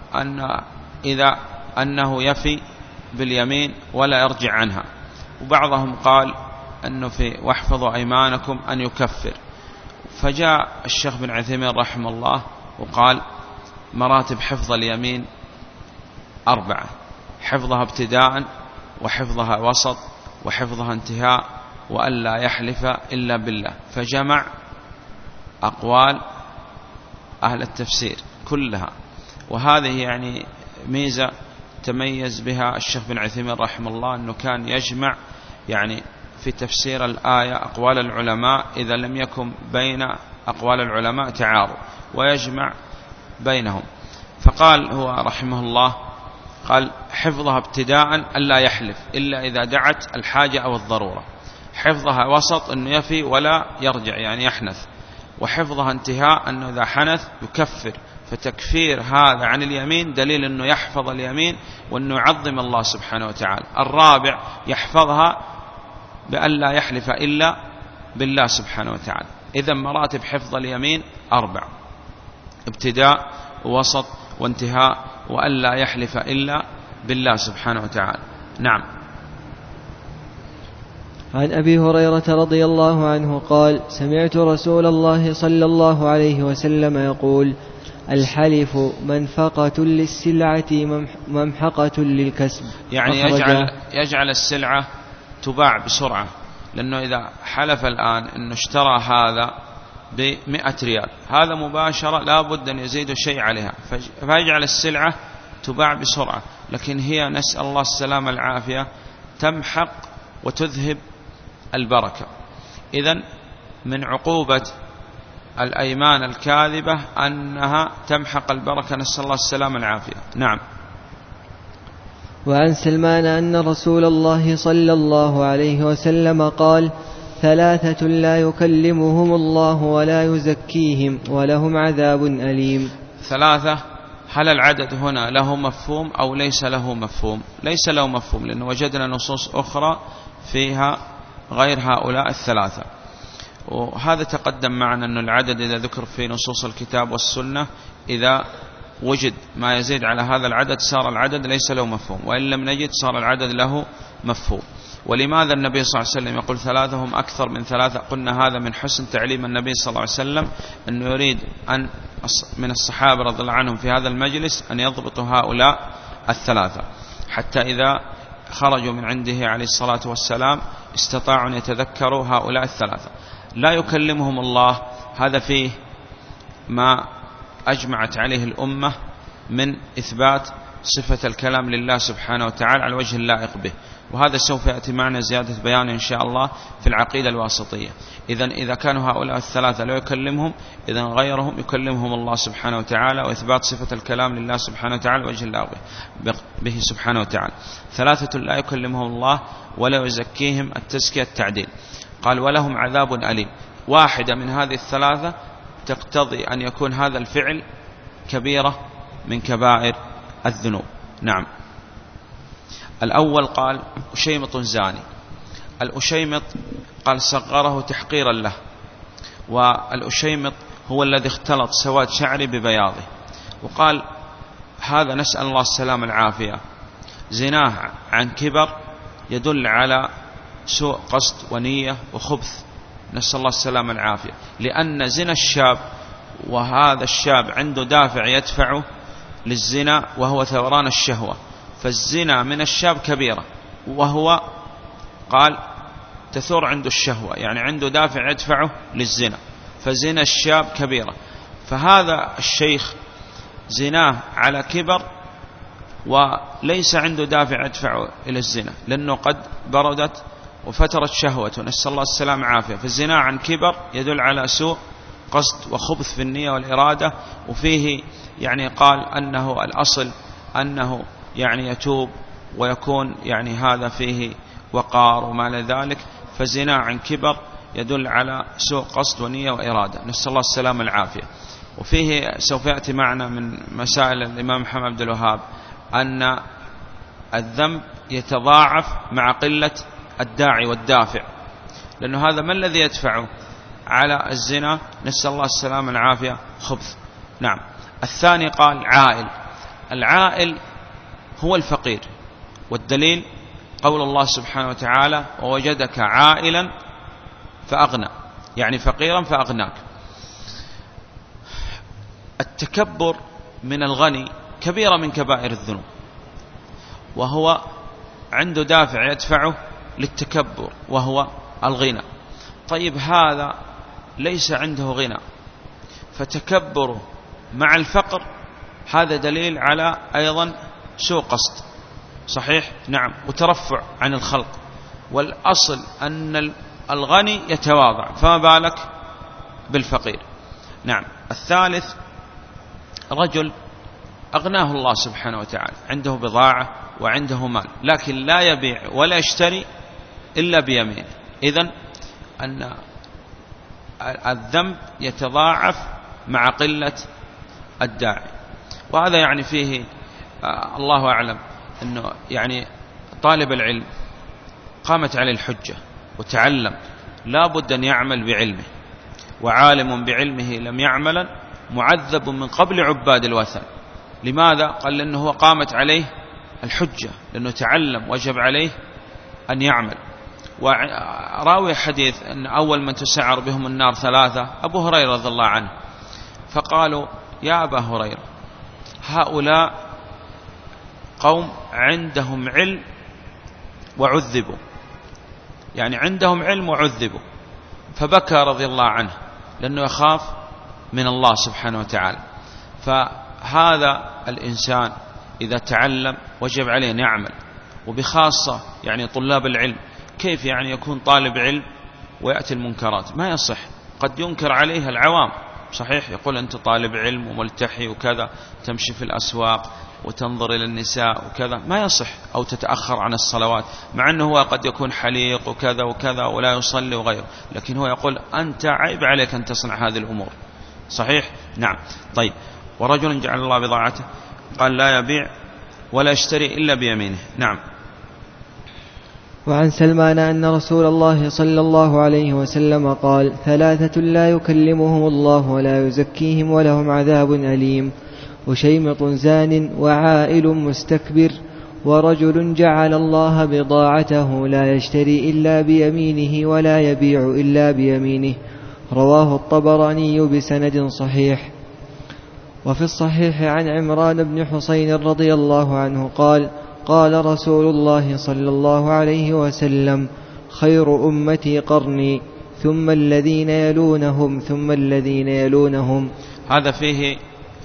أنه يفي باليمين ولا يرجع عنها. وبعضهم قال أنه في واحفظوا أيمانكم أن يكفر. فجاء الشيخ بن عثيمين رحمه الله وقال: مراتب حفظ اليمين 4: حفظها ابتداء، وحفظها وسط، وحفظها انتهاء، وألا يحلف إلا بالله. فجمع أقوال أهل التفسير كلها، وهذه يعني ميزة تميز بها الشيخ بن عثيمين رحمه الله، أنه كان يجمع يعني في تفسير الآية أقوال العلماء إذا لم يكن بين أقوال العلماء تعارض، ويجمع بينهم. فقال هو رحمه الله قال: حفظها ابتداء ألا يحلف إلا إذا دعت الحاجة أو الضرورة. حفظها وسط أنه يفي ولا يرجع يعني يحنث. وحفظها انتهاء أنه إذا حنث يكفر. فتكفير هذا عن اليمين دليل أنه يحفظ اليمين وأنه يعظم الله سبحانه وتعالى. الرابع يحفظها بأن لا يحلف إلا بالله سبحانه وتعالى. إذن مراتب حفظ اليمين 4: ابتداء ووسط وانتهاء، وأن لا يحلف إلا بالله سبحانه وتعالى. نعم.
عن أبي هريرة رضي الله عنه قال: سمعت رسول الله صلى الله عليه وسلم يقول: الحلف منفقة للسلعة ممحقة للكسب.
يعني يجعل السلعة تباع بسرعة، لأنه إذا حلف الآن أنه اشترى هذا ب100 ريال، هذا مباشرة لا بد أن يزيد شيء عليها، فيجعل السلعة تباع بسرعة. لكن هي نسأل الله السلامة العافية تمحق وتذهب البركة. إذن من عقوبة الأيمان الكاذبة أنها تمحق البركة، نسأل الله السلامة العافية. نعم.
وعن سلمان أن رسول الله صلى الله عليه وسلم قال: 3 لا يكلمهم الله ولا يزكيهم ولهم عذاب أليم.
3، هل العدد هنا له مفهوم أو ليس له مفهوم؟ ليس له مفهوم، لأن وجدنا نصوص أخرى فيها غير هؤلاء 3، وهذا تقدم معنا أن العدد إذا ذكر في نصوص الكتاب والسنة إذا وجد ما يزيد على هذا العدد صار العدد ليس له مفهوم، وإن لم نجد صار العدد له مفهوم. ولماذا النبي صلى الله عليه وسلم يقول 3 هم أكثر من 3؟ قلنا هذا من حسن تعليم النبي صلى الله عليه وسلم أنه يريد أن من الصحابة رضي الله عنهم في هذا المجلس أن يضبطوا هؤلاء 3، حتى إذا خرجوا من عنده عليه الصلاة والسلام استطاعوا أن يتذكروا هؤلاء 3. لا يكلمهم الله، هذا فيه ما أجمعت عليه الأمة من إثبات صفة الكلام لله سبحانه وتعالى على الوجه اللائق به، وهذا سوف يأتي معنا زيادة بيان إن شاء الله في العقيدة الواسطية. إذا كانوا هؤلاء 3 لا يكلمهم، إذا غيرهم يكلمهم الله سبحانه وتعالى، وإثبات صفة الكلام لله سبحانه وتعالى وجه الله به سبحانه وتعالى. 3 لا يكلمهم الله ولا يزكيهم، التزكية التعديل. قال: ولهم عذاب أليم. واحدة من هذه 3 تقتضي أن يكون هذا الفعل كبيرة من كبائر الذنوب. نعم. الأول قال: أشيمط زاني. الأشيمط قال صغره تحقيرا له، والأشيمط هو الذي اختلط سواد شعري ببياضه، وقال هذا نسأل الله السلام العافية، زناه عن كبر يدل على سوء قصد ونية وخبث، نسأل الله السلام العافية، لأن زنا الشاب وهذا الشاب عنده دافع يدفعه للزنا وهو ثوران الشهوة، فالزنا من الشاب كبيرة، وهو قال تثور عنده الشهوة، يعني عنده دافع يدفعه للزنا، فزنا الشاب كبيرة. فهذا الشيخ زناه على كبر وليس عنده دافع يدفعه إلى الزنا، لأنه قد بردت وفترت شهوته، نسأل الله السلام عافية. فالزنا عن كبر يدل على سوء قصد وخبث في النية والإرادة، وفيه يعني قال أنه الأصل أنه يعني يتوب ويكون يعني هذا فيه وقار وما لذلك، فزنا عن كبر يدل على سوء قصد ونية وإرادة، نسأل الله السلام العافية. وفيه سوف يأتي معنا من مسائل الإمام محمد عبد الوهاب أن الذنب يتضاعف مع قلة الداعي والدافع، لأنه هذا ما الذي يدفعه على الزنا، نسأل الله السلام العافية، خبث. نعم. الثاني قال عائل. العائل هو الفقير، والدليل قول الله سبحانه وتعالى: ووجدك عائلا فأغنى، يعني فقيرا فأغناك. التكبر من الغني كبيرة من كبائر الذنوب، وهو عنده دافع يدفعه للتكبر وهو الغنى. طيب هذا ليس عنده غنى، فتكبره مع الفقر هذا دليل على أيضا سوء قصد، صحيح؟ نعم. وترفع عن الخلق، والأصل أن الغني يتواضع، فما بالك بالفقير. نعم. الثالث رجل أغناه الله سبحانه وتعالى، عنده بضاعة وعنده مال، لكن لا يبيع ولا يشتري إلا بيمينه. إذن أن الذنب يتضاعف مع قلة الداعي، وهذا يعني فيه الله أعلم أنه يعني طالب العلم قامت عليه الحجة وتعلم لا بد أن يعمل بعلمه، وعالم بعلمه لم يعمل معذب من قبل عباد الوثن. لماذا؟ قال لأنه هو قامت عليه الحجة، لأنه تعلم وجب عليه أن يعمل. وراوي حديث أن أول من تسعر بهم النار 3 أبو هريرة رضي الله عنه، فقالوا يا أبا هريرة هؤلاء قوم عندهم علم وعذبوا، يعني عندهم علم وعذبوا، فبكى رضي الله عنه لأنه يخاف من الله سبحانه وتعالى. فهذا الإنسان إذا تعلم وجب عليه أن يعمل، وبخاصة يعني طلاب العلم، كيف يعني يكون طالب علم ويأتي المنكرات؟ ما يصح، قد ينكر عليه العوام صحيح، يقول أنت طالب علم وملتحي وكذا، تمشي في الأسواق وتنظر إلى النساء وكذا، ما يصح. أو تتأخر عن الصلوات، مع أنه هو قد يكون حليق وكذا وكذا ولا يصلي وغيره، لكن هو يقول أنت عيب عليك أن تصنع هذه الأمور. صحيح؟ نعم. طيب، ورجل جعل الله بضاعته، قال لا يبيع ولا يشتري إلا بيمينه. نعم.
وعن سلمان أن رسول الله صلى الله عليه وسلم قال: 3 لا يكلمهم الله ولا يزكيهم ولهم عذاب أليم: وشيمط زان، وعائل مستكبر، ورجل جعل الله بضاعته لا يشتري إلا بيمينه ولا يبيع إلا بيمينه. رواه الطبراني بسند صحيح. وفي الصحيح عن عمران بن حسين رضي الله عنه قال: قال رسول الله صلى الله عليه وسلم: خير أمتي قرني، ثم الذين يلونهم، ثم الذين يلونهم.
هذا فيه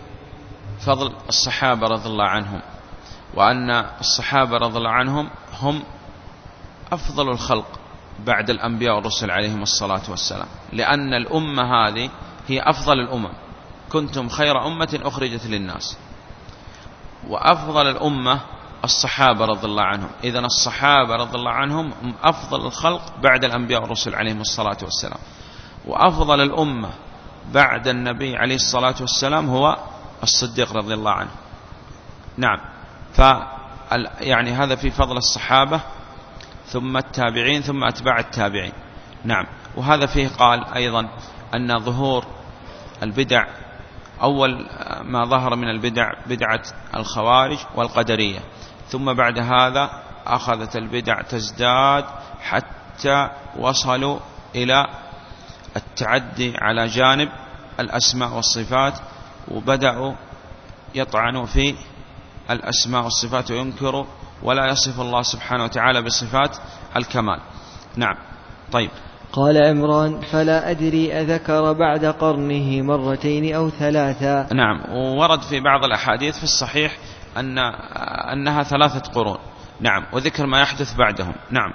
فضل الصحابة رضي الله عنهم، وأن الصحابة رضي الله عنهم هم أفضل الخلق بعد الأنبياء والرسل عليهم الصلاة والسلام، لأن الأمة هذه هي أفضل الأمم. كنتم خير أمة أخرجت للناس، وأفضل الأمة الصحابة رضي الله عنهم. إذن الصحابة رضي الله عنهم هم أفضل الخلق بعد الأنبياء والرسل عليهم الصلاة والسلام. وأفضل الأمة بعد النبي عليه الصلاة والسلام هو الصديق رضي الله عنه. نعم. يعني هذا في فضل الصحابة، ثم التابعين، ثم أتباع التابعين. نعم. وهذا فيه قال أيضا أن ظهور البدع، أول ما ظهر من البدع بدعة الخوارج والقدرية، ثم بعد هذا أخذت البدع تزداد حتى وصلوا إلى التعدي على جانب الأسماء والصفات، وبدأوا يطعنوا في الأسماء والصفات وينكروا ولا يصف الله سبحانه وتعالى بصفات الكمال. نعم. طيب.
قال عمران: فلا أدري أذكر بعد قرنه 2 أو 3.
نعم. وورد في بعض الأحاديث في الصحيح أنها 3 قرون. نعم. وذكر ما يحدث بعدهم. نعم.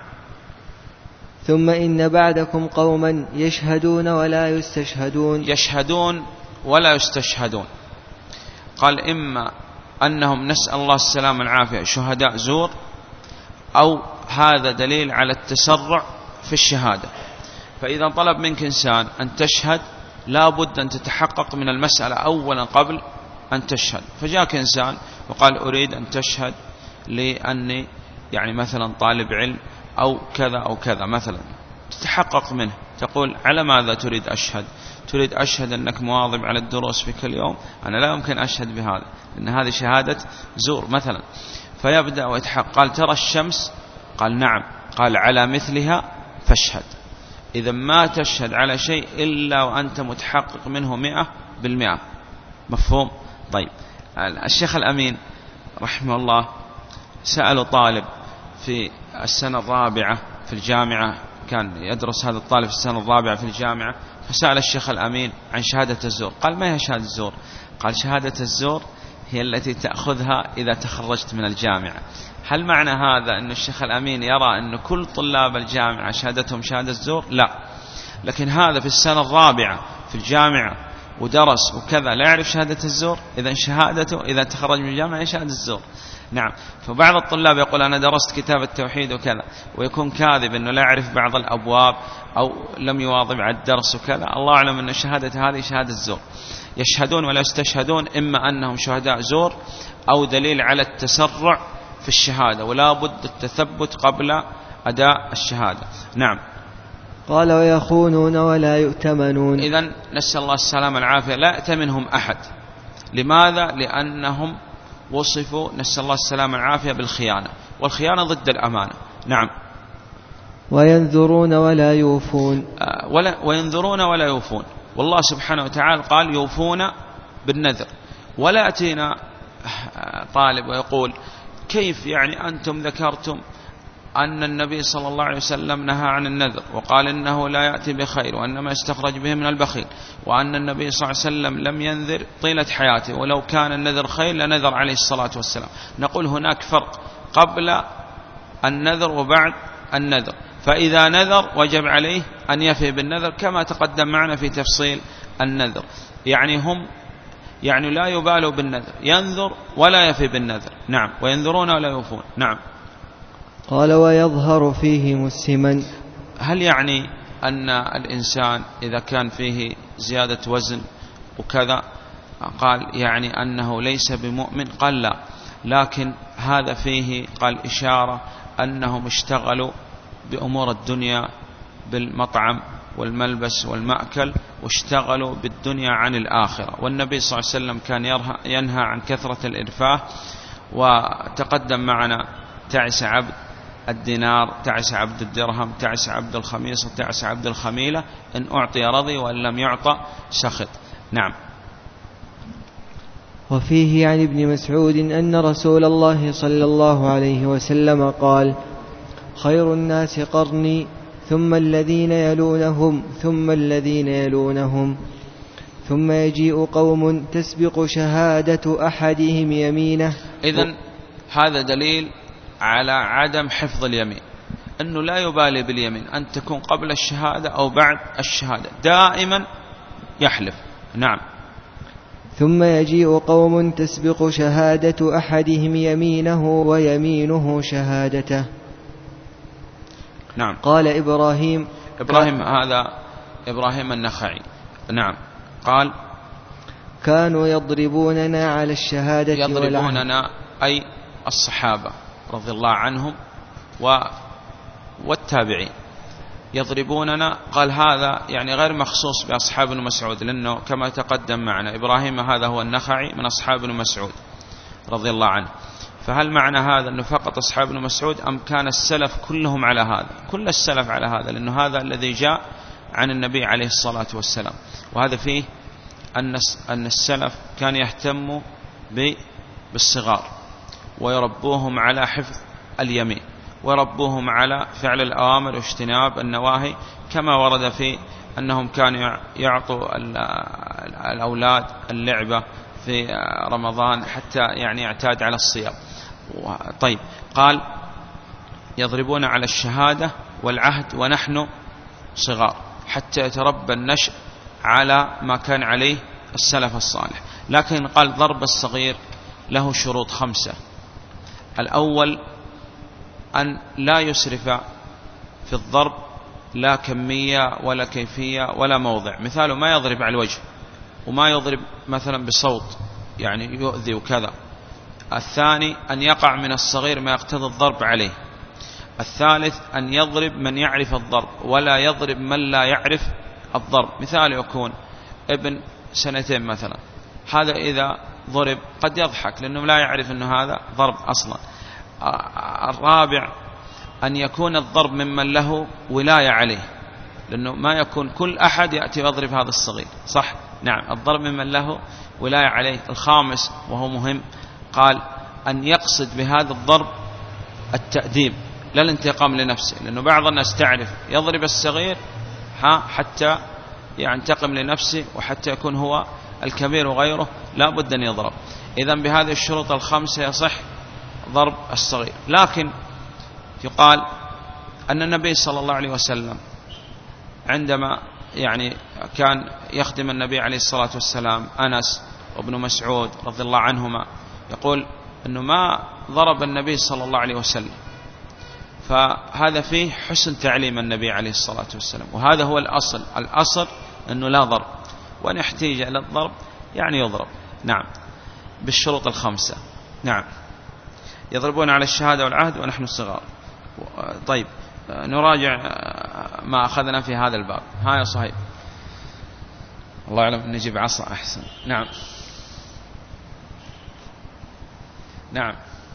ثم إن بعدكم قوما يشهدون ولا يستشهدون.
يشهدون ولا يستشهدون، قال إما أنهم نسأل الله السلام والعافية شهداء زور، أو هذا دليل على التسرع في الشهادة. فإذا طلب منك إنسان أن تشهد لا بد أن تتحقق من المسألة أولا قبل أن تشهد. فجاءك إنسان وقال أريد أن تشهد لأني يعني مثلا طالب علم أو كذا أو كذا مثلا، تتحقق منه، تقول على ماذا تريد أشهد؟ تريد أشهد أنك مواظب على الدروس في كل يوم؟ أنا لا يمكن أشهد بهذا، لأن هذه شهادة زور مثلا. فيبدأ ويتحقق، قال ترى الشمس؟ قال نعم. قال على مثلها فاشهد. إذا ما تشهد على شيء إلا وأنت متحقق منه 100%. مفهوم؟ طيب. الشيخ الأمين رحمه الله سأل طالب في السنة الرابعة في الجامعة، كان يدرس هذا الطالب في السنة الرابعة في الجامعة، فسأل الشيخ الأمين عن شهادة الزور. قال ما هي شهادة الزور؟ قال شهادة الزور هي التي تأخذها إذا تخرجت من الجامعة. هل معنى هذا أن الشيخ الأمين يرى أن كل طلاب الجامعة شهادتهم شهادة الزور؟ لا، لكن هذا في السنة الرابعة في الجامعة ودرس وكذا لا يعرف شهادة الزور، إذا شهادته إذا تخرج من الجامعة شهادة الزور. نعم. فبعض الطلاب يقول أنا درست كتاب التوحيد وكذا، ويكون كاذب أنه لا يعرف بعض الأبواب أو لم يواظب على الدرس وكذا. الله أعلم أن شهادة هذه شهادة الزور. يشهدون ولا يستشهدون، إما أنهم شهداء زور أو دليل على التسرع في الشهادة، ولا بد التثبت قبل أداء الشهادة. نعم.
قال ويخونون ولا يؤتمنون.
إذن نسأل الله السلامة والعافية لا يأتمنهم أحد. لماذا؟ لأنهم وصفوا نسأل الله السلامة والعافية بالخيانة، والخيانة ضد الأمانة. نعم.
وينذرون ولا يوفون.
وينذرون ولا يوفون، والله سبحانه وتعالى قال يوفون بالنذر. ولا يأتينا طالب ويقول كيف يعني أنتم ذكرتم أن النبي صلى الله عليه وسلم نهى عن النذر وقال إنه لا يأتي بخير وأنما يستخرج به من البخيل، وأن النبي صلى الله عليه وسلم لم ينذر طيلة حياته، ولو كان النذر خير لنذر عليه الصلاة والسلام. نقول هناك فرق قبل النذر وبعد النذر. فإذا نذر وجب عليه أن يفي بالنذر كما تقدم معنا في تفصيل النذر. يعني هم يعني لا يبالوا بالنذر، ينذر ولا يفي بالنذر. نعم، وينذرون ولا يوفون. نعم.
قال ويظهر فيهم السمن.
هل يعني أن الإنسان إذا كان فيه زيادة وزن وكذا قال يعني أنه ليس بمؤمن؟ قال لا، لكن هذا فيه قال إشارة أنهم اشتغلوا بأمور الدنيا بالمطعم والملبس والمأكل، واشتغلوا بالدنيا عن الآخرة. والنبي صلى الله عليه وسلم كان ينهى عن كثرة الإرفاه، وتقدم معنا تعس عبد الدينار، تعس عبد الدرهم، تعس عبد الخميصة، تعس عبد الخميلة، إن أعطي رضي وإن لم يعطى سخط. نعم.
وفيه عن ابن مسعود أن رسول الله صلى الله عليه وسلم قال: خير الناس قرني ثم الذين يلونهم ثم الذين يلونهم ثم يجيء قوم تسبق شهادة أحدهم يمينه.
إذن هذا دليل على عدم حفظ اليمين، أنه لا يبالي باليمين، أن تكون قبل الشهادة أو بعد الشهادة، دائما يحلف. نعم.
ثم يجيء قوم تسبق شهادة أحدهم يمينه ويمينه شهادته.
نعم.
قال إبراهيم
هذا إبراهيم النخعي. نعم. قال
كانوا يضربوننا على الشهادة
يضربوننا أي الصحابة رضي الله عنهم والتابعين يضربوننا. قال هذا يعني غير مخصوص بأصحاب ابن مسعود، لأنه كما تقدم معنا إبراهيم هذا هو النخعي من أصحاب ابن مسعود رضي الله عنه. فهل معنى هذا أنه فقط أصحاب ابن مسعود، أم كان السلف كلهم على هذا؟ كل السلف على هذا، لأنه هذا الذي جاء عن النبي عليه الصلاة والسلام. وهذا فيه أن السلف كان يهتم بالصغار ويربوهم على حفظ اليمين، ويربوهم على فعل الأوامر واجتناب النواهي، كما ورد في أنهم كانوا يعطوا الأولاد اللعبة في رمضان حتى يعني يعتاد على الصيام. طيب، قال يضربون على الشهادة والعهد ونحن صغار، حتى يتربى النشء على ما كان عليه السلف الصالح. لكن قال ضرب الصغير له شروط 5. الأول أن لا يسرف في الضرب، لا كمية ولا كيفية ولا موضع. مثاله ما يضرب على الوجه، وما يضرب مثلا بصوت يعني يؤذي وكذا. الثاني أن يقع من الصغير ما يقتضي الضرب عليه. الثالث أن يضرب من يعرف الضرب ولا يضرب من لا يعرف الضرب. مثال يكون ابن 2 مثلا، هذا إذا ضرب قد يضحك لأنه لا يعرف أنه هذا ضرب أصلا. الرابع أن يكون الضرب ممن له ولاية عليه، لأنه ما يكون كل أحد يأتي ويضرب هذا الصغير، صح؟ نعم، الضرب ممن له ولاية عليه. الخامس وهو مهم، قال أن يقصد بهذا الضرب التأديب لا الانتقام لنفسه، لأنه بعض الناس تعرف يضرب الصغير حتى ينتقم لنفسه، وحتى يكون هو الكبير وغيره لا بد أن يضرب. إذن بهذه الشروط 5 يصح ضرب الصغير. لكن يقال أن النبي صلى الله عليه وسلم عندما يعني كان يخدم النبي عليه الصلاة والسلام أنس وابن مسعود رضي الله عنهما، يقول أنه ما ضرب النبي صلى الله عليه وسلم، فهذا فيه حسن تعليم النبي عليه الصلاة والسلام. وهذا هو الأصل أنه لا ضرب، وأن يحتاج إلى الضرب يعني يضرب. نعم، بالشروط 5. نعم، يضربون على الشهادة والعهد ونحن صغار. طيب، نراجع ما أخذنا في هذا الباب. ها يا صهيب، الله يعلم نجيب عصا أحسن. نعم. نعم،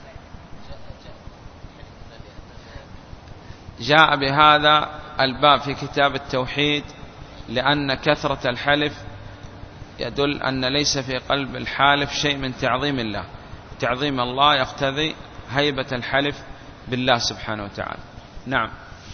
جاء بهذا الباب في كتاب التوحيد لأن كثرة الحلف يدل أن ليس في قلب الحالف شيء من تعظيم الله. تعظيم الله يقتضي هيبة الحلف بالله سبحانه وتعالى. نعم.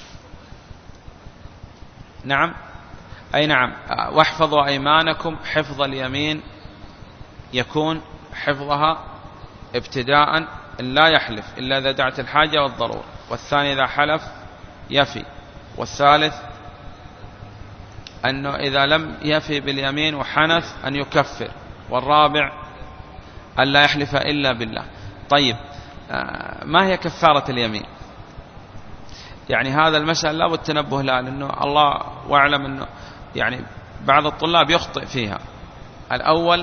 نعم، أي نعم. واحفظوا أيمانكم، حفظ اليمين يكون حفظها ابتداء إن لا يحلف إلا إذا دعت الحاجة والضرورة، والثاني إذا حلف يفي، والثالث أنه إذا لم يفي باليمين وحنث أن يكفر، والرابع أن لا يحلف إلا بالله. طيب ما هي كفارة اليمين؟ يعني هذا المسألة لا بد التنبه لها، لأنه الله واعلم أنه يعني بعض الطلاب يخطئ فيها. الأول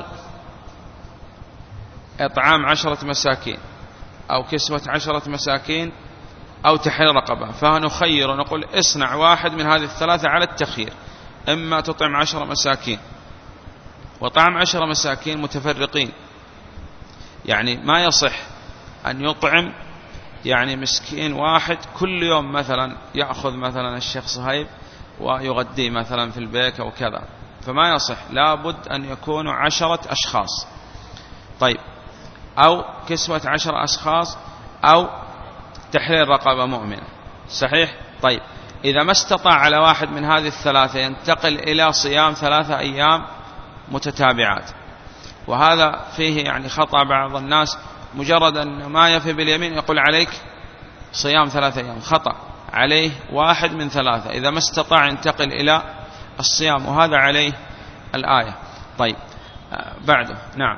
إطعام 10 مساكين أو كسوة 10 مساكين أو تحرير رقبة، فنخير ونقول اصنع واحد من هذه الثلاثة على التخيير، إما تطعم 10 مساكين، وطعم 10 مساكين متفرقين، يعني ما يصح أن يطعم يعني مسكين واحد كل يوم، مثلا يأخذ مثلا الشيخ صهيب ويغديه مثلا في البيت أو كذا، فما يصح، لابد أن يكونوا 10 أشخاص. طيب أو كسوة 10 أشخاص أو تحرير رقبة مؤمنة، صحيح؟ طيب إذا ما استطاع على واحد من هذه الثلاثة ينتقل إلى صيام 3 أيام متتابعات. وهذا فيه يعني خطأ بعض الناس، مجرد أن ما يفي باليمين يقول عليك صيام 3 أيام، خطأ، عليه واحد من 3 إذا ما استطاع ينتقل إلى الصيام، وهذا عليه الآية. طيب بعده نعم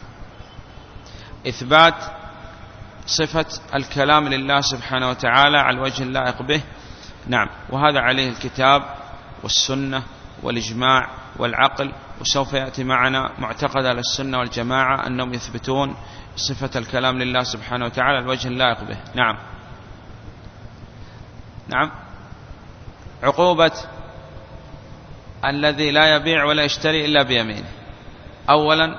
إثبات صفة الكلام لله سبحانه وتعالى على الوجه اللائق به، نعم، وهذا عليه الكتاب والسنة والإجماع والعقل. وسوف يأتي معنا معتقد أهل السنة والجماعة أنهم يثبتون صفة الكلام لله سبحانه وتعالى على الوجه اللائق به. نعم نعم عقوبة الذي لا يبيع ولا يشتري إلا بيمينه، أولا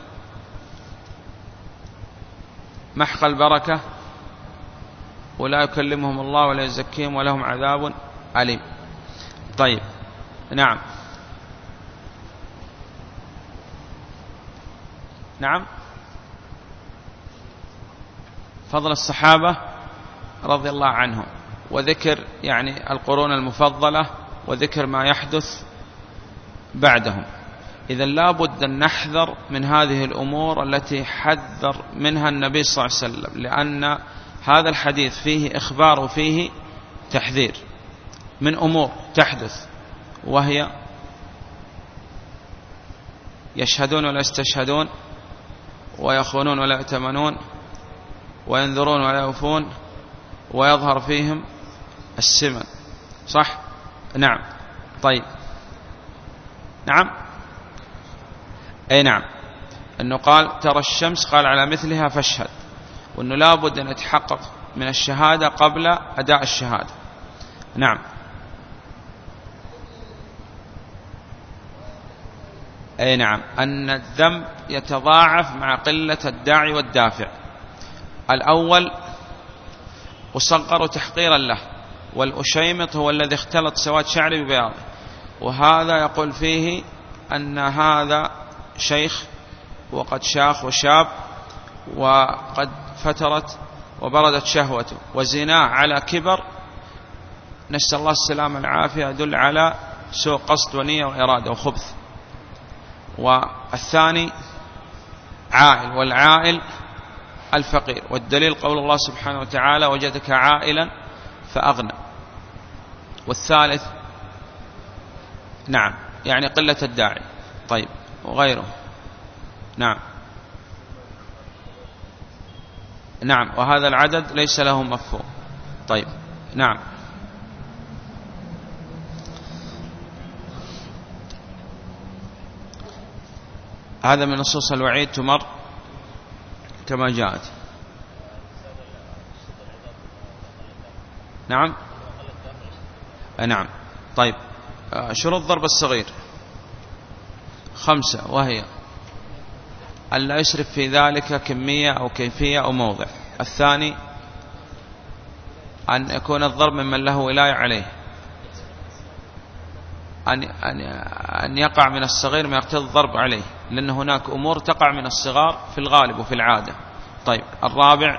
محق البركة، ولا يكلمهم الله ولا يزكيهم ولهم عذاب أليم. طيب نعم نعم فضل الصحابة رضي الله عنهم، وذكر يعني القرون المفضلة، وذكر ما يحدث بعدهم. إذا لا بد أن نحذر من هذه الأمور التي حذر منها النبي صلى الله عليه وسلم، لأن هذا الحديث فيه إخبار وفيه تحذير من أمور تحدث، وهي يشهدون ولا يستشهدون، ويخونون ولا يأتمنون، وينذرون ولا يوفون، ويظهر فيهم السمن، صح؟ نعم. طيب نعم أي نعم، أنه قال ترى الشمس، قال على مثلها فاشهد، وأنه لا بد أن يتحقق من الشهادة قبل أداء الشهادة. نعم أي نعم، أن الذنب يتضاعف مع قلة الداعي والدافع. الأول أصغر تحقيرا له، والأشيمط هو الذي اختلط سواد شعري ببياضه، وهذا يقول فيه أن هذا شيخ وقد شاخ وشاب وقد فترت وبردت شهوته، وزناه على كبر، نسأل الله السلامة والعافية، يدل على سوء قصد ونية وإرادة وخبث. والثاني عائل، والعائل الفقير، والدليل قول الله سبحانه وتعالى وجدك عائلا فأغنى. والثالث نعم يعني قلة الداعي. طيب وغيره نعم نعم، وهذا العدد ليس له مفهوم. طيب نعم هذا من نصوص الوعيد تمر كما جاءت. نعم نعم. طيب شروط ضرب الصغير 5، وهي أن لا يسرف في ذلك كمية أو كيفية أو موضع. الثاني أن يكون الضرب ممن له ولاية عليه، أن يقع من الصغير ما يقتضي الضرب عليه، لأن هناك أمور تقع من الصغار في الغالب وفي العادة. طيب الرابع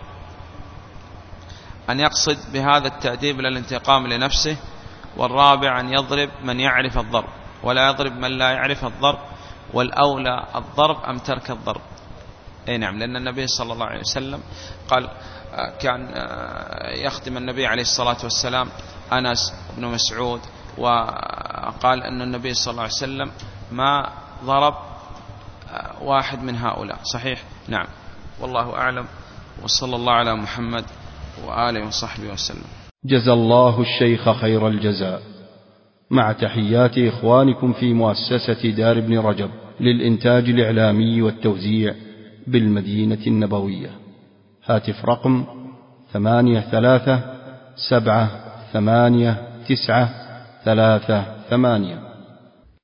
أن يقصد بهذا التأديب للانتقام لنفسه. والرابع أن يضرب من يعرف الضرب ولا يضرب من لا يعرف الضرب، والأولى الضرب أم ترك الضرب. أي نعم، لأن النبي صلى الله عليه وسلم قال كان يخدم النبي عليه الصلاة والسلام أنس بن مسعود قال أن النبي صلى الله عليه وسلم ما ضرب واحد من هؤلاء. صحيح؟ نعم. والله أعلم، وصلى الله على محمد وآله وصحبه وسلم.
جزى الله الشيخ خير الجزاء، مع تحيات إخوانكم في مؤسسة دار ابن رجب للإنتاج الإعلامي والتوزيع بالمدينة النبوية. هاتف رقم 83 7 8 9 3 8.